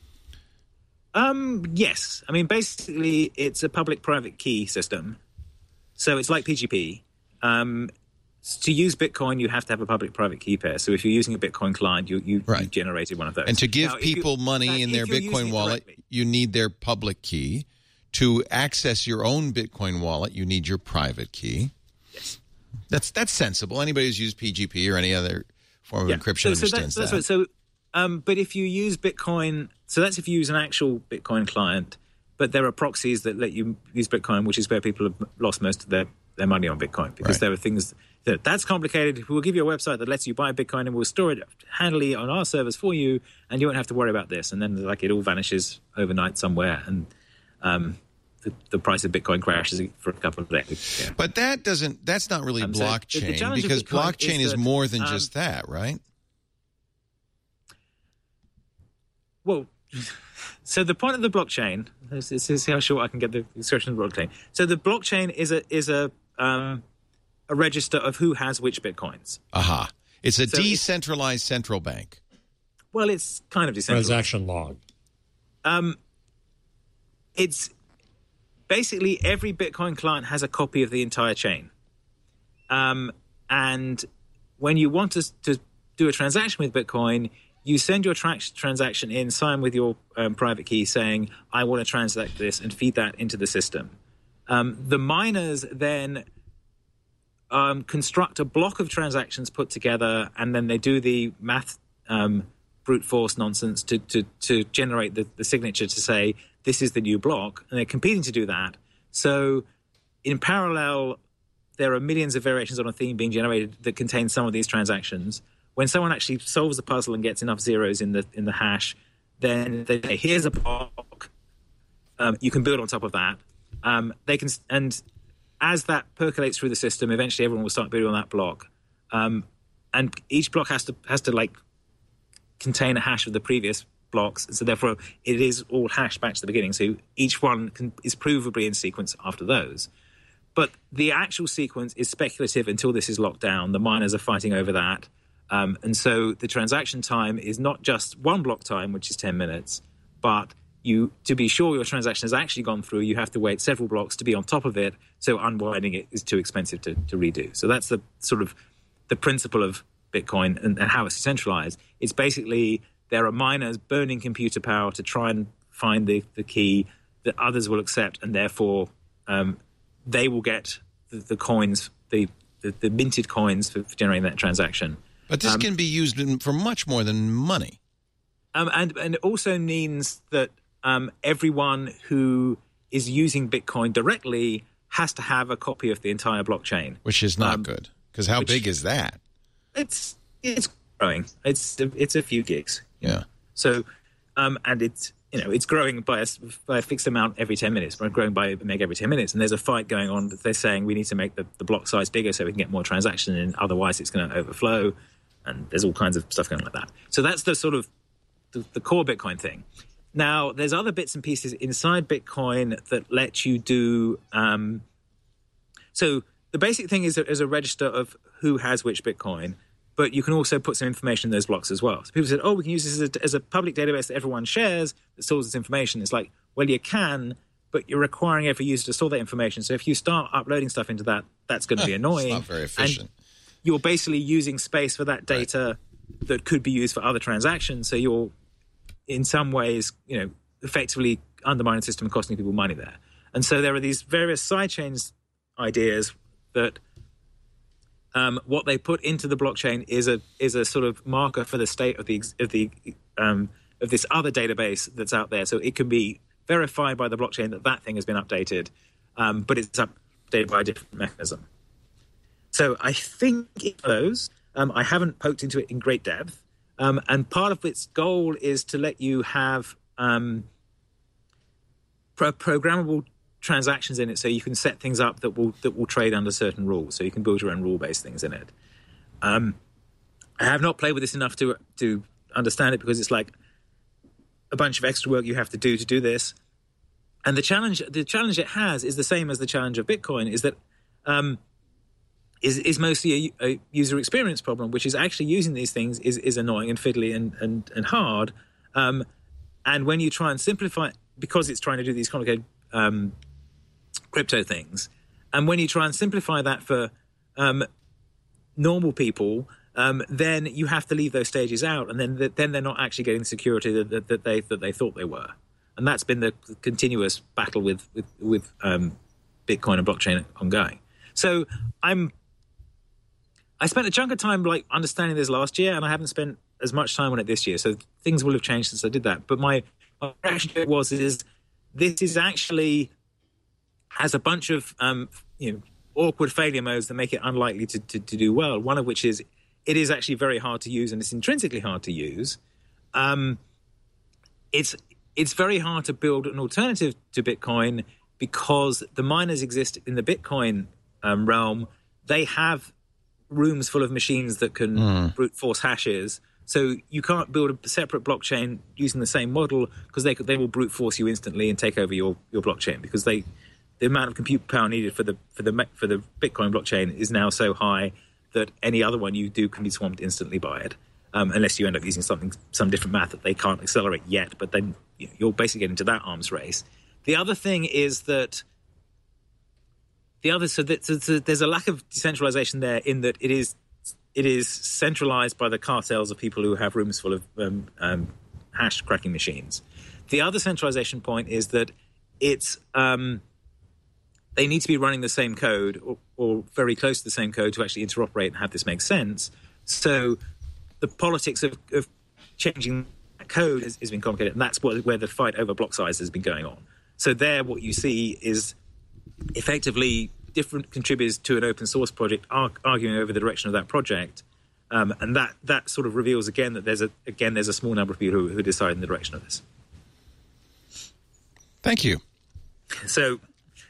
Um. Yes. I mean, basically, it's a public-private key system. So it's like P G P. Um, to use Bitcoin, you have to have a public-private key pair. So if you're using a Bitcoin client, you, you, right. you generated one of those. And to give now, people you, money fact, in their Bitcoin wallet, correctly. you need their public key. To access your own Bitcoin wallet, you need your private key. Yes. That's that's sensible. Anybody who's used P G P or any other form of yeah. encryption so, so understands that's, that. that's right. So, um, but if you use Bitcoin, so that's if you use an actual Bitcoin client, but there are proxies that let you use Bitcoin, which is where people have lost most of their their money on Bitcoin, because right. there are things that that's complicated. We'll give you a website that lets you buy Bitcoin and we'll store it handily on our servers for you, and you won't have to worry about this. And then like it all vanishes overnight somewhere, and um, the, the price of Bitcoin crashes for a couple of days. Yeah. But that doesn't. That's not really Um, so blockchain, the- the challenge of because Bitcoin blockchain is is that, more than um, just that, right? Well, so the point of the blockchain, this, this is how short I can get the description of the blockchain. So the blockchain is a is a um, a register of who has which Bitcoins. Aha. It's a So decentralized central bank. Well, it's kind of decentralized. Transaction log. Um, it's basically every Bitcoin client has a copy of the entire chain. Um, and when you want to, to do a transaction with Bitcoin, you send your tra- transaction in, sign with your um, private key saying, I want to transact this, and feed that into the system. Um, the miners then um, construct a block of transactions put together, and then they do the math um, brute force nonsense to, to, to generate the, the signature to say, this is the new block, and they're competing to do that. So in parallel, there are millions of variations on a theme being generated that contain some of these transactions. When someone actually solves the puzzle and gets enough zeros in the in the hash, then they say, here's a block. Um, you can build on top of that. Um, they can, and as that percolates through the system, eventually everyone will start building on that block. Um, and each block has to has to like contain a hash of the previous blocks. And so therefore, it is all hashed back to the beginning. So each one can, is provably in sequence after those. But the actual sequence is speculative until this is locked down. The miners are fighting over that. Um, and so the transaction time is not just one block time, which is ten minutes, but you to be sure your transaction has actually gone through, you have to wait several blocks to be on top of it. So unwinding it is too expensive to, to redo. So that's the sort of the principle of Bitcoin and, and how it's decentralized. It's basically there are miners burning computer power to try and find the, the key that others will accept, and therefore um, they will get the, the coins, the, the, the minted coins for, for generating that transaction. But this Um, can be used in, for much more than money. Um, and, and it also means that um, everyone who is using Bitcoin directly has to have a copy of the entire blockchain. Which is not Um, good. Because how which- big is that? it's it's growing. It's it's a few gigs. Yeah. So, um, and it's you know it's growing by a, by a fixed amount every ten minutes. We're growing by a meg every ten minutes, and there's a fight going on. They're saying we need to make the, the block size bigger so we can get more transaction in. Otherwise, it's going to overflow, and there's all kinds of stuff going on like that. So that's the sort of the, the core Bitcoin thing. Now, there's other bits and pieces inside Bitcoin that let you do. Um, so the basic thing is a, is a register of who has which Bitcoin, but you can also put some information in those blocks as well. So people said, oh, we can use this as a, as a public database that everyone shares that stores this information. It's like, well, you can, but you're requiring every user to store that information. So if you start uploading stuff into that, that's going to be annoying. It's not very efficient. And you're basically using space for that data right. that could be used for other transactions. So you're, in some ways, you know, effectively undermining the system and costing people money there. And so there are these various sidechains ideas that um, what they put into the blockchain is a is a sort of marker for the state of the of the um, of this other database that's out there. So it can be verified by the blockchain that that thing has been updated, um, but it's updated by a different mechanism. So I think it those. Um, I haven't poked into it in great depth. Um, and part of its goal is to let you have um, pro- programmable transactions in it, so you can set things up that will that will trade under certain rules. So you can build your own rule-based things in it. Um, I have not played with this enough to to understand it because it's like a bunch of extra work you have to do to do this. And the challenge the challenge it has is the same as the challenge of Bitcoin. Is that um, Is, is mostly a, a user experience problem, which is actually using these things is, is annoying and fiddly and, and, and hard. Um, and when you try and simplify, because it's trying to do these complicated um, crypto things, and when you try and simplify that for um, normal people, um, then you have to leave those stages out, and then then they're not actually getting the security that, that, that they that they thought they were. And that's been the continuous battle with with, with um, Bitcoin and blockchain ongoing. So I'm. I spent a chunk of time like understanding this last year, and I haven't spent as much time on it this year. So things will have changed since I did that. But my, my reaction to it was is this is actually has a bunch of um, you know awkward failure modes that make it unlikely to, to, to do well. One of which is it is actually very hard to use, and it's intrinsically hard to use. Um, it's it's very hard to build an alternative to Bitcoin because the miners exist in the Bitcoin um, realm. They have rooms full of machines that can mm. brute force hashes. So you can't build a separate blockchain using the same model because they they will brute force you instantly and take over your, your blockchain because they the amount of compute power needed for the for the for the Bitcoin blockchain is now so high that any other one you do can be swamped instantly by it, um, unless you end up using something some different math that they can't accelerate yet. But then you know, you'll basically get into that arms race. The other thing is that. The other, so, that, so, so there's a lack of decentralization there in that it is it is centralized by the cartels of people who have rooms full of um, um, hash cracking machines. The other centralization point is that it's um, they need to be running the same code or, or very close to the same code to actually interoperate and have this make sense. So the politics of, of changing that code has, has been complicated, and that's what, where the fight over block size has been going on. So there, what you see is effectively different contributors to an open source project are arguing over the direction of that project, um, and that that sort of reveals again that there's a again there's a small number of people who, who decide in the direction of this. Thank you. So,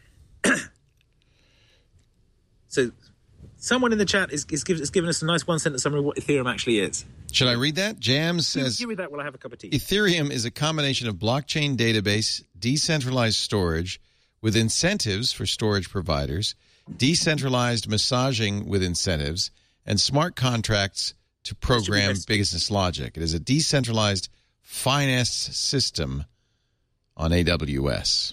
so someone in the chat is is, give, is giving us a nice one sentence summary of what Ethereum actually is. Should I read that? Jams says, you, you read that while I have a cup of tea. Ethereum is a combination of blockchain database, decentralized storage, with incentives for storage providers, decentralized massaging with incentives, and smart contracts to program business logic. It is a decentralized finance system on A W S.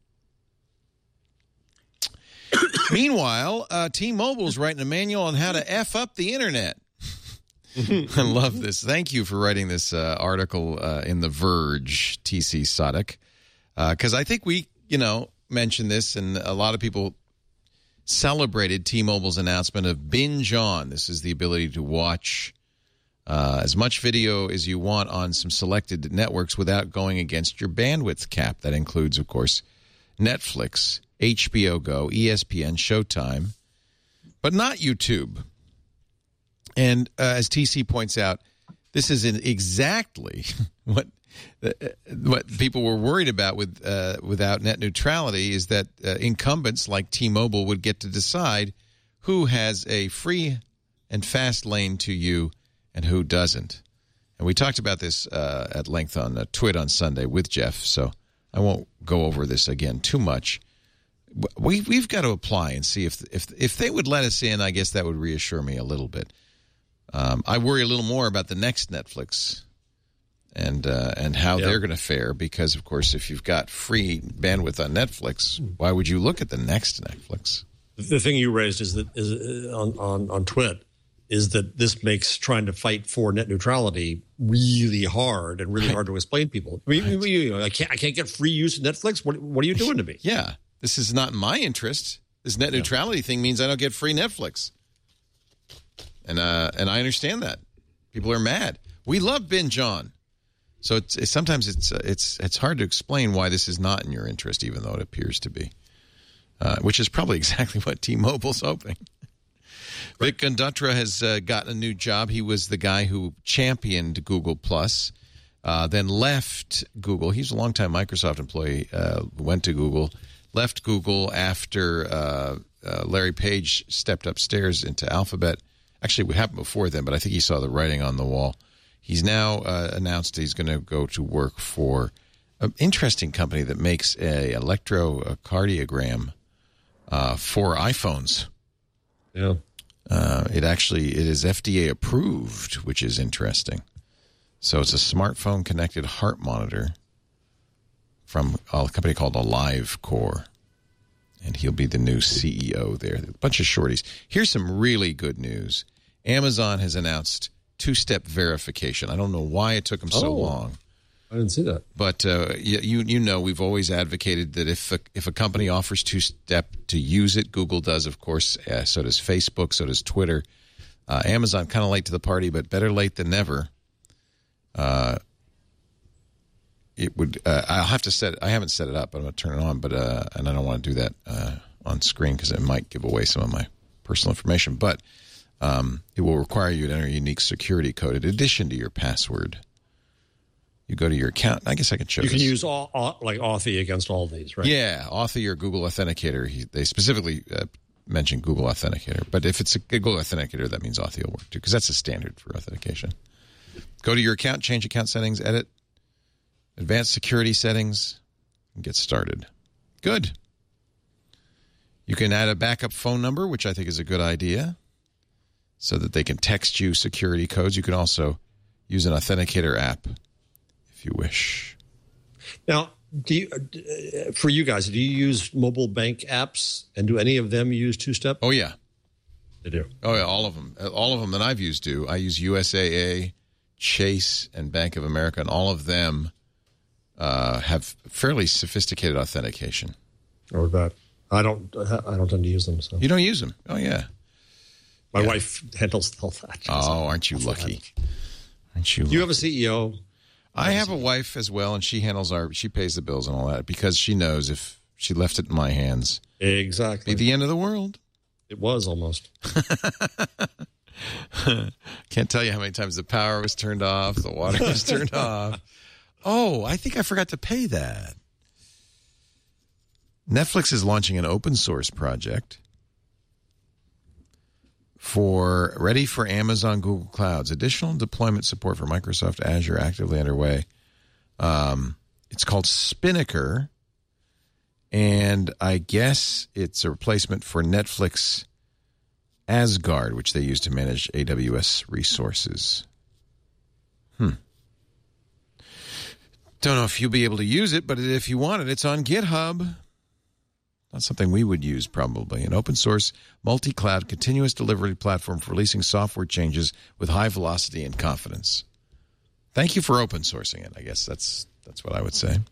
Meanwhile, uh, T-Mobile's writing a manual on how to F up the internet. I love this. Thank you for writing this uh, article uh, in The Verge, T C Sadek, because uh, I think we, you know, mentioned this, and a lot of people celebrated T-Mobile's announcement of Binge On. This is the ability to watch uh, as much video as you want on some selected networks without going against your bandwidth cap. That includes, of course, Netflix, H B O Go, E S P N, Showtime, but not YouTube. And uh, as T C points out, this is in exactly what uh, what people were worried about with uh, without net neutrality is that uh, incumbents like T-Mobile would get to decide who has a free and fast lane to you and who doesn't. And we talked about this uh, at length on uh, Twit on Sunday with Jeff, so I won't go over this again too much. We, we've got to apply and see if, if, if they would let us in. I guess that would reassure me a little bit. Um, I worry a little more about the next Netflix and uh, and how yep. they're going to fare because, of course, if you've got free bandwidth on Netflix, why would you look at the next Netflix? The thing you raised is that is on on on Twit is that this makes trying to fight for net neutrality really hard and really right. hard to explain to people. I mean, right. you know, I can't I can't get free use of Netflix. What what are you doing to me? Yeah, this is not in my interest. This net neutrality yeah. thing means I don't get free Netflix. And uh, and I understand that people are mad. We love binge on, so it's, it's sometimes it's uh, it's it's hard to explain why this is not in your interest, even though it appears to be, uh, which is probably exactly what T-Mobile's hoping. Right. Vic Gundutra has uh, gotten a new job. He was the guy who championed Google Plus, uh, then left Google. He's a longtime Microsoft employee. Uh, went to Google, left Google after uh, uh, Larry Page stepped upstairs into Alphabet. Actually, it happened before then, but I think he saw the writing on the wall. He's now uh, announced he's going to go to work for an interesting company that makes a electrocardiogram uh, for iPhones. Yeah, uh, it actually it is F D A approved, which is interesting. So it's a smartphone connected heart monitor from a company called AliveCore. And he'll be the new C E O there. A bunch of shorties. Here's some really good news. Amazon has announced two-step verification. I don't know why it took them so oh, long. I didn't see that. But uh, you you know we've always advocated that if a, if a company offers two-step to use it, Google does, of course. Uh, so does Facebook. So does Twitter. Uh, Amazon kind of late to the party, but better late than never. Uh, It would. Uh, I'll have to set. I haven't set it up, but I'm going to turn it on. But uh, and I don't want to do that uh, on screen because it might give away some of my personal information. But um, it will require you to enter a unique security code in addition to your password. You go to your account. I guess I can show. You this. can use all, all, like Authy against all these, right? Yeah, Authy or Google Authenticator. He, they specifically uh, mention Google Authenticator, but if it's a Google Authenticator, that means Authy will work too because that's a standard for authentication. Go to your account, change account settings, edit. Advanced security settings, and get started. Good. You can add a backup phone number, which I think is a good idea, so that they can text you security codes. You can also use an authenticator app if you wish. Now, do you, uh, for you guys, do you use mobile bank apps, and do any of them use two-step? Oh, yeah. They do? Oh, yeah, all of them. All of them that I've used do. I use U S A A, Chase, and Bank of America, and all of them Uh, have fairly sophisticated authentication. Or that I don't. I don't tend to use them. So you don't use them? Oh yeah. My yeah. wife handles all that. Oh, aren't you lucky? Aren't you? Do you have a C E O? I have a wife as well, and she handles our. She pays the bills and all that because she knows if she left it in my hands, exactly, it'd be the end of the world. It was almost. Can't tell you how many times the power was turned off, the water was turned off. Oh, I think I forgot to pay that. Netflix is launching an open source project for ready for Amazon Google Clouds. Additional deployment support for Microsoft Azure actively underway. Um, it's called Spinnaker, and I guess it's a replacement for Netflix Asgard, which they use to manage A W S resources. Hmm. Don't know if you'll be able to use it, but if you want it, it's on GitHub. Not something we would use, probably. An open source, multi-cloud, continuous delivery platform for releasing software changes with high velocity and confidence. Thank you for open sourcing it. I guess that's that's what I would say.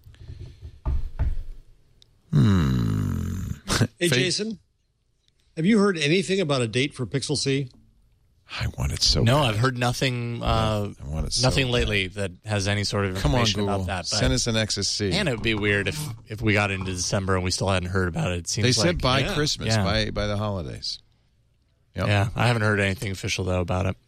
Hmm. Hey, Jason, have you heard anything about a date for Pixel C? I want it so no, bad. I've heard nothing. Uh, I want it so nothing bad. lately that has any sort of Come on, information Google. about that. But, Send us an X S C. and it would be weird if, if we got into December and we still hadn't heard about it. It seems They said like, by yeah. Christmas, Yeah. by by the holidays. Yep. Yeah, I haven't heard anything official, though, about it.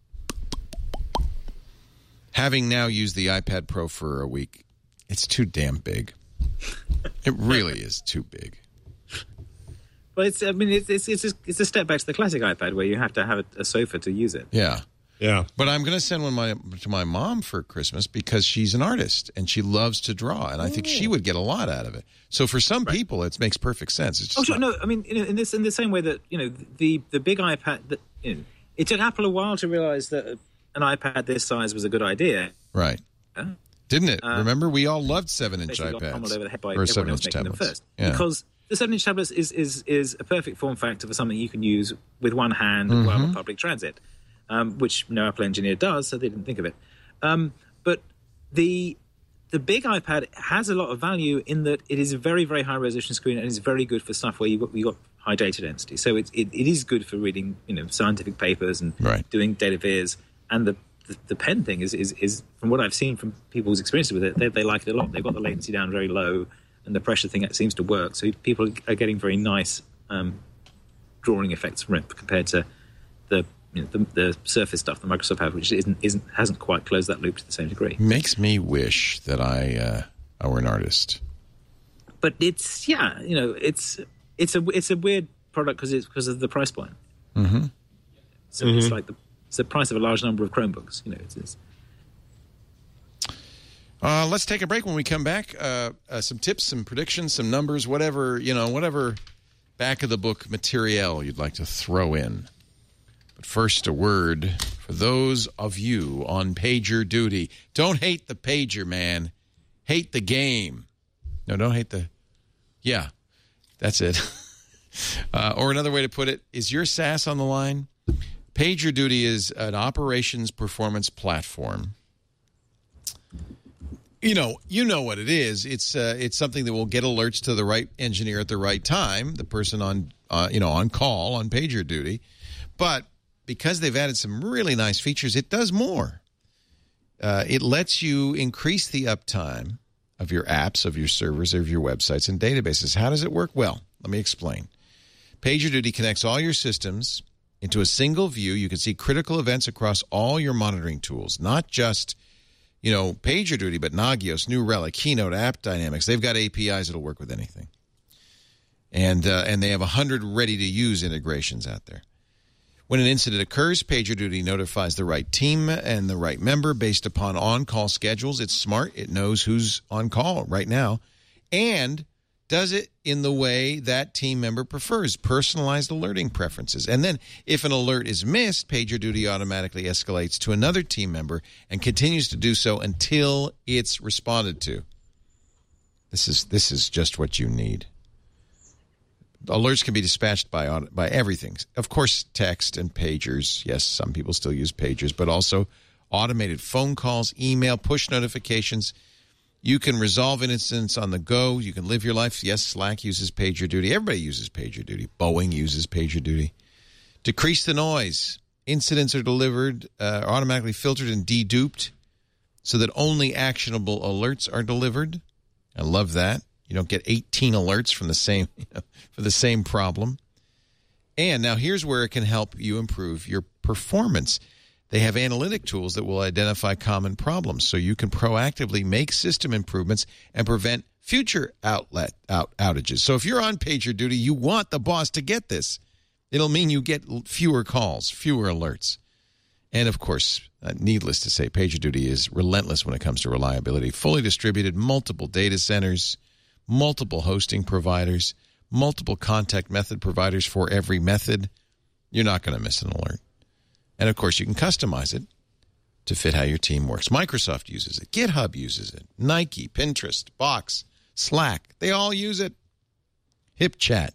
Having now used the iPad Pro for a week, it's too damn big. It really is too big. Well, it's, I mean, it's, it's, it's, a, it's a step back to the classic iPad where you have to have a, a sofa to use it. Yeah. Yeah. But I'm going to send one my, to my mom for Christmas because she's an artist and she loves to draw. And I think she would get a lot out of it. So for some right. people, it makes perfect sense. It's just oh, sure. not... No, I mean, in, in, this, in the same way that, you know, the, the big iPad, that, you know, it took Apple a while to realize that an iPad this size was a good idea. Right. Yeah. Didn't it? Um, Remember, we all loved seven-inch iPads. iPads. Over the head by or everyone else seven-inch making tablets. them first. Yeah. Because the seven-inch tablets is, is, is a perfect form factor for something you can use with one hand Mm-hmm. while on public transit, um, which no Apple engineer does, so they didn't think of it. Um, but the the big iPad has a lot of value in that it is a very, very high-resolution screen and is very good for stuff where you've got, you've got high data density. So it, it, it is good for reading, you know, scientific papers and right. doing data viz. And the, the, the pen thing is, is, is, from what I've seen from people's experiences with it, they, they like it a lot. They've got the latency down very low, and the pressure thing seems to work. So people are getting very nice um, drawing effects from it compared to the you know, the, the Surface stuff that Microsoft have, which isn't isn't hasn't quite closed that loop to the same degree. Makes me wish that I uh, I were an artist. But it's yeah, you know, it's it's a it's a weird product because it's because of the price point. Mm-hmm. So mm-hmm. it's like the it's the price of a large number of Chromebooks. You know, it's. it's Uh, let's take a break. When we come back, uh, uh, some tips, some predictions, some numbers, whatever, you know, whatever back of the book material you'd like to throw in. But first, a word for those of you on pager duty. Don't hate the pager, man. Hate the game. No, don't hate the... Yeah, that's it. uh, or another way to put it, is your S A S on the line? PagerDuty is an operations performance platform. You know, you know what it is. It's uh, it's something that will get alerts to the right engineer at the right time, the person on uh, you know on call on PagerDuty. But because they've added some really nice features, it does more. Uh, it lets you increase the uptime of your apps, of your servers, of your websites and databases. How does it work? Well, let me explain. PagerDuty connects all your systems into a single view. You can see critical events across all your monitoring tools, not just you know, PagerDuty, but Nagios, New Relic, Keynote, App Dynamics. They've got A P Is that'll work with anything. And uh, and they have one hundred ready-to-use integrations out there. When an incident occurs, PagerDuty notifies the right team and the right member based upon on-call schedules. It's smart. It knows who's on call right now and does it in the way that team member prefers, personalized alerting preferences. And then if an alert is missed, PagerDuty automatically escalates to another team member and continues to do so until it's responded to. This is this is just what you need. Alerts can be dispatched by by everything. Of course, text and pagers. Yes, some people still use pagers, but also automated phone calls, email, push notifications. You can resolve incidents on the go. You can live your life. Yes, Slack uses PagerDuty. Everybody uses PagerDuty. Boeing uses PagerDuty. Decrease the noise. Incidents are delivered, uh, automatically filtered and deduped so that only actionable alerts are delivered. I love that. You don't get eighteen alerts from the same you know, for the same problem. And now here's where it can help you improve your performance. They have analytic tools that will identify common problems so you can proactively make system improvements and prevent future outlet out outages. So if you're on PagerDuty, you want the boss to get this. It'll mean you get fewer calls, fewer alerts. And, of course, uh, needless to say, PagerDuty is relentless when it comes to reliability. Fully distributed, multiple data centers, multiple hosting providers, multiple contact method providers for every method. You're not going to miss an alert. And, of course, you can customize it to fit how your team works. Microsoft uses it. GitHub uses it. Nike, Pinterest, Box, Slack. They all use it. HipChat.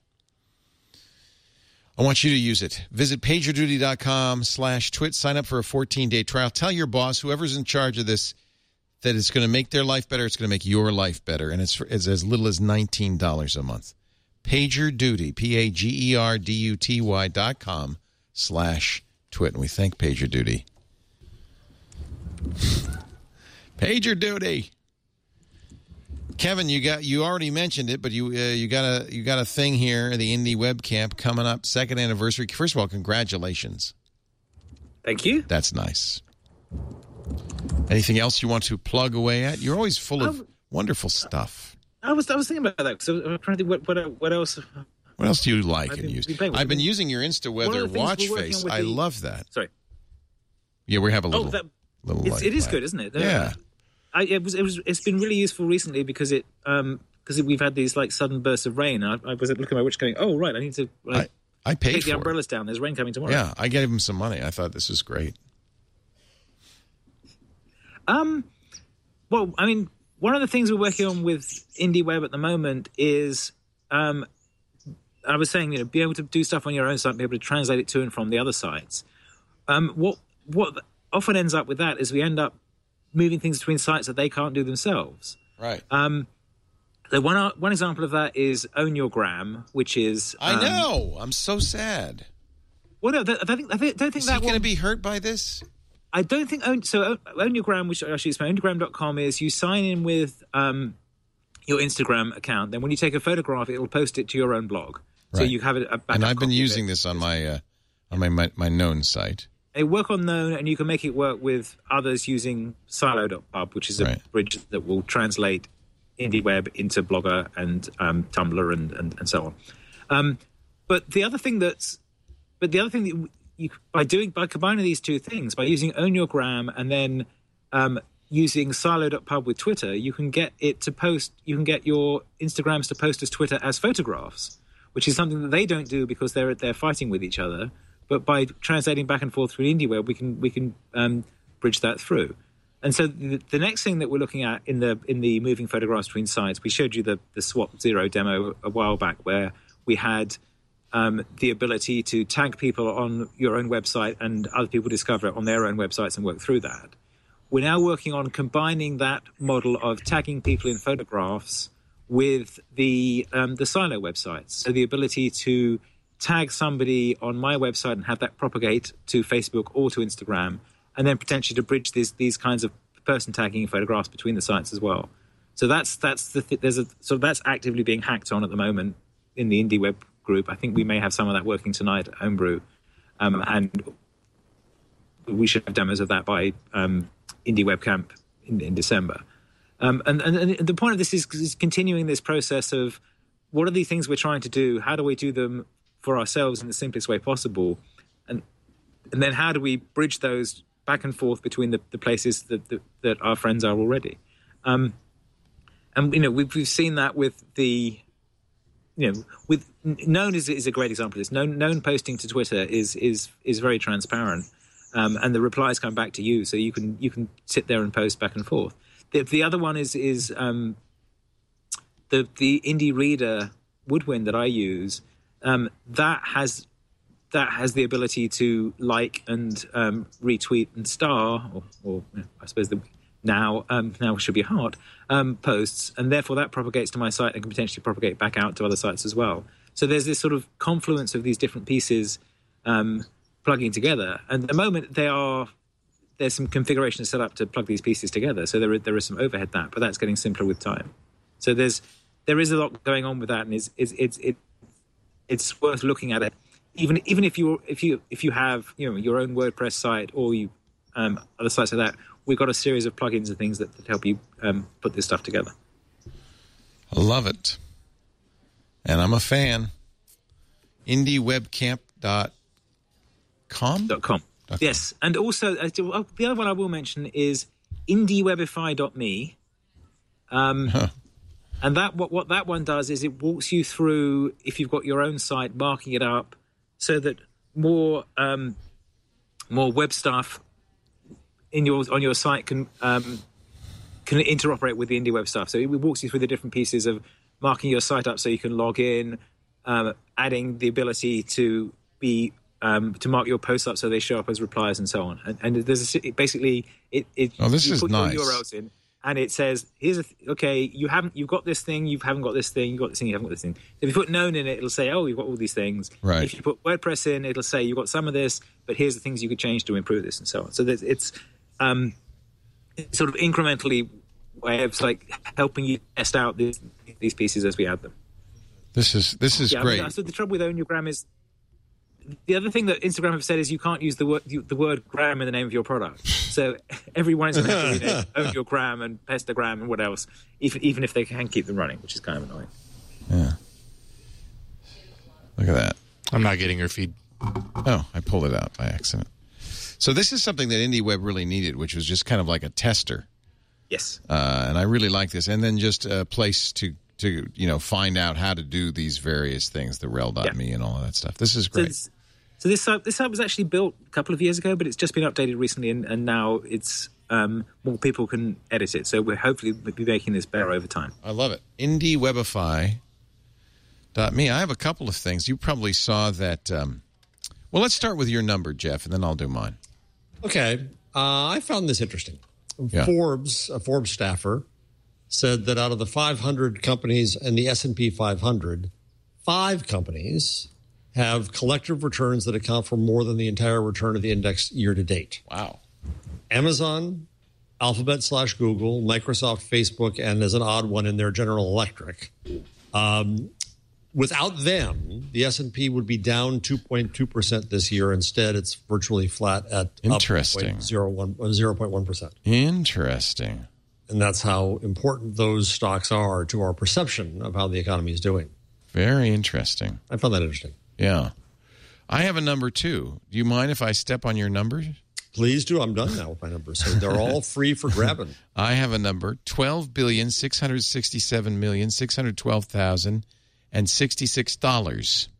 I want you to use it. Visit PagerDuty.com slash twit. Sign up for a fourteen-day trial. Tell your boss, whoever's in charge of this, that it's going to make their life better. It's going to make your life better. And it's, for, it's as little as nineteen dollars a month. PagerDuty, P A G E R D U T Y dot com slash twit. And we thank PagerDuty. PagerDuty. Kevin, you got you already mentioned it, but you uh, you got a you got a thing here, the Indie Web Camp coming up, second anniversary. First of all, congratulations. Thank you. That's nice. Anything else you want to plug away at? You're always full of um, wonderful stuff. I was I was thinking about that. So I'm trying to think what what, what else. What else do you like I've and been- use? been playing with- I've been using your Insta Weather the things watch we're working face. on with I the- love that. Sorry. Yeah, we have a little. Oh, that, little it's, like it is that. good, isn't it? Yeah. I, it was. It was. It's been really useful recently because it. Um, because we've had these like sudden bursts of rain. I, I was looking at my watch, going, "Oh, right, I need to like, I, I paid take for the it. umbrellas down. There's rain coming tomorrow." Yeah, I gave him some money. I thought this was great. Um. Well, I mean, one of the things we're working on with IndieWeb at the moment is, um, I was saying, you know, be able to do stuff on your own site, be able to translate it to and from the other sites. Um, what what often ends up with that is we end up moving things between sites that they can't do themselves. Right. Um, the one one example of that is Own Your Gram, which is I um, know. I'm so sad. Well, no, I don't think I don't think Is that he going to one. be hurt by this? I don't think own, so. Own, own Your Gram, which actually is own your gram dot com, is you sign in with um, your Instagram account. Then when you take a photograph, it will post it to your own blog. So Right. you have it. A backup And I've been copy of using it. this on my uh, on my, my my known site. They work on Known, and you can make it work with others using silo dot pub, which is a Right. bridge that will translate IndieWeb into Blogger and um, Tumblr and, and, and so on. Um, but the other thing that's, but the other thing that you, you by doing by combining these two things, by using Own Your Gram and then um, using silo dot pub with Twitter, you can get it to post. You can get your Instagrams to post as Twitter as photographs, which is something that they don't do because they're they're fighting with each other. But by translating back and forth through IndieWeb, we can we can um, bridge that through. And so the, the next thing that we're looking at in the in the moving photographs between sites, we showed you the the Swap Zero demo a while back, where we had um, the ability to tag people on your own website and other people discover it on their own websites and work through that. We're now working on combining that model of tagging people in photographs with the um, the Silo websites. So the ability to tag somebody on my website and have that propagate to Facebook or to Instagram, and then potentially to bridge these these kinds of person tagging photographs between the sites as well. So that's that's the th- there's a so that's actively being hacked on at the moment in the IndieWeb group. I think we may have some of that working tonight at Homebrew, um, and we should have demos of that by um, IndieWeb Camp in, in December. Um, and, and, and the point of this is, is continuing this process of what are the things we're trying to do? How do we do them for ourselves in the simplest way possible? And and then how do we bridge those back and forth between the, the places that, that that our friends are already? Um, and you know we've we've seen that with the you know with Known is is a great example of this. Known Known posting to Twitter is is is very transparent, um, and the replies come back to you, so you can you can sit there and post back and forth. The, the other one is is um, the the Indie Reader Woodwind that I use. Um, that has that has the ability to like and um, retweet and star, or, or I suppose the now um, now should be heart um, posts, and therefore that propagates to my site and can potentially propagate back out to other sites as well. So there's this sort of confluence of these different pieces um, plugging together, and at the moment they are. There's some configuration set up to plug these pieces together, so there is, there is some overhead that, but that's getting simpler with time. So there's there is a lot going on with that, and it's it's it's it, it's worth looking at it. Even even if you if you if you have you know your own WordPress site or you um, other sites like that, we've got a series of plugins and things that, that help you um, put this stuff together. I love it, and I'm a fan. indie web camp dot com Dot com. Yes, and also uh, the other one I will mention is indie webify dot me. Um, Huh. And that what, what that one does is it walks you through, if you've got your own site, marking it up so that more um, more web stuff in your on your site can um, can interoperate with the IndieWeb stuff. So it walks you through the different pieces of marking your site up so you can log in, um, adding the ability to be um, to mark your posts up so they show up as replies and so on. And, and there's a, basically it. it Oh, this you is put nice. your U R Ls in. And it says, "Here's a th- okay. You haven't. You've got this thing. You haven't got this thing. You've got this thing. You haven't got this thing." If you put Known in it, it'll say, "Oh, you've got all these things." Right. If you put WordPress in, it'll say, "You've got some of this, but here's the things you could change to improve this," and so on. So there's, it's um, it's sort of incrementally way of like helping you test out these these pieces as we add them. This is this is yeah, great. I mean, so the trouble with Own Your Gram is the other thing that Instagram have said is you can't use the word the word gram in the name of your product. So everyone is going to have to rename Own Your Gram and Pestagram and what else, even even if they can keep them running, which is kind of annoying. Yeah. Look at that. I'm not getting your feed. Oh, I pulled it out by accident. So this is something that IndieWeb really needed, which was just kind of like a tester. Yes. Uh, and I really like this. And then just a place to, to you know, find out how to do these various things, the rel dot me yeah. and all of that stuff. This is great. So, so this site, this site was actually built a couple of years ago, but it's just been updated recently, and, and now it's um, more people can edit it. So we're hopefully be making this better over time. I love it. IndieWebify dot me. I have a couple of things. You probably saw that. Um, well, let's start with your number, Jeff, and then I'll do mine. Okay. Uh, I found this interesting. Yeah. Forbes, a Forbes staffer, said that out of the five hundred companies in the S and P five hundred, five companies have collective returns that account for more than the entire return of the index year to date. Wow. Amazon, Alphabet slash Google, Microsoft, Facebook, and as an odd one in there, General Electric. Um, without them, the S and P would be down two point two percent this year. Instead, it's virtually flat at Interesting. zero point one percent. Interesting. And that's how important those stocks are to our perception of how the economy is doing. Very interesting. I found that interesting. Yeah. I have a number, too. Do you mind if I step on your number? Please do. I'm done now with my numbers. So they're all free for grabbing. I have a number, twelve billion six hundred sixty-seven million six hundred twelve thousand sixty-six dollars.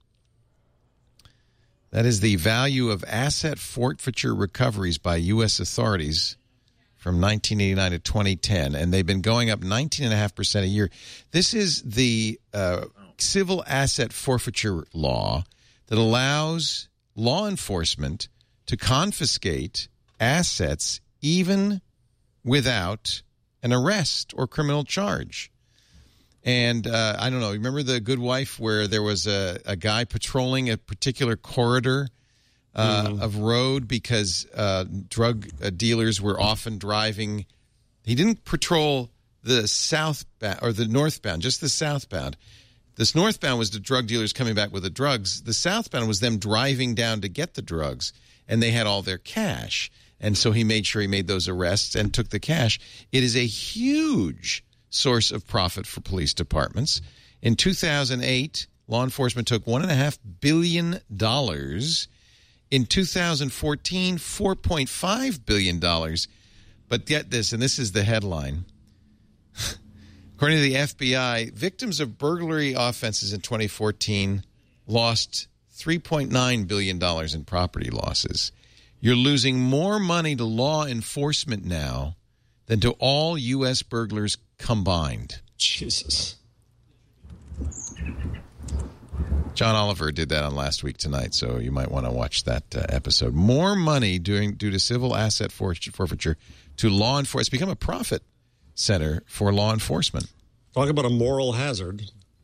That is the value of asset forfeiture recoveries by U S authorities from nineteen eighty-nine to twenty ten, and they've been going up nineteen point five percent a year. This is the uh, civil asset forfeiture law that allows law enforcement to confiscate assets even without an arrest or criminal charge. And uh, I don't know, remember The Good Wife where there was a, a guy patrolling a particular corridor uh, mm. of road because uh, drug uh, dealers were often driving. He didn't patrol the southbound or the northbound, just the southbound. This northbound was the drug dealers coming back with the drugs. The southbound was them driving down to get the drugs, and they had all their cash. And so he made sure he made those arrests and took the cash. It is a huge source of profit for police departments. In two thousand eight, law enforcement took one point five billion dollars. In two thousand fourteen, four point five billion dollars. But get this, and this is the headline. According to the F B I, victims of burglary offenses in twenty fourteen lost three point nine billion dollars in property losses. You're losing more money to law enforcement now than to all U S burglars combined. Jesus. John Oliver did that on Last Week Tonight, so you might want to watch that uh, episode. More money doing, due to civil asset forfeiture to law enforcement. It's become a profit center for law enforcement. Talk about a moral hazard.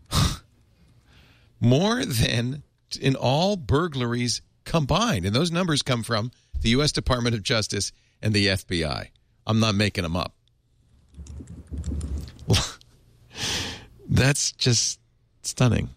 More than in all burglaries combined. And those numbers come from the U S Department of Justice and the F B I. I'm not making them up. That's just stunning.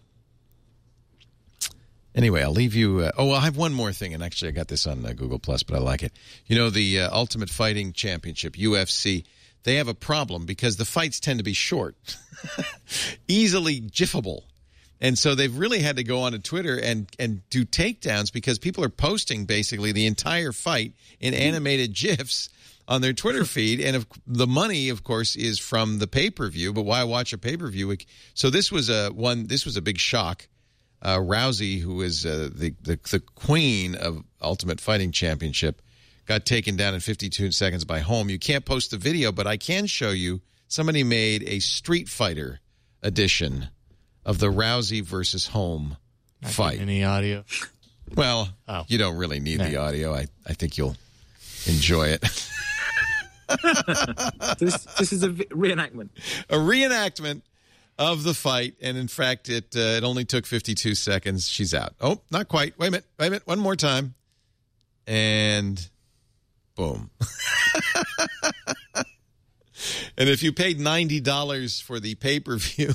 Anyway, I'll leave you. Uh, oh, I have one more thing, and actually I got this on uh, Google Plus, but I like it. You know, the uh, Ultimate Fighting Championship, U F C, they have a problem because the fights tend to be short, easily jiffable. And so they've really had to go onto Twitter and, and do takedowns because people are posting basically the entire fight in animated GIFs on their Twitter feed. And if, the money, of course, is from the pay-per-view. But why watch a pay-per-view? So this was a one. This was a big shock. Uh, Rousey, who is uh, the, the the queen of Ultimate Fighting Championship, got taken down in fifty-two seconds by Holm. You can't post the video, but I can show you. Somebody made a Street Fighter edition of the Rousey versus Holm Not fight. Any audio? Well, oh. you don't really need no. the audio. I, I think you'll enjoy it. this, this is a reenactment. A reenactment of the fight, and in fact, it uh, it only took fifty-two seconds. She's out. Oh, not quite. Wait a minute. Wait a minute. One more time. And boom. And if you paid ninety dollars for the pay-per-view,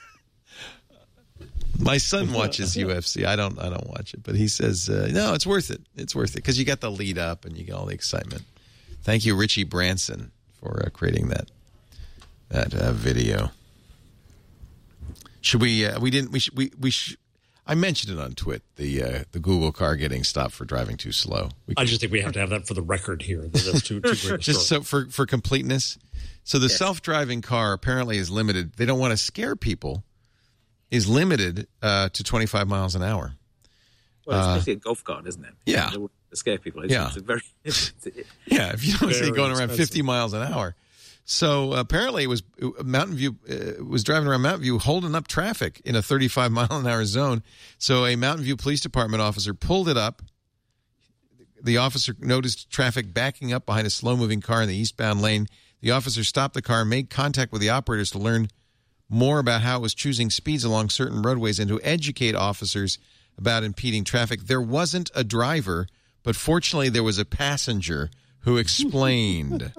my son watches U F C. I don't I don't watch it, but he says, uh, no, it's worth it. It's worth it because you got the lead up and you get all the excitement. Thank you, Richie Branson, for uh, creating that that uh, video. Should we? Uh, we didn't. We should. We. we sh- I mentioned it on Twitter. The uh, the Google car getting stopped for driving too slow. We I just think we have to have that for the record here. That's too, too great a story. Just so for for completeness. So the yeah. self-driving car apparently is limited. They don't want to scare people. Is limited uh, to twenty-five miles an hour. Well, it's basically uh, a golf cart, isn't it? Yeah. To scare people. It's, yeah. It's a very, it's, it, yeah. If you don't see going around expensive. fifty miles an hour. So apparently, it was Mountain View uh, was driving around Mountain View, holding up traffic in a thirty-five mile an hour zone. So a Mountain View Police Department officer pulled it up. The officer noticed traffic backing up behind a slow-moving car in the eastbound lane. The officer stopped the car and made contact with the operators to learn more about how it was choosing speeds along certain roadways and to educate officers about impeding traffic. There wasn't a driver, but fortunately, there was a passenger who explained.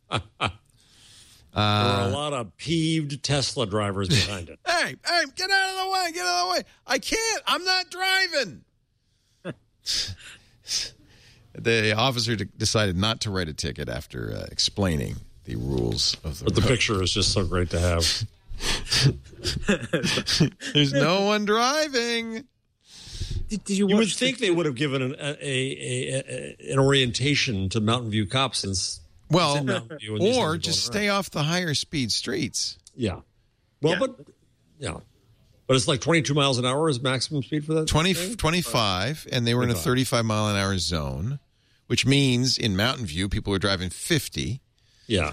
Uh, there were a lot of peeved Tesla drivers behind it. Hey, hey, get out of the way, get out of the way. I can't, I'm not driving. The officer d- decided not to write a ticket after uh, explaining the rules of the But road. the picture is just so great to have. There's no one driving. Did, did you, You watch would think they would have given an, a, a, a, an orientation to Mountain View cops since Well, in Mountain View and these or things are just going stay off the higher speed streets. Yeah. Well, Yeah. but yeah. But it's like twenty-two miles an hour is maximum speed for that twenty, thing? twenty-five, and they were in a thirty-five mile an hour zone, which means in Mountain View, people were driving fifty. Yeah.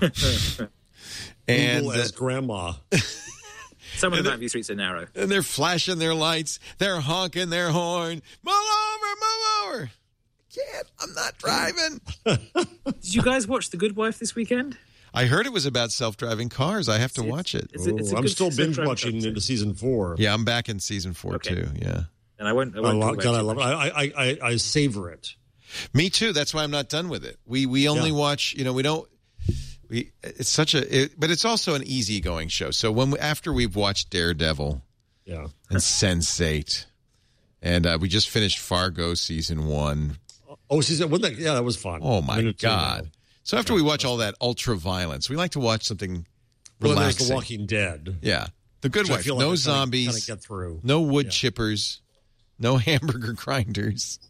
And, Google as uh, grandma. Some of the Mountain View streets are narrow. and they're flashing their lights. They're honking their horn. Move over, move over. Can't. I'm not driving. Did you guys watch The Good Wife this weekend? I heard it was about self-driving cars. I have to It's- watch it. It's a, it's a I'm good still binge self-driving watching episode. into season four. Yeah, I'm back in season four, Okay. too. Yeah. And I won't. I I won't love, talk God, about I it love it. I, I, I, I savor it. Me too. That's why I'm not done with it. We we only Yeah. watch, you know, we don't, we, it's such a, it, but it's also an easygoing show. So when we, after we've watched Daredevil Yeah. and Sense eight, and uh, we just finished Fargo season one. Oh, season wasn't that? Yeah, that was fun. Oh my Minute two God. now. So after we watch all that ultra violence, we like to watch something Well, then there's relaxing. The Walking Dead. Yeah. The Good Which I Wife. feel like No I kinda- zombies. kinda get through. No wood Yeah. chippers. No hamburger grinders.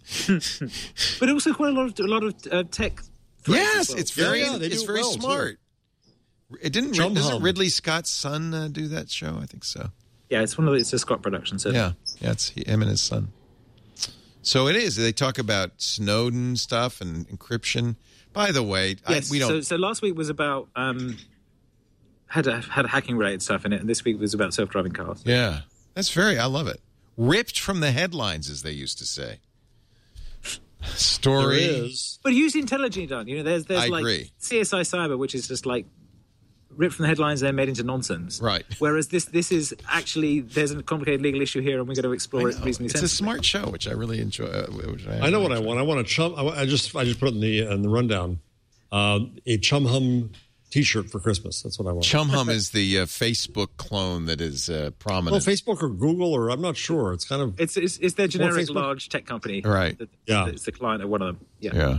But also quite a lot of a lot of uh, tech. threats Yes, as well. it's very Yeah, yeah, they it's do very well, too. smart. It didn't Chum doesn't Hum. Ridley Scott's son uh, do that show? I think so. Yeah, it's one of the, it's a Scott production. So Yeah, yeah, it's he, him and his son. So it is. They talk about Snowden stuff and encryption. By the way, yes. I, we don't. So, so last week was about um, had a, had hacking related stuff in it, and this week was about self driving cars. Yeah, that's very. I love it. Ripped from the headlines, as they used to say. There Story. is. But used intelligently done. You know, there's there's I like agree. C S I Cyber, which is just like ripped from the headlines, then made into nonsense. Right. Whereas this this is actually there's a complicated legal issue here, and we're going to explore it reasonably It's a sensibly. smart show, which I really enjoy. Uh, which I, I know what really I enjoy. want. I want a chum. I I just I just put it in the in the rundown. Uh, a Chum Hum T-shirt for Christmas. That's what I want. Chum Hum is the uh, Facebook clone that is uh, well, prominent. Facebook or Google or I'm not sure. It's kind of It's, it's it's their generic Facebook? large tech company, Right. That, Yeah. It's the client of one of them. Yeah. Yeah.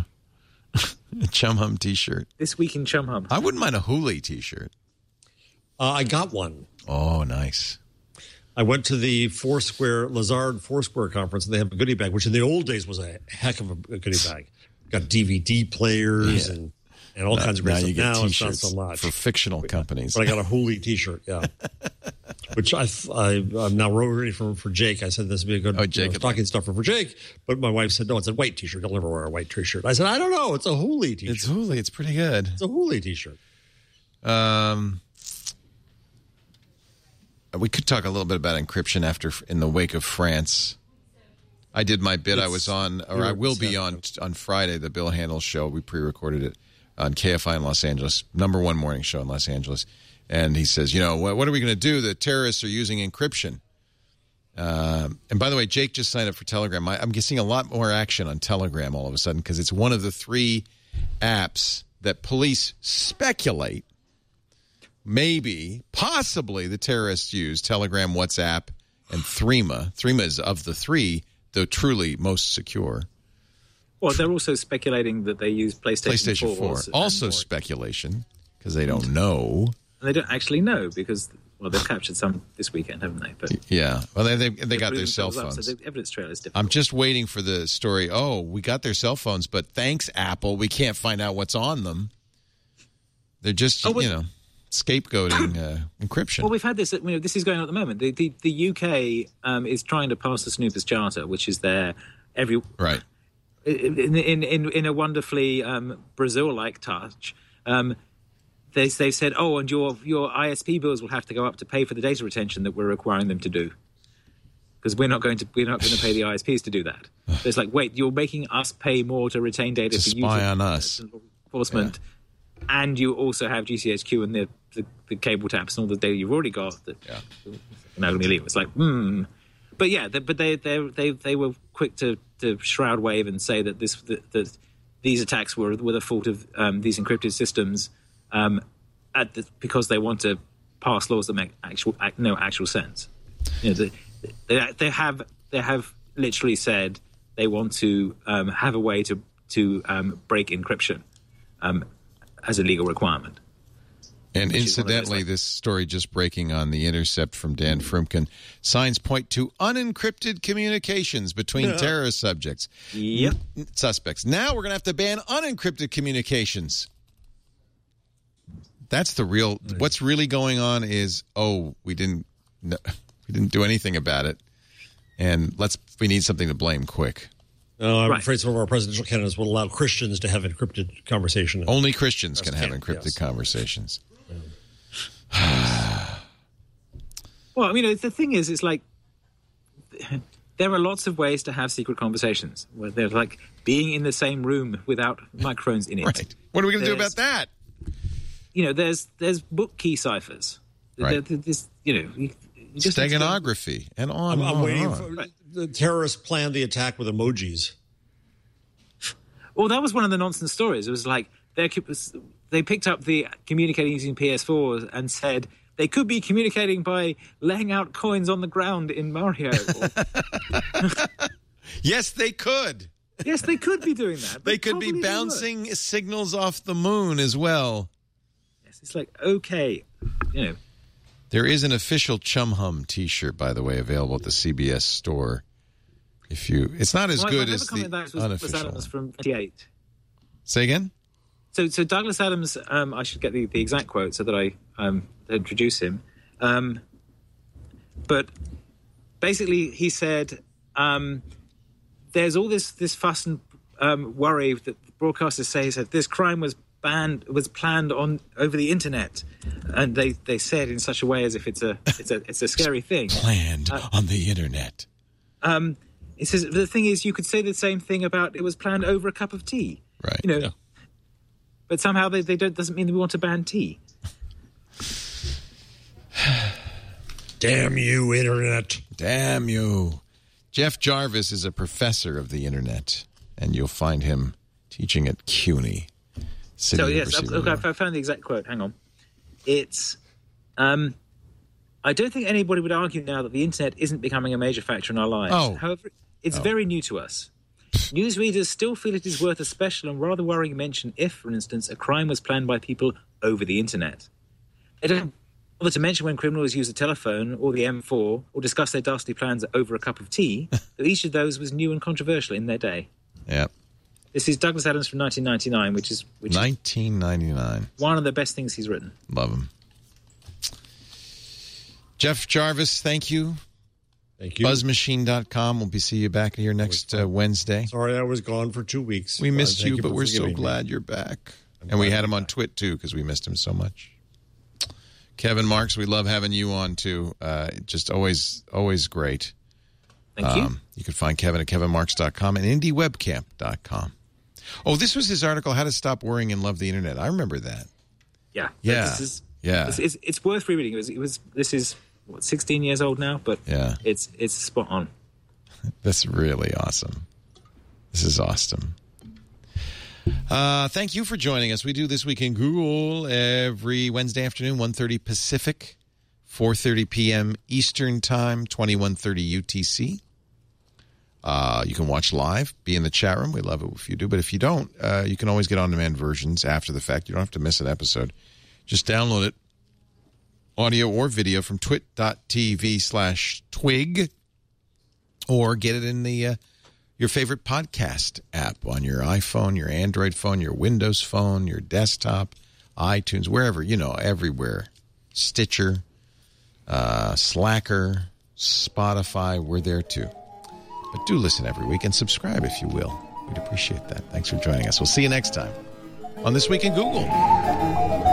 A Chum Hum T-shirt. This week in Chum Hum. I wouldn't mind a Hooli T-shirt. Uh, I got one. Oh, nice. I went to the Foursquare Lazard Foursquare conference, and they have a goodie bag, which in the old days was a heck of a goodie bag. Got D V D players Yeah. and and all Now- kinds of great now stuff. you get Now it's not T-shirts so much. for fictional companies. But I got a Hooli T-shirt, yeah, which I, I I'm now ready for for Jake. I said this would be a good Oh, Jake you know, would stocking like- stuffer for Jake, but my wife said no, it's a white T-shirt. You'll never wear a white T-shirt. I said I don't know, it's a Hooli T-shirt. It's Hooli. It's pretty good. It's a Hooli T-shirt. Um, we could talk a little bit about encryption after in the wake of France. I did my bit. I was on, or I will be on on Friday, the Bill Handel show. We pre-recorded it on K F I in Los Angeles, number one morning show in Los Angeles. And he says, you know, what, what are we going to do? The terrorists are using encryption. Um, and by the way, Jake just signed up for Telegram. I, I'm seeing a lot more action on Telegram all of a sudden because it's one of the three apps that police speculate maybe, possibly, the terrorists use Telegram, WhatsApp, and Threema. Threema is, of the three, the truly most secure. Well, they're also speculating that they use PlayStation, PlayStation four. Also more. speculation, because they don't know. And they don't actually know because, well, they've captured some this weekend, haven't they? But yeah. Well, they, they, they, they got their cell up, phones. so the evidence trail is difficult. I'm just waiting for the story. Oh, we got their cell phones, but thanks, Apple, we can't find out what's on them. They're just, oh, well, you know, scapegoating uh, encryption. Well, we've had this. You know, this is going on at the moment. The the, the U K um, is trying to pass the Snoopers Charter, which is their every right in in in, in a wonderfully um, Brazil-like touch. Um, they they said, oh, and your your I S P bills will have to go up to pay for the data retention that we're requiring them to do, because we're not going to we're not going to pay the I S Ps to do that. So it's like, wait, you're making us pay more to retain data to for spy user on us, enforcement. Yeah. And you also have G C H Q and the, the, the cable taps and all the data you've already got. That yeah. Now leave. It's like, hmm. But yeah, they, but they they they they were quick to, to shroud wave and say that this that, that these attacks were were the fault of um, these encrypted systems, um, at the, because they want to pass laws that make actual no actual sense. You know, they, they they have they have literally said they want to um, have a way to to um, break encryption. Um, as a legal requirement. And incidentally, like, this story just breaking on The Intercept from Dan Frumkin, signs point to unencrypted communications between yeah. terrorist subjects. Yep. N- suspects. Now we're going to have to ban unencrypted communications. That's the real, what's really going on is, oh, we didn't, no, we didn't do anything about it. And let's, we need something to blame quick. No, I'm right. afraid some of our presidential candidates will allow Christians to have encrypted conversations. Only Christians can have can, encrypted yes. conversations. Well, I mean, the thing is, it's like there are lots of ways to have secret conversations. Where they're like being in the same room without microphones in it. Right. What are we going to do There's- about that? You know, there's there's book key ciphers. Right. There- This, you know, you, you just need to go- Steganography and on I'm, and I'm on waiting and on. for Right. the terrorists planned the attack with emojis. Well, that was one of the nonsense stories. It was like they they picked up the communicating using P S four and said they could be communicating by laying out coins on the ground in Mario. Yes, they could. Yes, they could be doing that. They could be bouncing signals off the moon as well. Yes, it's like, okay, you know. There is an official Chum Hum T-shirt, by the way, available at the C B S store. If you, it's not as My- good my as comment the that was, unofficial. was Adams from twenty-eight. Say again? So, so Douglas Adams, um, I should get the, the exact quote so that I um, introduce him. Um, but basically, he said, um, "There's all this this fuss and um, worry that the broadcasters say that this crime was banned, was planned on over the internet, and they, they say it in such a way as if it's a it's a it's a scary thing. Planned Uh, on the internet." Um, it says the thing is, you could say the same thing about it was planned over a cup of tea, Right. You know. Yeah. But somehow they, they don't doesn't mean that we want to ban tea. Damn you, internet. Damn you. Jeff Jarvis is a professor of the internet, and you'll find him teaching at CUNY. City So yes, University of look, New York. I found the exact quote. Hang on. It's, um, I don't think anybody would argue now that the internet isn't becoming a major factor in our lives. Oh. However, it's Oh. very new to us. Newsreaders still feel it is worth a special and rather worrying mention if, for instance, a crime was planned by people over the internet. They don't bother to mention when criminals use the telephone or the M four or discuss their dastardly plans over a cup of tea, though each of those was new and controversial in their day. Yeah. This is Douglas Adams from nineteen ninety-nine, which is which nineteen ninety-nine. is one of the best things he's written. Love him. Jeff Jarvis, thank you. Thank you. buzz machine dot com. We'll be see you back here next uh, Wednesday. Sorry I was gone for two weeks. We missed Uh, thank you, but for we're so forgiving me. glad you're back. I'm and we glad had I'm him on back. Twit, too, because we missed him so much. Kevin Marks, we love having you on, too. Uh, just always, always great. Thank you. Um, you can find Kevin at kevin marks dot com and indie webcamp dot com. Oh, this was his article, How to Stop Worrying and Love the Internet. I remember that. Yeah, Yeah. This is, Yeah. It's, it's, it's worth rereading. It was, it was. This is what sixteen years old now, but Yeah. it's it's spot on. That's really awesome. This is awesome. Uh, thank you for joining us. We do This Week in Google every Wednesday afternoon, one thirty Pacific, four thirty p.m. Eastern Time, twenty-one thirty U T C. Uh, you can watch live, be in the chat room. We love it if you do. But if you don't, uh, you can always get on-demand versions after the fact. You don't have to miss an episode. Just download it, audio or video, from twit.tv slash twig, or get it in the uh, your favorite podcast app on your iPhone, your Android phone, your Windows phone, your desktop, iTunes, wherever, you know, everywhere. Stitcher, uh, Slacker, Spotify, we're there too. But do listen every week and subscribe if you will. We'd appreciate that. Thanks for joining us. We'll see you next time on This Week in Google.